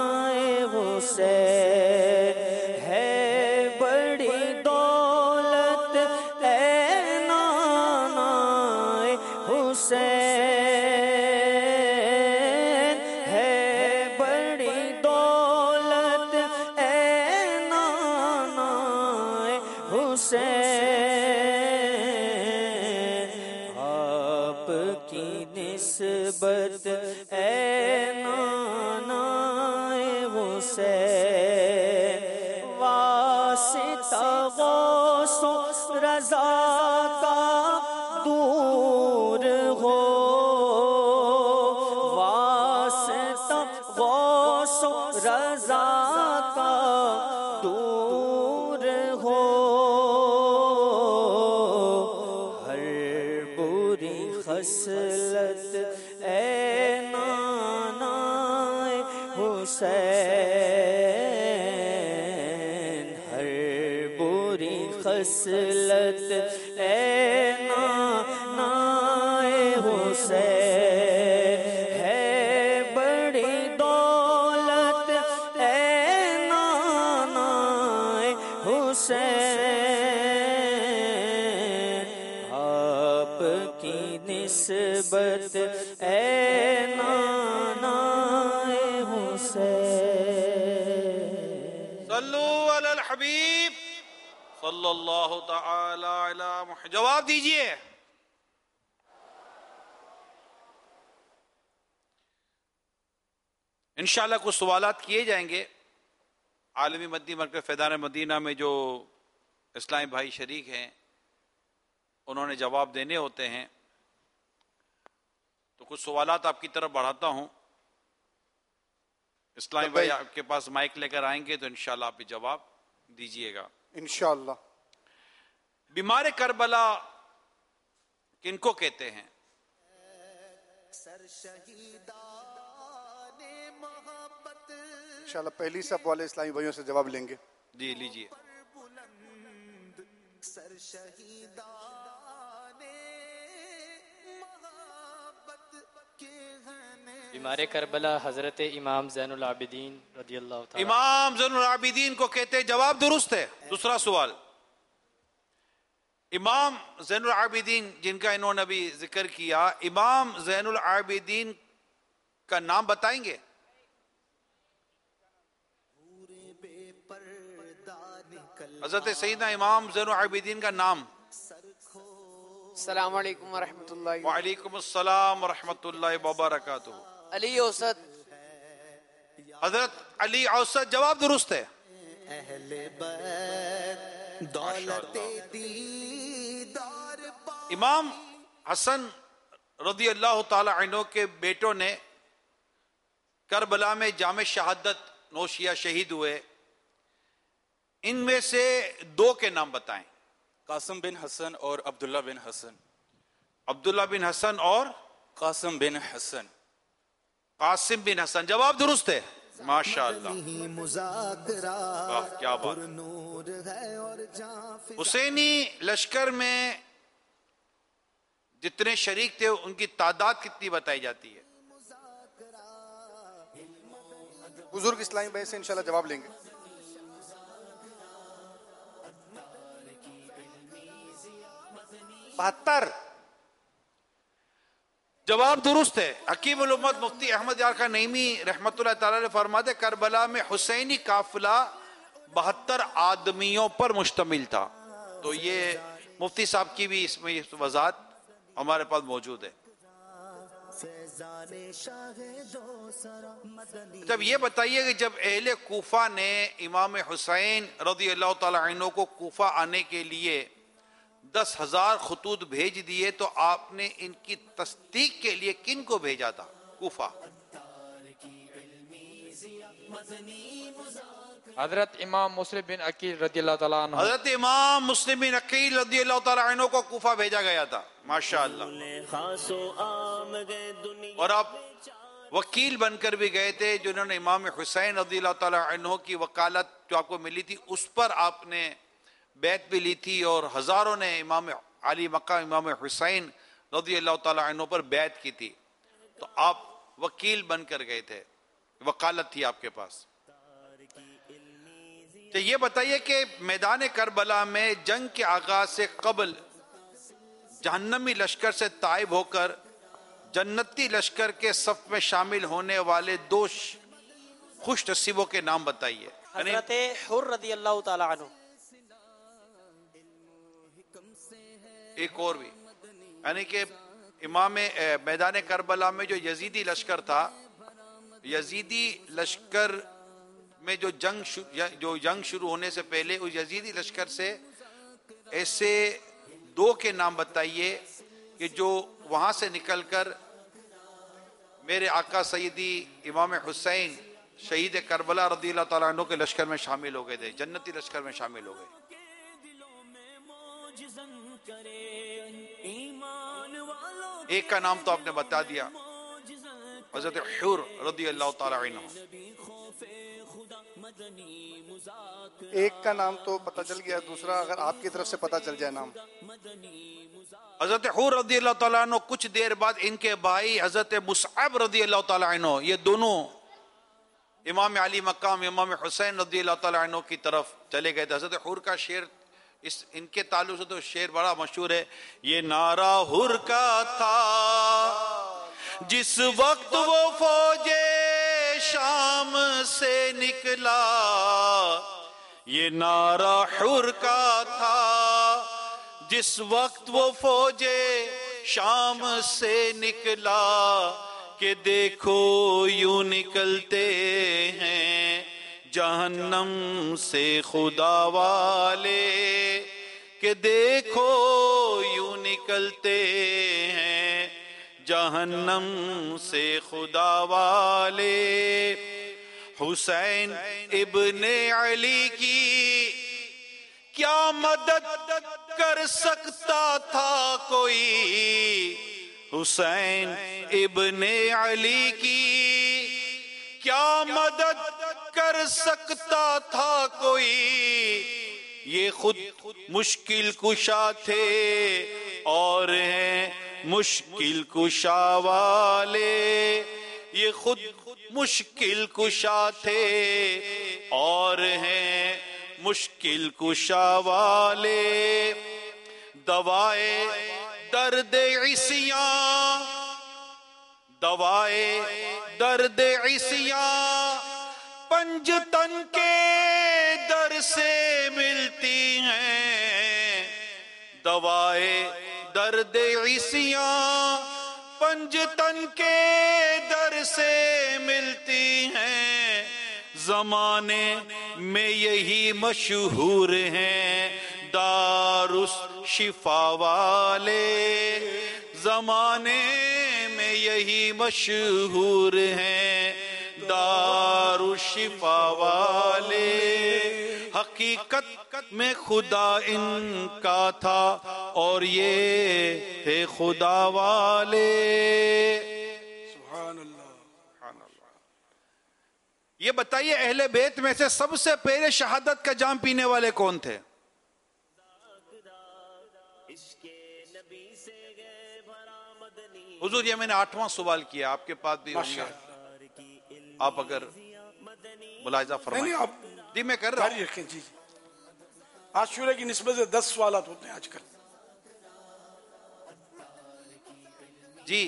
حسین، ہے بڑی دولت اے نانا حسین، ہے نسبت اے نانا حسین واسطہ غوث و رضا کا دور ہو واسطہ غوث و رضا کا دور ہو ہر بری خصلت اے نانا حسین ہر بری خصلت اے نانا حسین ہے بڑی دولت اے نانا حسین آپ کی نسبت اے نانا حسین صلو علی الحبیب صلی اللہ تعالی علی محمد. جواب دیجئے. انشاءاللہ کچھ سوالات کیے جائیں گے. عالمی مدنی مرکز فیضان مدینہ میں جو اسلامی بھائی شریک ہیں انہوں نے جواب دینے ہوتے ہیں، تو کچھ سوالات آپ کی طرف بڑھاتا ہوں. اسلامی بھائی آپ کے پاس مائک لے کر آئیں گے تو انشاءاللہ آپ جواب دیجئے گا انشاءاللہ. بیمار کربلا کن کو کہتے ہیں؟ انشاءاللہ پہلی صف والے اسلامی بھائیوں سے جواب لیں گے. جی لیجئے. بیمار کربلا حضرت امام زین العابدین رضی اللہ تعالی. امام زین العابدین کو کہتے ہیں. جواب درست ہے. دوسرا سوال، امام زین العابدین جن کا انہوں نے ابھی ذکر کیا، امام زین العابدین کا نام بتائیں گے؟ حضرت سیدنا امام زین العابدین کا نام. السلام علیکم ورحمۃ اللہ. وعلیکم السلام ورحمۃ اللہ وبرکاتہ. علی اوسط. حضرت علی اوسط. جواب درست ہے. اہل بیت دولت دیدار. امام حسن رضی اللہ تعالی عنہ کے بیٹوں نے کربلا میں جام شہادت نوشیا شہید ہوئے. ان میں سے دو کے نام بتائیں. قاسم بن حسن اور عبداللہ بن حسن. عبداللہ بن حسن اور قاسم بن حسن. قاسم بن حسن. جواب درست ہے. ماشاءاللہ. کیا بات. حسینی لشکر میں جتنے شریک تھے ان کی تعداد کتنی بتائی جاتی ہے؟ بزرگ اسلامی بھائی سے انشاءاللہ جواب لیں گے. جواب درست ہے. حکیم الامت مفتی احمد یار خان نعیمی رحمت اللہ تعالی نے فرماتے کربلا میں حسینی قافلہ 72 آدمیوں پر مشتمل تھا. تو یہ مفتی صاحب کی بھی اس میں وضاحت ہمارے پاس موجود ہے. جب یہ بتائیے کہ جب اہل کوفہ نے امام حسین رضی اللہ تعالی عنہ کو کوفہ آنے کے لیے 10,000 خطوط بھیج دیے تو آپ نے ان کی تصدیق کے لیے کن کو بھیجا تھا کوفہ؟ حضرت امام مسلم بن عقیل رضی اللہ تعالیٰ عنہ. حضرت امام مسلم بن عقیل رضی اللہ تعالیٰ عنہ کو کوفہ بھیجا گیا تھا. ماشاءاللہ. اور آپ وکیل بن کر بھی گئے تھے جنہوں نے امام حسین رضی اللہ تعالیٰ عنہ کی وکالت جو آپ کو ملی تھی اس پر آپ نے بیعت بھی لی تھی اور ہزاروں نے امام علی مقام امام حسین رضی اللہ تعالیٰ عنہ پر بیعت کی تھی. تو آپ وکیل بن کر گئے تھے، وکالت تھی آپ کے پاس. تو یہ بتائیے کہ میدان کربلا میں جنگ کے آغاز سے قبل جہنمی لشکر سے تائب ہو کر جنتی لشکر کے صف میں شامل ہونے والے دو خوش نصیبوں کے نام بتائیے. حضرت حر رضی اللہ تعالی عنہ. ایک اور بھی، یعنی کہ امام میدان کربلا میں جو یزیدی لشکر تھا، یزیدی لشکر میں جو جنگ شروع ہونے سے پہلے اس یزیدی لشکر سے ایسے 2 کے نام بتائیے کہ جو وہاں سے نکل کر میرے آقا سیدی امام حسین شہید کربلا رضی اللہ تعالیٰ عنہ کے لشکر میں شامل ہو گئے تھے، جنتی لشکر میں شامل ہو گئے۔ ایک کا نام تو آپ نے بتا دیا، حضرت حور رضی اللہ تعالیٰ عنہ۔ ایک کا نام تو پتہ چل گیا، دوسرا اگر آپ کی طرف سے پتہ چل جائے نام۔ حضرت حور رضی اللہ تعالیٰ عنہ، کچھ دیر بعد ان کے بھائی حضرت مصعب رضی اللہ تعالیٰ عنہ، یہ دونوں امام علی مقام امام حسین رضی اللہ تعالیٰ عنہ کی طرف چلے گئے تھے۔ حضرت حور کا شعر ان کے تعلق سے تو شعر بڑا مشہور ہے، یہ نعرہ حور کا تھا جس وقت وہ فوج شام سے نکلا، یہ نعرہ حور کا تھا جس وقت وہ فوج شام سے نکلا، کہ دیکھو یوں نکلتے ہیں جہنم سے خدا والے، کہ دیکھو یوں نکلتے ہیں جہنم سے خدا والے۔ حسین ابن علی کی کیا مدد کر سکتا تھا کوئی، حسین ابن علی کی کیا مدد کر سکتا تھا کوئی، یہ خود مشکل کشا تھے اور ہیں مشکل کشا والے، یہ خود مشکل کشا تھے اور ہیں مشکل کشا والے۔ دوائے درد عصیاں، دوائے درد عصیاں پنجتن کے در سے ملتی ہیں، دوائے درد عصیاں پنجتن کے در سے ملتی ہیں، زمانے میں یہی مشہور ہیں دارالشفا والے، زمانے میں یہی مشہور ہیں دارالشفا والے۔ حقیقت میں خدا ان کا تھا اور یہ تھے خدا والے۔ سبحان اللہ۔ یہ بتائیے اہل بیت میں سے سب سے پہلے شہادت کا جام پینے والے کون تھے؟ حضور یہ میں نے 8واں سوال کیا، آپ کے پاس بھی ہوگا، آپ اگر ملاحظہ فرمائیں۔ جی میں کر رہا ہوں۔ رکھیں جی، عاشورہ کی نسبت سے 10 سوالات ہوتے ہیں آج کل۔ جی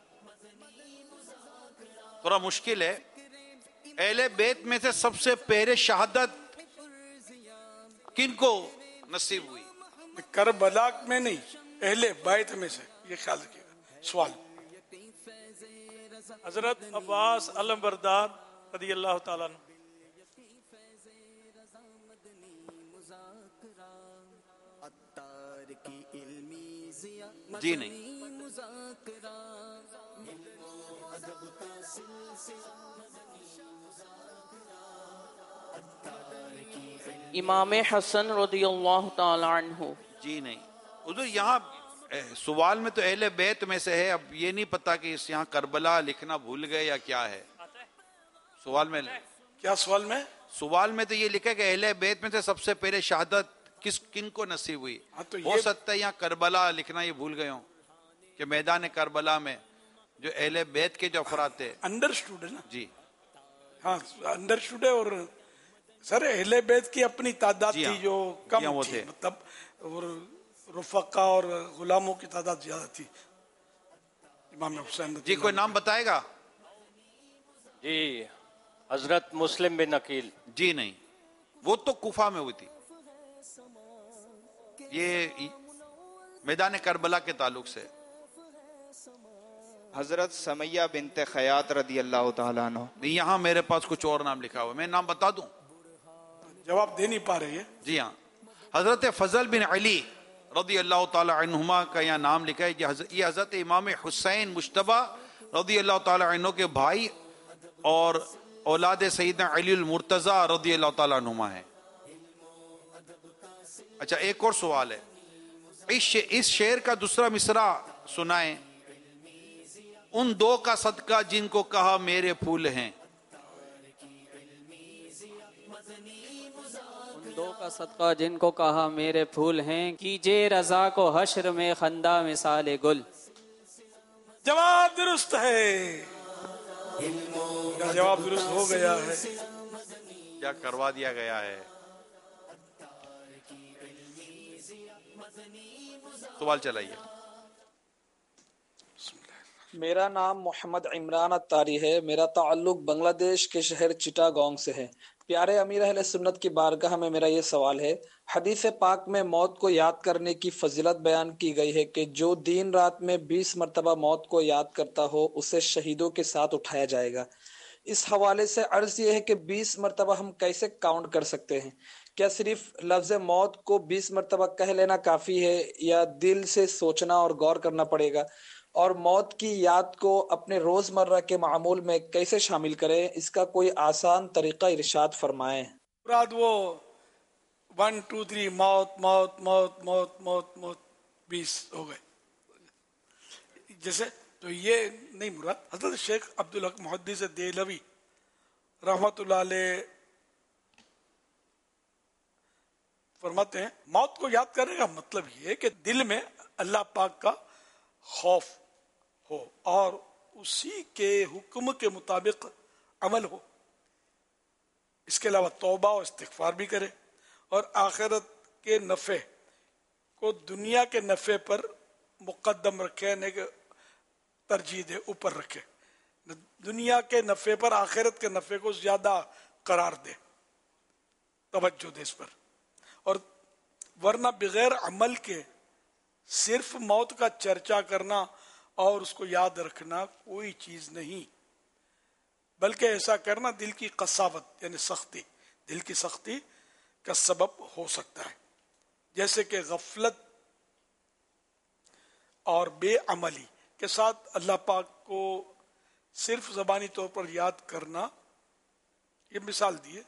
تھوڑا مشکل ہے۔ اہل بیت میں سے سب سے پہلے شہادت کن کو نصیب ہوئی؟ کربلا میں نہیں، اہل بیت میں سے، یہ خیال رکھیے گا۔ سوال حضرت عباس علمبردار رضی اللہ تعالیٰ عنہ۔ جی نہیں۔ امام حسن رضی اللہ تعالی عنہ۔ جی نہیں حضور، یہاں سوال میں تو اہل بیت میں سے ہے، اب یہ نہیں پتا کہ اس یہاں کربلا لکھنا بھول گئے یا کیا ہے سوال میں۔ کیا سوال میں؟ سوال میں تو یہ لکھا کہ اہل بیت میں سے سب سے پہلے شہادت کن کو نصیب ہوئی؟ ہو سکتا ہے یہاں کربلا لکھنا یہ بھول گئے ہوں کہ میدان کربلا میں جو اہل بیت کے جو افراد تھے۔ انڈرسٹوڈ ہے نا؟ جی ہاں انڈرسٹوڈ ہے۔ اور سر اہل بیت کی اپنی تعداد تھی جو کم تھی، مطلب اور رفقا اور غلاموں کی تعداد زیادہ تھی۔ امام حسین جی کوئی نام بتائے گا؟ جی حضرت مسلم بن عقیل۔ جی نہیں، وہ تو کوفہ میں ہوئی تھی، یہ میدان کربلا کے تعلق سے۔ حضرت سمیہ بنت خیاط رضی اللہ تعالیٰ عنہ. یہاں میرے پاس کچھ اور نام لکھا ہوا ہے, میں نام بتا دوں؟ جواب دے نہیں پا رہے ہیں. جی ہاں, حضرت فضل بن علی رضی اللہ تعالی عنہما کا یہاں نام لکھا ہے. یہ حضرت امام حسین مجتبی رضی اللہ تعالی عنہ کے بھائی اور اولاد سیدنا علی المرتضی رضی اللہ تعالی عنہما ہے. اچھا, ایک اور سوال ہے, اس شعر کا دوسرا مصرع سنائیں. ان دو کا صدقہ جن کو کہا میرے پھول ہیں. دو کا صدقہ جن کو کہا میرے پھول ہیں, کیجے رضا کو حشر میں خندہ مثال گل. جواب درست ہے, جواب درست ہو گیا ہے. کیا کروا دیا گیا ہے. سوال چلائیے. میرا نام محمد عمران اتاری ہے. میرا تعلق بنگلہ دیش کے شہر چٹاگانگ سے ہے. پیارے امیر اہل سنت کی بارگاہ میں میرا یہ سوال ہے, حدیث پاک میں موت کو یاد کرنے کی فضیلت بیان کی گئی ہے کہ جو دن رات میں 20 مرتبہ موت کو یاد کرتا ہو اسے شہیدوں کے ساتھ اٹھایا جائے گا. اس حوالے سے عرض یہ ہے کہ 20 مرتبہ ہم کیسے کاؤنٹ کر سکتے ہیں؟ کیا صرف لفظ موت کو 20 مرتبہ کہہ لینا کافی ہے یا دل سے سوچنا اور غور کرنا پڑے گا؟ اور موت کی یاد کو اپنے روزمرہ کے معمول میں کیسے شامل کریں؟ اس کا کوئی آسان طریقہ ارشاد فرمائیں. مراد وہ 1 2 3 موت موت موت موت موت موت 20 ہو گئے جیسے, تو یہ نہیں مراد. حضرت شیخ عبدالحق محدث دہلوی رحمت اللہ علیہ فرماتے ہیں موت کو یاد کرنے کا مطلب یہ ہے کہ دل میں اللہ پاک کا خوف ہو اور اسی کے حکم کے مطابق عمل ہو. اس کے علاوہ توبہ و استغفار بھی کرے اور آخرت کے نفع کو دنیا کے نفع پر مقدم رکھے, یعنی کہ ترجیح دے, اوپر رکھے. دنیا کے نفع پر آخرت کے نفع کو زیادہ قرار دے, توجہ دے اس پر. اور ورنہ بغیر عمل کے صرف موت کا چرچا کرنا اور اس کو یاد رکھنا کوئی چیز نہیں, بلکہ ایسا کرنا دل کی قساوت یعنی سختی, دل کی سختی کا سبب ہو سکتا ہے. جیسے کہ غفلت اور بے عملی کے ساتھ اللہ پاک کو صرف زبانی طور پر یاد کرنا. یہ مثال دیے,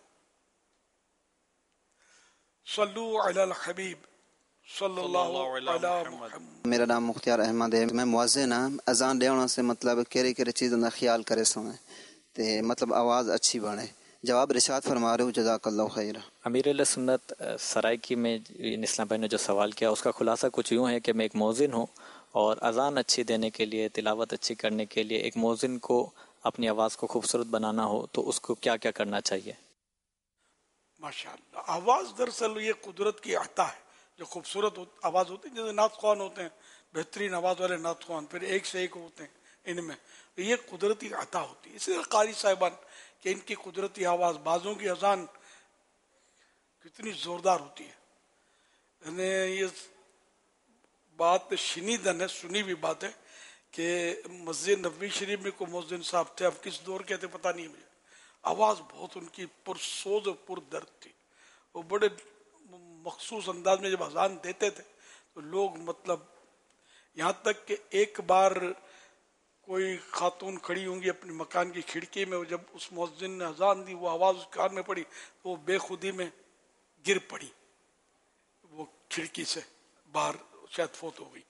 صلو علی الحبیب صلی اللہ علیہ محمد. میرا نام مختار احمد ہے. میں مؤذن ہاں. اذان دینا سے مطلب کیڑی کیڑی چیزوں کا خیال کرے سویں تے مطلب آواز اچھی بنے. جواب ارشاد فرما رہے ہو, جزاک اللہ خیر. امیر علیہ سنت سرائکی میں اسلام بھائی نے جو سوال کیا اس کا خلاصہ کچھ یوں ہے کہ میں ایک مؤذن ہوں اور اذان اچھی دینے کے لیے, تلاوت اچھی کرنے کے لیے ایک مؤذن کو اپنی آواز کو خوبصورت بنانا ہو تو اس کو کیا کیا کرنا چاہیے؟ ماشاءاللہ, آواز دراصل یہ قدرت کی عطا ہے. جو خوبصورت آواز ہوتی ہے, جیسے نعت خوان ہوتے ہیں, بہترین آواز والے نعت خوان, پھر ایک سے ایک ہوتے ہیں, ان میں یہ قدرتی عطا ہوتی ہے. اسی طرح قاری صاحبان کہ ان کی قدرتی آواز, بعضوں کی اذان کتنی زوردار ہوتی ہے. یعنی یہ بات شنیدن ہے, سنی بھی بات ہے کہ مسجد نبوی شریف میں کوئی مؤذن صاحب تھے, اب کس دور کے تھے پتہ نہیں مجھے, آواز بہت ان کی پرسوز اور پر درد تھی. وہ بڑے مخصوص انداز میں جب اذان دیتے تھے تو لوگ مطلب یہاں تک کہ ایک بار کوئی خاتون کھڑی ہوں گی اپنے مکان کی کھڑکی میں, جب اس مؤذن نے اذان دی وہ آواز اس کان میں پڑی تو وہ بے خودی میں گر پڑی, وہ کھڑکی سے باہر شاید فوت ہو گئی.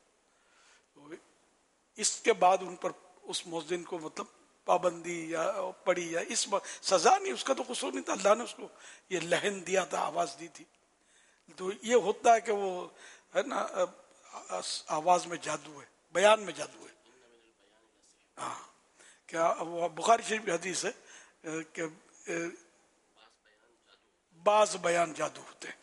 اس کے بعد ان پر اس مؤذن کو مطلب پابندی یا پڑی یا اس سزا نہیں, اس کا تو قصور نہیں تھا, اللہ نے اس کو یہ لہن دیا تھا, آواز دی تھی. تو یہ ہوتا ہے کہ وہ ہے نا آواز میں جادو ہے, بیان میں جادو ہے. ہاں, کیا وہ بخاری شریف کی حدیث ہے کہ بعض بیان جادو ہوتے ہیں,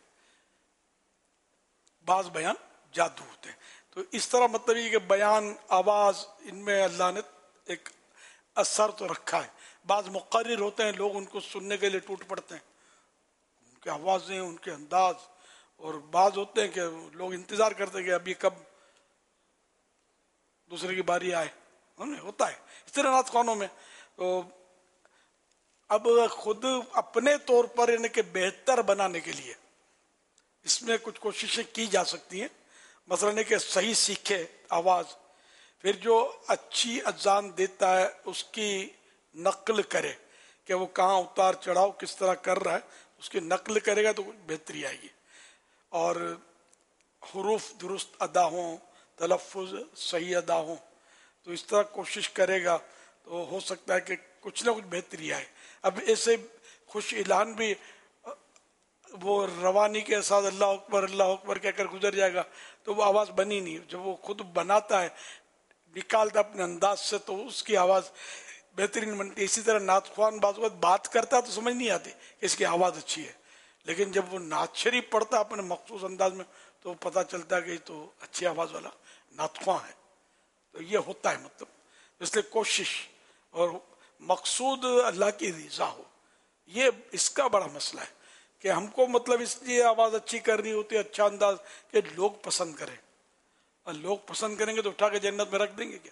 بعض بیان جادو ہوتے ہیں. تو اس طرح مطلب یہ کہ بیان, آواز, ان میں اللہ نے ایک اثر تو رکھا ہے. بعض مقرر ہوتے ہیں, لوگ ان کو سننے کے لیے ٹوٹ پڑتے ہیں, ان کی آوازیں, ان کے انداز. اور بعض ہوتے ہیں کہ لوگ انتظار کرتے ہیں کہ ابھی کب دوسرے کی باری آئے, ہوتا ہے اس طرح نعت خوانوں میں. تو اب خود اپنے طور پر ان کے بہتر بنانے کے لیے اس میں کچھ کوششیں کی جا سکتی ہیں. مثلاً کہ صحیح سیکھے آواز، پھر جو اچھی اذان دیتا ہے اس کی نقل کرے کہ وہ کہاں اتار چڑھاؤ کس طرح کر رہا ہے، اس کی نقل کرے گا تو بہتری آئے گی. اور حروف درست ادا ہوں، تلفظ صحیح ادا ہوں، تو اس طرح کوشش کرے گا تو ہو سکتا ہے کہ کچھ نہ کچھ بہتری آئے. اب ایسے خوش اعلان بھی وہ روانی کے ساتھ اللہ اکبر کہہ کر گزر جائے گا تو وہ آواز بنی نہیں. جب وہ خود بناتا ہے نکالتا اپنے انداز سے تو اس کی آواز بہترین بنتی ہے. اسی طرح نعت خوان بعض وقت بات کرتا تو سمجھ نہیں آتی کہ اس کی آواز اچھی ہے، لیکن جب وہ نعت شریف پڑھتا اپنے مخصوص انداز میں تو پتہ چلتا ہے کہ یہ تو اچھی آواز والا نعت خواں ہے. تو یہ ہوتا ہے مطلب اس لیے کوشش اور مقصود اللہ کی رضا ہو. یہ اس کا بڑا مسئلہ ہے کہ ہم کو مطلب اس لیے آواز اچھی کرنی ہوتی ہے، اچھا انداز کہ لوگ پسند کریں، اور لوگ پسند کریں گے تو اٹھا کے جنت میں رکھ دیں گے کیا؟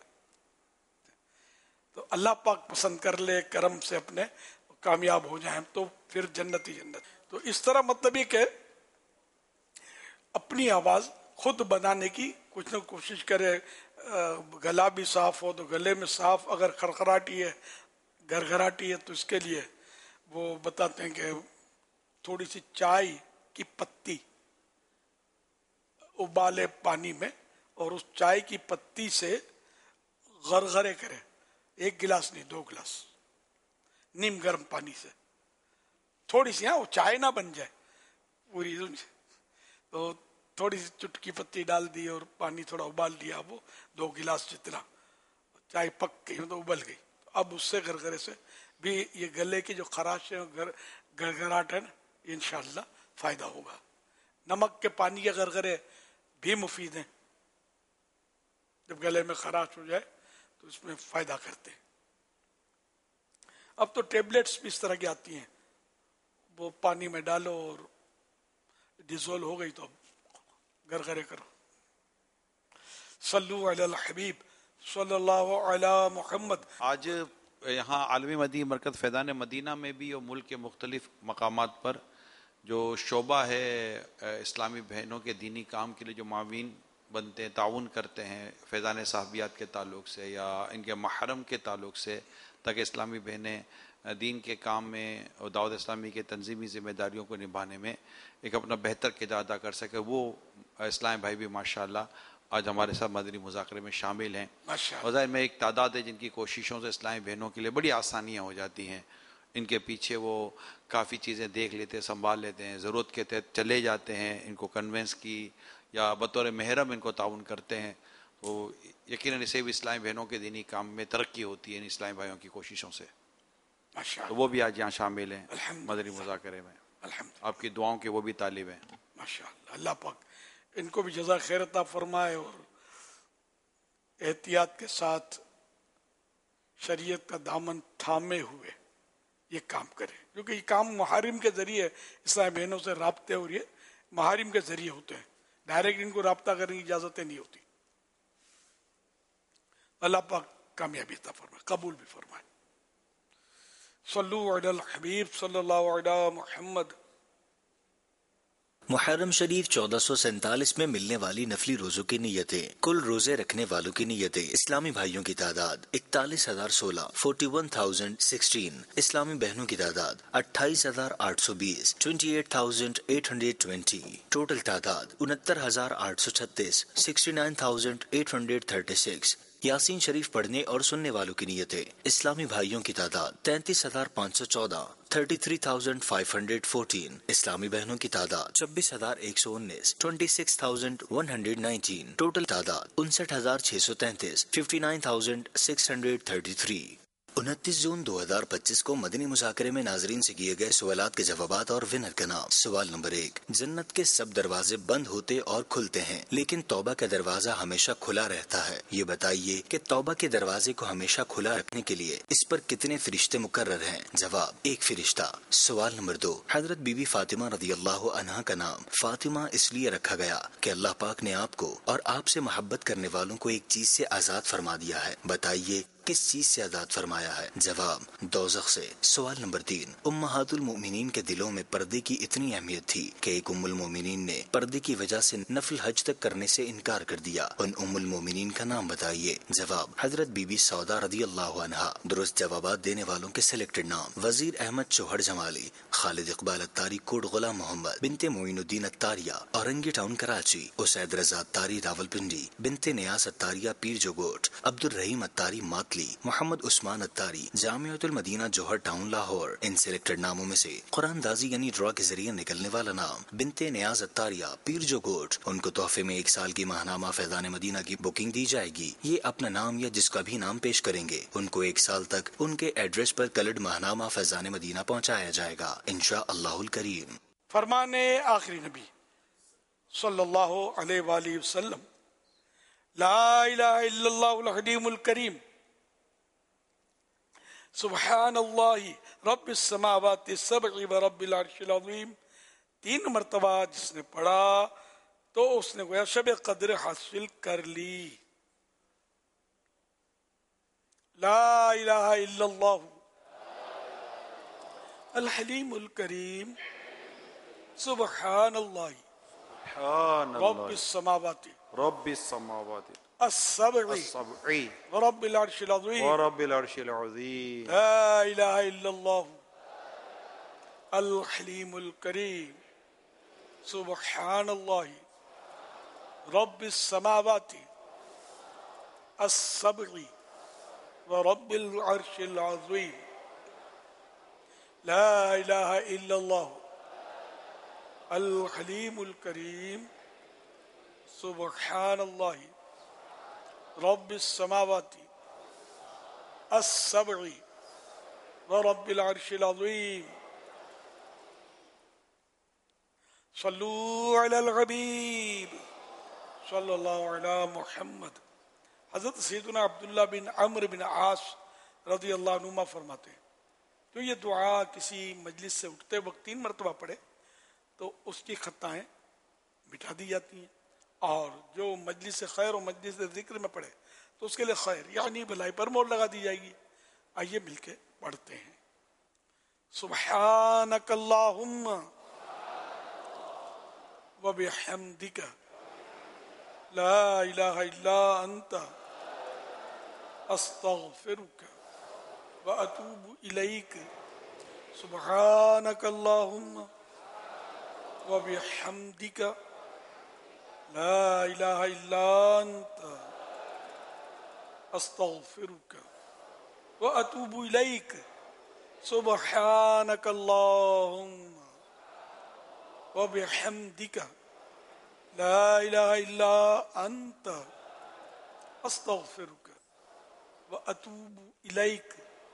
تو اللہ پاک پسند کر لے کرم سے اپنے کامیاب ہو جائیں تو پھر جنت ہی جنت. تو اس طرح مطلب یہ کہ اپنی آواز خود بنانے کی کچھ نہ کوشش کرے. گلا بھی صاف ہو تو گلے میں صاف، اگر خرخراٹی ہے گھرگھراٹی ہے تو اس کے لیے وہ بتاتے ہیں کہ تھوڑی سی چائے کی پتی ابالے پانی میں اور اس چائے کی پتی سے غرغرے کرے، 1 گلاس نہیں 2 گلاس نیم گرم پانی سے، تھوڑی سی وہ چائے نہ بن جائے پوری، تو تھوڑی سی چٹکی پتی ڈال دی اور پانی تھوڑا ابال لیا، وہ 2 گلاس جتنا، چائے پک گئی تو ابل گئی. اب اس سے گرگرے سے بھی یہ گلے کی جو خراش ہے گرگراہٹ ہے نا، انشاءاللہ فائدہ ہوگا. نمک کے پانی کے گرگرے بھی مفید ہیں، جب گلے میں خراش ہو جائے تو اس میں فائدہ کرتے ہیں. اب تو ٹیبلٹس بھی اس طرح کی آتی ہیں، وہ پانی میں ڈالو اور ڈیزول ہو گئی تو اب گرگرے کرو. صلو علی الحبیب صلی اللہ علی محمد. آج یہاں عالمی مدنی مرکز فیضان مدینہ میں بھی اور ملک کے مختلف مقامات پر جو شعبہ ہے اسلامی بہنوں کے دینی کام کے لیے جو معاون بنتے ہیں، تعاون کرتے ہیں فیضان صحابیات کے تعلق سے یا ان کے محرم کے تعلق سے، تاکہ اسلامی بہنیں دین کے کام میں اور دعوت اسلامی کے تنظیمی ذمہ داریوں کو نبھانے میں ایک اپنا بہتر کردار ادا کر سکے. وہ اسلام بھائی بھی ماشاءاللہ آج ہمارے ساتھ مدنی مذاکرے میں شامل ہیں. اور ظاہر میں ایک تعداد ہے جن کی کوششوں سے اسلامی بہنوں کے لیے بڑی آسانیاں ہو جاتی ہیں. ان کے پیچھے وہ کافی چیزیں دیکھ لیتے ہیں، سنبھال لیتے ہیں، ضرورت کے تحت چلے جاتے ہیں، ان کو کنونس کی یا بطور محرم ان کو تعاون کرتے ہیں. تو یقیناً اسے بھی اسلامی بہنوں کے دینی کام میں ترقی ہوتی ہے ان اسلامی بھائیوں کی کوششوں سے. تو وہ بھی آج یہاں شامل ہیں مدنی مذاکرے میں. آپ کی دعاؤں کے وہ بھی طالب ہیں. ماشاءاللہ، اللہ پاک ان کو بھی جزا خیر عطا فرمائے اور احتیاط کے ساتھ شریعت کا دامن تھامے ہوئے یہ کام کرے، کیونکہ یہ کام محارم کے ذریعے اسلامی بہنوں سے رابطے اور یہ محارم کے ذریعے ہوتے ہیں، ڈائریکٹ ان کو رابطہ کرنے کی اجازتیں نہیں ہوتی. اللہ پاک کامیابی عطا فرمائے، قبول بھی فرمائے. صلو علی الحبیب صلی اللہ علی محمد. محرم شریف 1447 میں ملنے والی نفلی روزوں کی نیتیں. کل روزے رکھنے والوں کی نیتیں. اسلامی بھائیوں کی تعداد 41,016 41,016. اسلامی بہنوں کی تعداد 28,820 28,820. ٹوٹل تعداد 69,836 69,836. یاسین شریف پڑھنے اور سننے والوں کی نیتیں. اسلامی بھائیوں کی تعداد 33,514 33,514. اسلامی بہنوں کی تعداد 26,119 26,119. ٹوٹل تعداد 59,633 59,633. 29 جون 2025 کو مدنی مذاکرے میں ناظرین سے کیے گئے سوالات کے جوابات اور ونر کا نام۔ سوال نمبر 1، جنت کے سب دروازے بند ہوتے اور کھلتے ہیں لیکن توبہ کا دروازہ ہمیشہ کھلا رہتا ہے، یہ بتائیے کہ توبہ کے دروازے کو ہمیشہ کھلا رکھنے کے لیے اس پر کتنے فرشتے مقرر ہیں؟ جواب، 1 فرشتہ۔ سوال نمبر 2، حضرت بی بی فاطمہ رضی اللہ عنہا کا نام فاطمہ اس لیے رکھا گیا کہ اللہ پاک نے آپ کو اور آپ سے محبت کرنے والوں کو ایک چیز سے آزاد فرما دیا ہے، بتائیے کس چیز سے آزاد فرمایا ہے؟ جواب، دوزخ سے۔ سوال نمبر 3، امہات المؤمنین کے دلوں میں پردے کی اتنی اہمیت تھی کہ ایک ام المؤمنین نے پردے کی وجہ سے نفل حج تک کرنے سے انکار کر دیا، ان ام المؤمنین کا نام بتائیے۔ جواب، حضرت بی بی سودا رضی اللہ عنہا۔ درست جوابات دینے والوں کے سلیکٹڈ نام: وزیر احمد چوہڑ جمالی، خالد اقبال اتاری کوٹ غلام محمد، بنت معین الدین اتاریہ اورنگی ٹاؤن کراچی، اسید رضا اتاری راولپنڈی، بنت نیاز اتاریہ پیر جوگوٹ، عبد الرحیم اتاری ماتلی، محمد عثمان اتاری جامعۃ المدینہ جوہر ٹاؤن لاہور۔ ان سلیکٹڈ ناموں میں سے قرآن دازی یعنی ڈرا کے ذریعے نکلنے والا نام بنت نیاز اتاریہ پیر جوگوٹ، ان کو تحفے میں 1 سال کی ماہنامہ فیضان مدینہ کی بکنگ دی جائے گی۔ یہ اپنا نام یا جس کا بھی نام پیش کریں گے ان کو 1 سال تک ان کے ایڈریس پر کلرڈ ماہنامہ فیضان مدینہ پہنچایا جائے گا انشاء اللہ الکریم۔ فرمان آخری نبی صلی اللہ علیہ وآلہ وسلم، لا الہ الا اللہ الحلیم الکریم، سبحان اللہ رب السماوات السبع و رب العرش العظیم 3 مرتبہ جس نے پڑھا تو اس نے گویا شب قدر حاصل کر لی۔ لا الہ الا اللہ الحلیم الکریم، سبحان اللہ رب السماوات السبع ورب العرش العظیم، لا الہ الا اللہ الحلیم الکریم، سبحان اللہ رب السماوات السبع ورب العرش العظیم، لا الہ الا اللہ الحلیم الکریم، سبحان اللہ رب السماوات السبع ورب العرش العظیم۔ صلو علی الحبیب صلی اللہ علی محمد۔ حضرت سیدنا عبداللہ بن عمرو بن عاص رضی اللہ عنہما فرماتے ہیں تو یہ دعا کسی مجلس سے اٹھتے وقت 3 مرتبہ پڑھے تو اس کی خطائیں مٹا دی جاتی ہیں، اور جو مجلس خیر و مجلس ذکر میں پڑھے تو اس کے لیے خیر یعنی بھلائی پر مور لگا دی جائے گی۔ آئیے مل کے پڑھتے ہیں۔ سبحانک اللہم وبحمدک لا الہ الا انت استغفرک واتوب الیک، سبحانک اللہم وبحمدک لا الہ الا انت استغفرک واتوب الیک، سبحانک اللہم وبحمدک لا الہ الا انت استغفرک واتوب الیک۔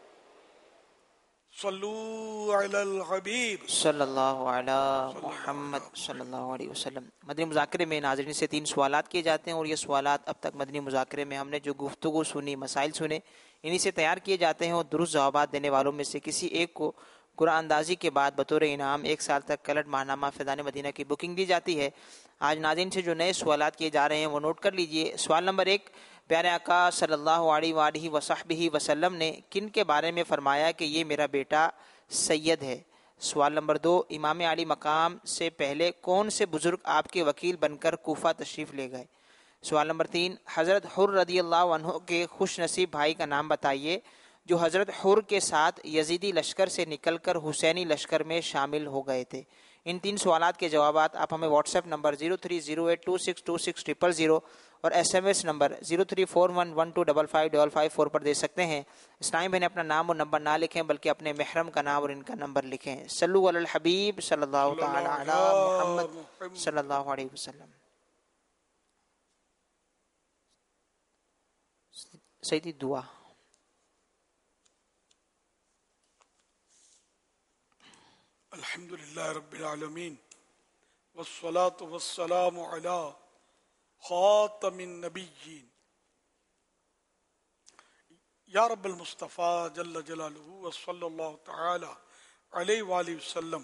صلو علی الحبیب صلی اللہ علی محمد صلی اللہ علیہ وسلم۔ مدنی مذاکرے میں ناظرین سے 3 سوالات کیے جاتے ہیں، اور یہ سوالات اب تک مدنی مذاکرے میں ہم نے جو گفتگو سنی، مسائل سنے، انہی سے تیار کیے جاتے ہیں، اور درست جوابات دینے والوں میں سے کسی ایک کو قرآن اندازی کے بعد بطور انعام 1 سال تک کلرڈ ماہنامہ فیضان مدینہ کی بکنگ دی جاتی ہے۔ آج ناظرین سے جو نئے سوالات کیے جا رہے ہیں وہ نوٹ کر لیجئے۔ سوال نمبر 1، پیارے آقا صلی اللہ علیہ وآلہ وصحبہ وسلم نے کن کے بارے میں فرمایا کہ یہ میرا بیٹا سید ہے؟ سوال نمبر 2، امام علی مقام سے پہلے کون سے بزرگ آپ کے وکیل بن کر کوفہ تشریف لے گئے؟ سوال نمبر 3، حضرت حر رضی اللہ عنہ کے خوش نصیب بھائی کا نام بتائیے جو حضرت حر کے ساتھ یزیدی لشکر سے نکل کر حسینی لشکر میں شامل ہو گئے تھے۔ ان 3 سوالات کے جوابات آپ ہمیں واٹس ایپ نمبر 0308262600 اور SMS نمبر 0341125555 پر دے سکتے ہیں۔ اسلامی بہنیں اپنا نام اور نمبر نہ لکھیں بلکہ اپنے محرم کا نام اور ان کا نمبر لکھیں۔ صلو علی الحبیب صلی اللہ تعالی علی محمد صلی اللہ علیہ وسلم۔ سیدی دعا۔ الحمدللہ رب العالمین والصلاة والسلام علی خاتم النبیین یا رب المصطفیٰ جل جلالہ وصلی اللہ تعالی علیہ وآلہ وسلم۔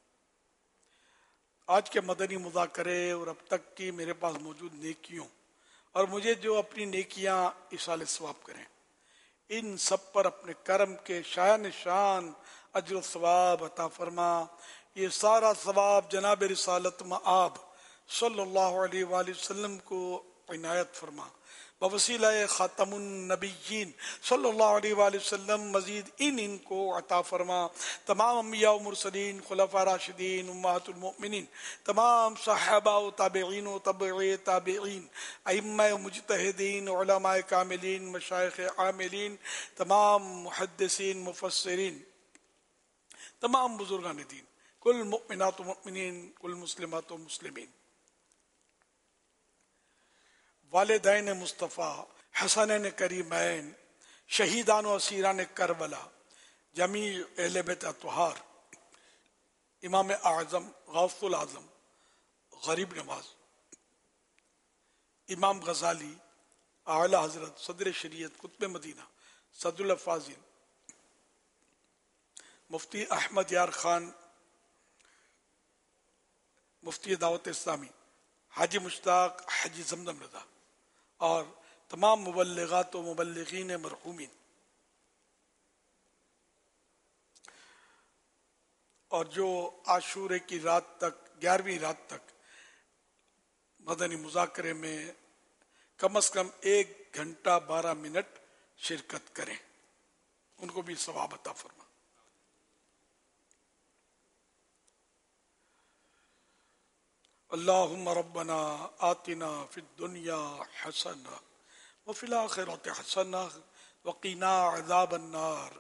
آج کے مدنی مذاکرے اور اب تک کی میرے پاس موجود نیکیوں اور مجھے جو اپنی نیکیاں ایصال ثواب کریں، ان سب پر اپنے کرم کے شایان شان اجر و ثواب عطا فرما۔ یہ سارا ثواب جناب رسالت مآب صلی اللہ علیہ وآلہ وسلم کو عنایت فرما، بوسیلہ خاتم النبیین صلی اللہ علیہ وآلہ وسلم مزید ان کو عطا فرما۔ تمام انبیاء و مرسلین، خلفاء راشدین، امہات المؤمنین، تمام صحابہ و تابعین و تبع تابعین، ائمہ و مجتہدین، علماء کاملین، مشائخ عاملین، تمام محدثین، مفسرین، تمام بزرگان دین، کل مؤمنات و مؤمنین، کل مسلمات و مسلمین، والدین مصطفیٰ، حسنین کریمین، شہیدان و اسیران کربلا، جمیع اہل بیت اطہار، امام اعظم غوث العظم غریب نواز، امام غزالی، اعلی حضرت صدر شریعت قطب مدینہ صدر الفاضل مفتی احمد یار خان، مفتی دعوت اسلامی حاجی مشتاق حاجی زمزم رضا، اور تمام مبلغات و مبلغین مرحومین، اور جو عاشورے کی رات تک 11ویں رات تک مدنی مذاکرے میں کم از کم 1 گھنٹہ 12 منٹ شرکت کریں، ان کو بھی ثواب عطا فرما۔ اللہم ربنا آتنا فی الدنیا حسنہ وفی الآخرۃ حسنہ وقنا عذاب النار۔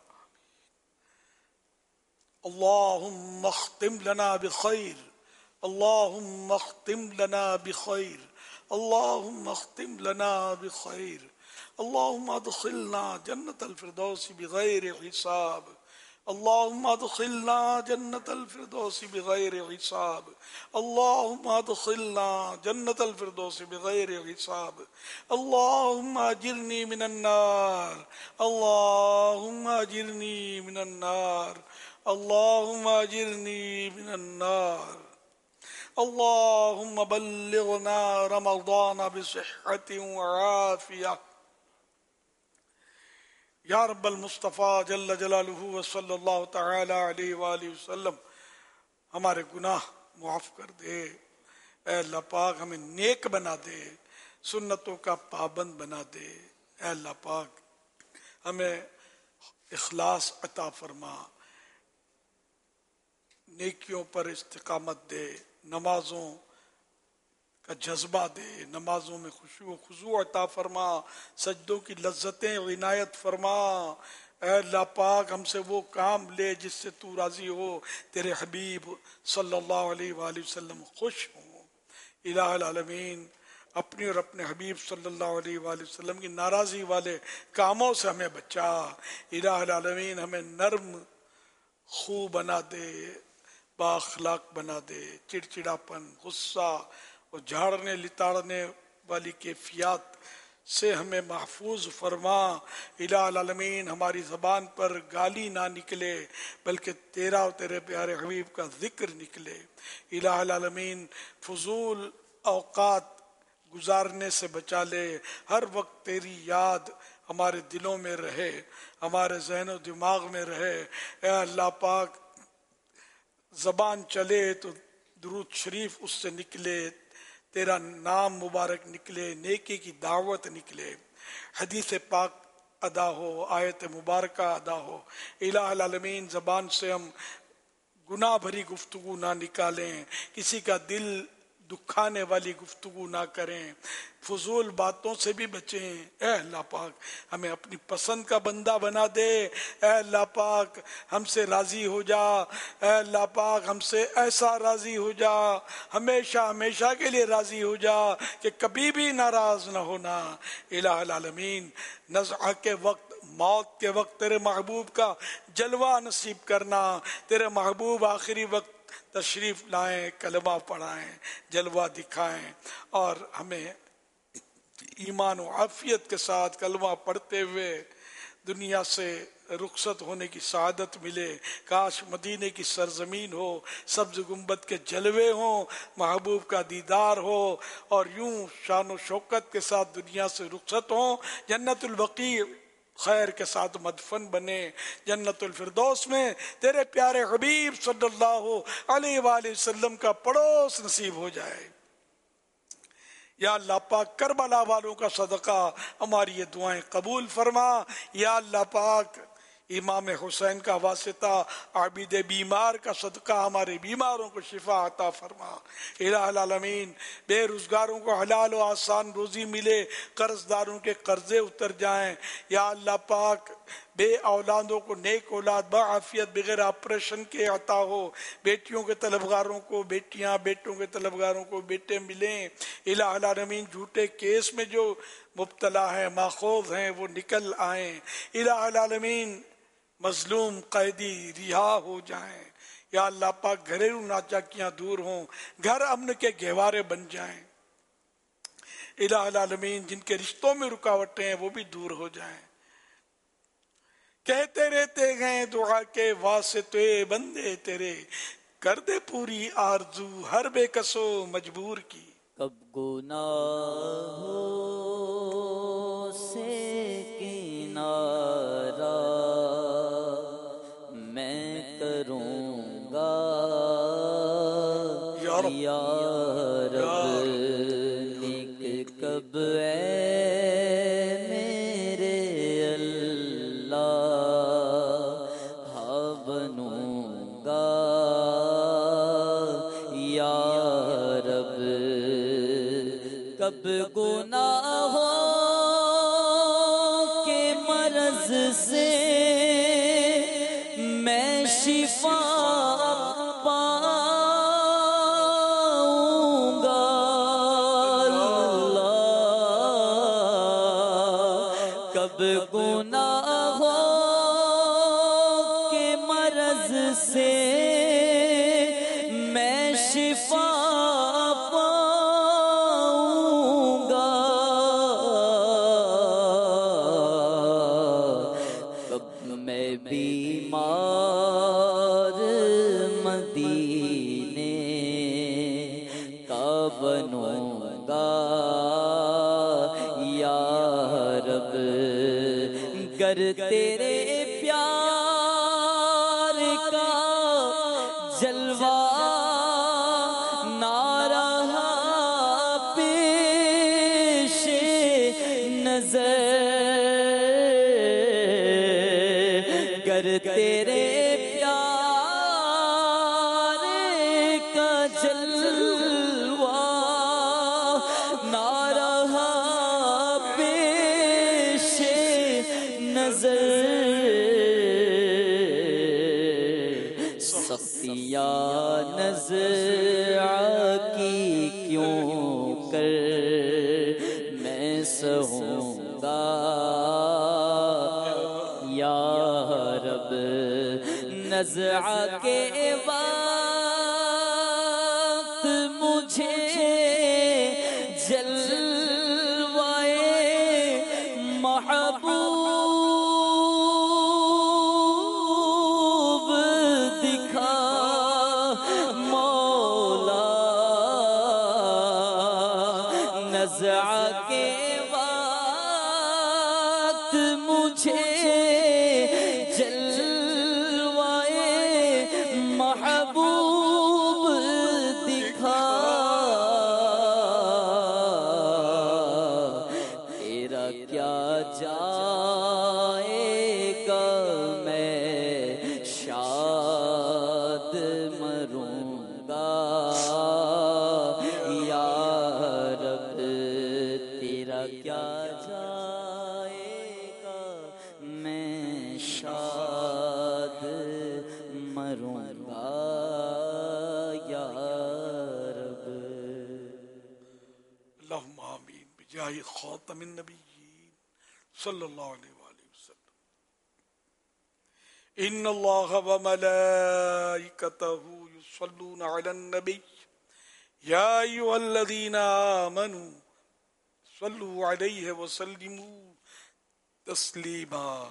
اللہم اختم لنا بخیر، اللہم اختم لنا بخیر، اللہم اختم لنا بخیر، اللہم ادخلنا جنت الفردوس بغیر حساب، اللہم ادخلنا جنت الفردوس بغیر حساب، اللہم ادخلنا جنت الفردوس بغیر حساب، اللہم اجرنی من النار، اللہم اجرنی من النار، اللہم اجرنی من النار، اللہم بلغنا رمضان بصحت وعافیہ۔ یا رب المصطفیٰ جل جلالہ وصلی اللہ تعالی علیہ وآلہ وسلم، ہمارے گناہ معاف کر دے، اے اللہ پاک ہمیں نیک بنا دے، سنتوں کا پابند بنا دے، اے اللہ پاک ہمیں اخلاص عطا فرما، نیکیوں پر استقامت دے، نمازوں کا جذبہ دے، نمازوں میں خشوع و خضوع عطا فرما، سجدوں کی لذتیں عنایت فرما، اے اللہ پاک ہم سے وہ کام لے جس سے تو راضی ہو، تیرے حبیب صلی اللہ علیہ وآلہ وسلم خوش ہوں۔ الہ العالمین اپنی اور اپنے حبیب صلی اللہ علیہ وآلہ وسلم کی ناراضی والے کاموں سے ہمیں بچا۔ الہ العالمین ہمیں نرم خو بنا دے، با اخلاق بنا دے، چڑچڑاپن، غصہ اور جھاڑنے لتاڑنے والی کیفیات سے ہمیں محفوظ فرما۔ الہ العالمین ہماری زبان پر گالی نہ نکلے بلکہ تیرا اور تیرے پیارے حبیب کا ذکر نکلے۔ الہ العالمین فضول اوقات گزارنے سے بچا لے، ہر وقت تیری یاد ہمارے دلوں میں رہے، ہمارے ذہن و دماغ میں رہے۔ اے اللہ پاک زبان چلے تو درود شریف اس سے نکلے، تیرا نام مبارک نکلے، نیکی کی دعوت نکلے، حدیث پاک ادا ہو، آیت مبارکہ ادا ہو۔ الہ العالمین زبان سے ہم گناہ بھری گفتگو نہ نکالیں، کسی کا دل دکھانے والی گفتگو نہ کریں، فضول باتوں سے بھی بچیں۔ اے اللہ پاک ہمیں اپنی پسند کا بندہ بنا دے، اے اللہ پاک ہم سے راضی ہو جا، اے اللہ پاک ہم سے ایسا راضی ہو جا، ہمیشہ ہمیشہ کے لیے راضی ہو جا کہ کبھی بھی ناراض نہ ہونا۔ الہ العالمین نزع کے وقت موت کے وقت تیرے محبوب کا جلوہ نصیب کرنا، تیرے محبوب آخری وقت تشریف لائیں، کلمہ پڑھائیں، جلوہ دکھائیں، اور ہمیں ایمان و عافیت کے ساتھ کلمہ پڑھتے ہوئے دنیا سے رخصت ہونے کی سعادت ملے۔ کاش مدینے کی سرزمین ہو، سبز گنبد کے جلوے ہوں، محبوب کا دیدار ہو، اور یوں شان و شوکت کے ساتھ دنیا سے رخصت ہوں، جنت البقیع خیر کے ساتھ مدفن بنے، جنت الفردوس میں تیرے پیارے حبیب صلی اللہ علیہ وآلہ وسلم کا پڑوس نصیب ہو جائے۔ یا اللہ پاک کربلا والوں کا صدقہ ہماری یہ دعائیں قبول فرما۔ یا اللہ پاک امام حسین کا واسطہ عابد بیمار کا صدقہ ہمارے بیماروں کو شفا عطا فرما۔ الہ العالمین بے روزگاروں کو حلال و آسان روزی ملے، قرض داروں کے قرضے اتر جائیں۔ یا اللہ پاک بے اولادوں کو نیک اولاد بعافیت بغیر آپریشن کے عطا ہو، بیٹیوں کے طلبگاروں کو بیٹیاں، بیٹوں کے طلبگاروں کو بیٹے ملیں۔ الہ العالمین جھوٹے کیس میں جو مبتلا ہیں، ماخوذ ہیں، وہ نکل آئیں۔ الہ العالمین مظلوم قیدی رہا ہو جائیں۔ یا اللہ پاک گھریلو ناچاکیاں دور ہوں، گھر امن کے گہوارے بن جائیں۔ الہ العالمین جن کے رشتوں میں رکاوٹیں ہیں وہ بھی دور ہو جائیں۔ کہتے رہتے ہیں دعا کے واسطے بندے تیرے، کر دے پوری آرزو ہر بے کسو مجبور کی۔ کب گناہوں سے کنارہ میں کروں گا یا رب، نیک کب کب گناہوں کے مرض سے میں شفا پاؤں گا، اللہ کب گناہوں کے مرض سے میں شفا تیرے پیار کا جلوہ نہ رہا پیش نظر، گر تیرے پیار کا جلوہ نہ رہا پیش نظر، سختیاں نزع کی کیوں کر میں سہوں گا یا رب، نزع کے وقت مجھے جلوائے محبوب کے وقت مجھے جلوائے محبوب دکھا، تیرا کیا جائے گا میں شاد مروں گا یا کیا جائے گا میں شاد مروں گا یا رب۔ اللہم آمین بجاہ خاتم النبیین صلی اللہ علیہ وآلہ وسلم۔ إن الله وملائكته يصلون على النبي يا أيها الذين آمنوا صلوا عليه وسلموا تسليما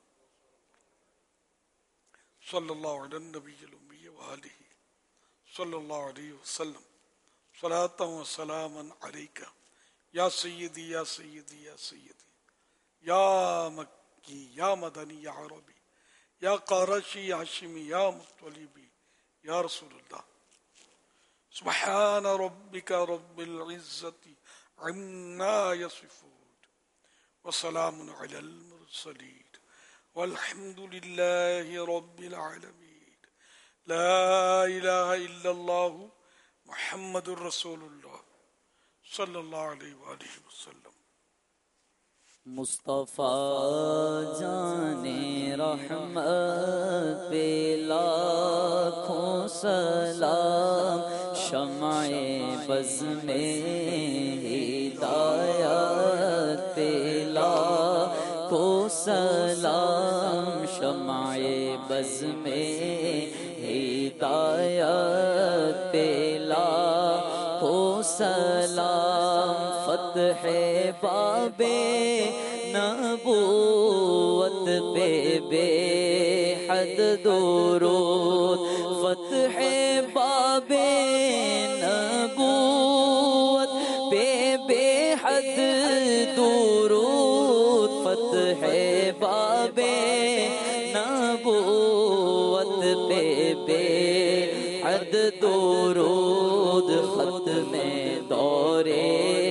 صلى الله على النبي الأمي وآله صلى الله عليه وسلم صلاة وسلاما عليك يا سيدي يا سيدي يا سيدي يا مكي يا مدني يا عربي يا قرشي يا هاشمي يا مطلبي يا رسول الله سبحان ربك رب العزة عما يصفون وسلام على المرسلين والحمد لله رب العالمين لا إله إلا الله محمد رسول الله صلی اللہ علیہ وآلہ وسلم. مصطفیٰ جان رحمت پہ لاکھوں سلام، شمع بز میں ہدایت پہ لاکھوں سلام، شمع بز میں ہدایت پہ لاکھوں سلام، فتح باب نبوت پہ بے حد درود، فتح باب نبوت پہ بے حد درود، فتح باب نبوت پہ بے حد درود، ختم دورے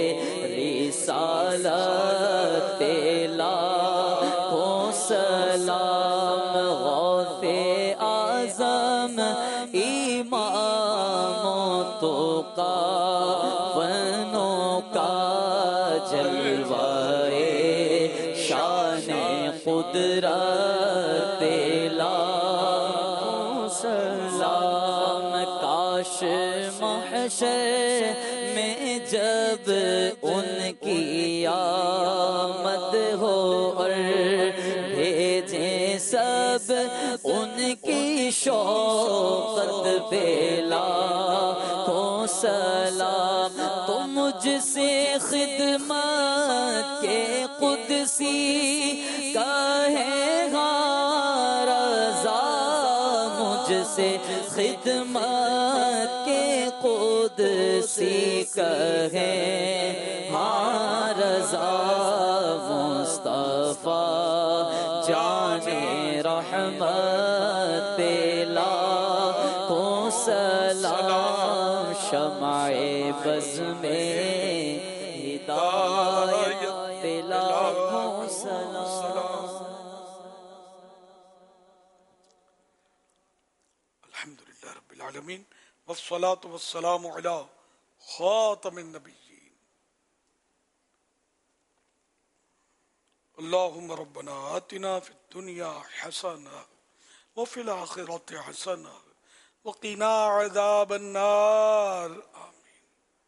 رسالت پہ لاکھوں سلام، غوث اعظم امام تقی فنوں کا جلوہ شان قدرت پہ لاکھوں سلام، کاش محشر میں جب ان کی آمد ہو اور بھیجیں سب ان کی شوقت پہ لاکھوں سلام، تو مجھ سے خدمت کے قدسی کا ہے رضا، مجھ سے خدمت کے قدسی کہے ہاں رضا، مصطفیٰ جان رحمت پہ لاکھوں سلام، شمع بز میں ہدایت پہ لاکھوں سلام. الحمدللہ رب العالمین والصلاة والسلام علی خاتم النبیین. اللہم ربنا آتنا فی الدنیا حسنہ وفی الآخرۃ حسنہ وقنا عذاب النار آمین.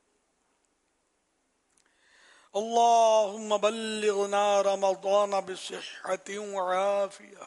اللہم بلغنا رمضان بصحة وعافیہ.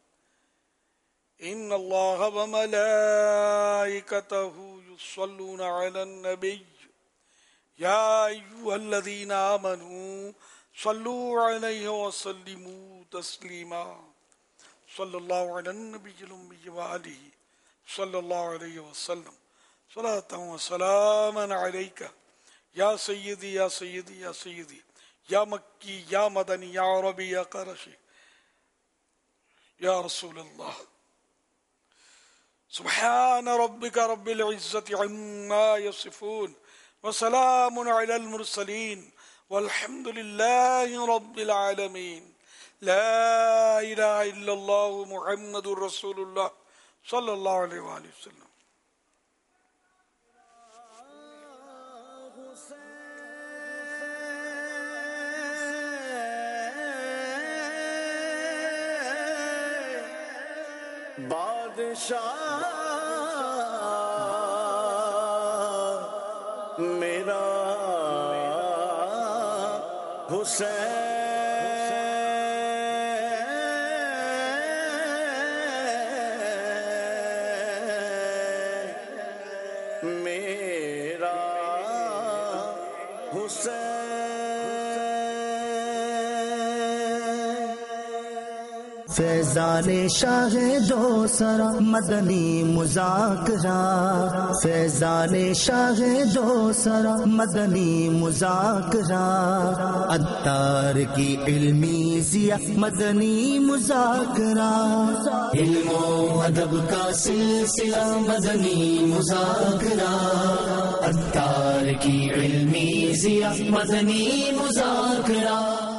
ان اللہ وملائکتہ یصلون علی النبی یا ایہا الذین آمنوا صلوا علیہ وسلموا تسلیما. صلی اللہ علی النبی الأمی وآلہ صلی اللہ علیہ وسلم صلاة وسلاما علیک یا سیدی یا سیدی یا سیدی یا مکی یا مدنی یا عربی یا قرشی یا رسول اللہ. سبحان ربك رب العزة عما يصفون وسلام على المرسلين والحمد لله رب العالمين. لا إله إلا الله محمد رسول الله صلى الله عليه وآله وسلم. بادشاہ میرا حسین فیضان شاہ دو سرا مدنی مذاکرہ، فیضان شاہ دو سرا مدنی مذاکرہ، عطار کی علمی ضیاء مدنی مذاکرہ، علم و ادب کا سلسلہ مدنی مذاکرہ، عطار کی علمی ضیاء مدنی مذاکرہ۔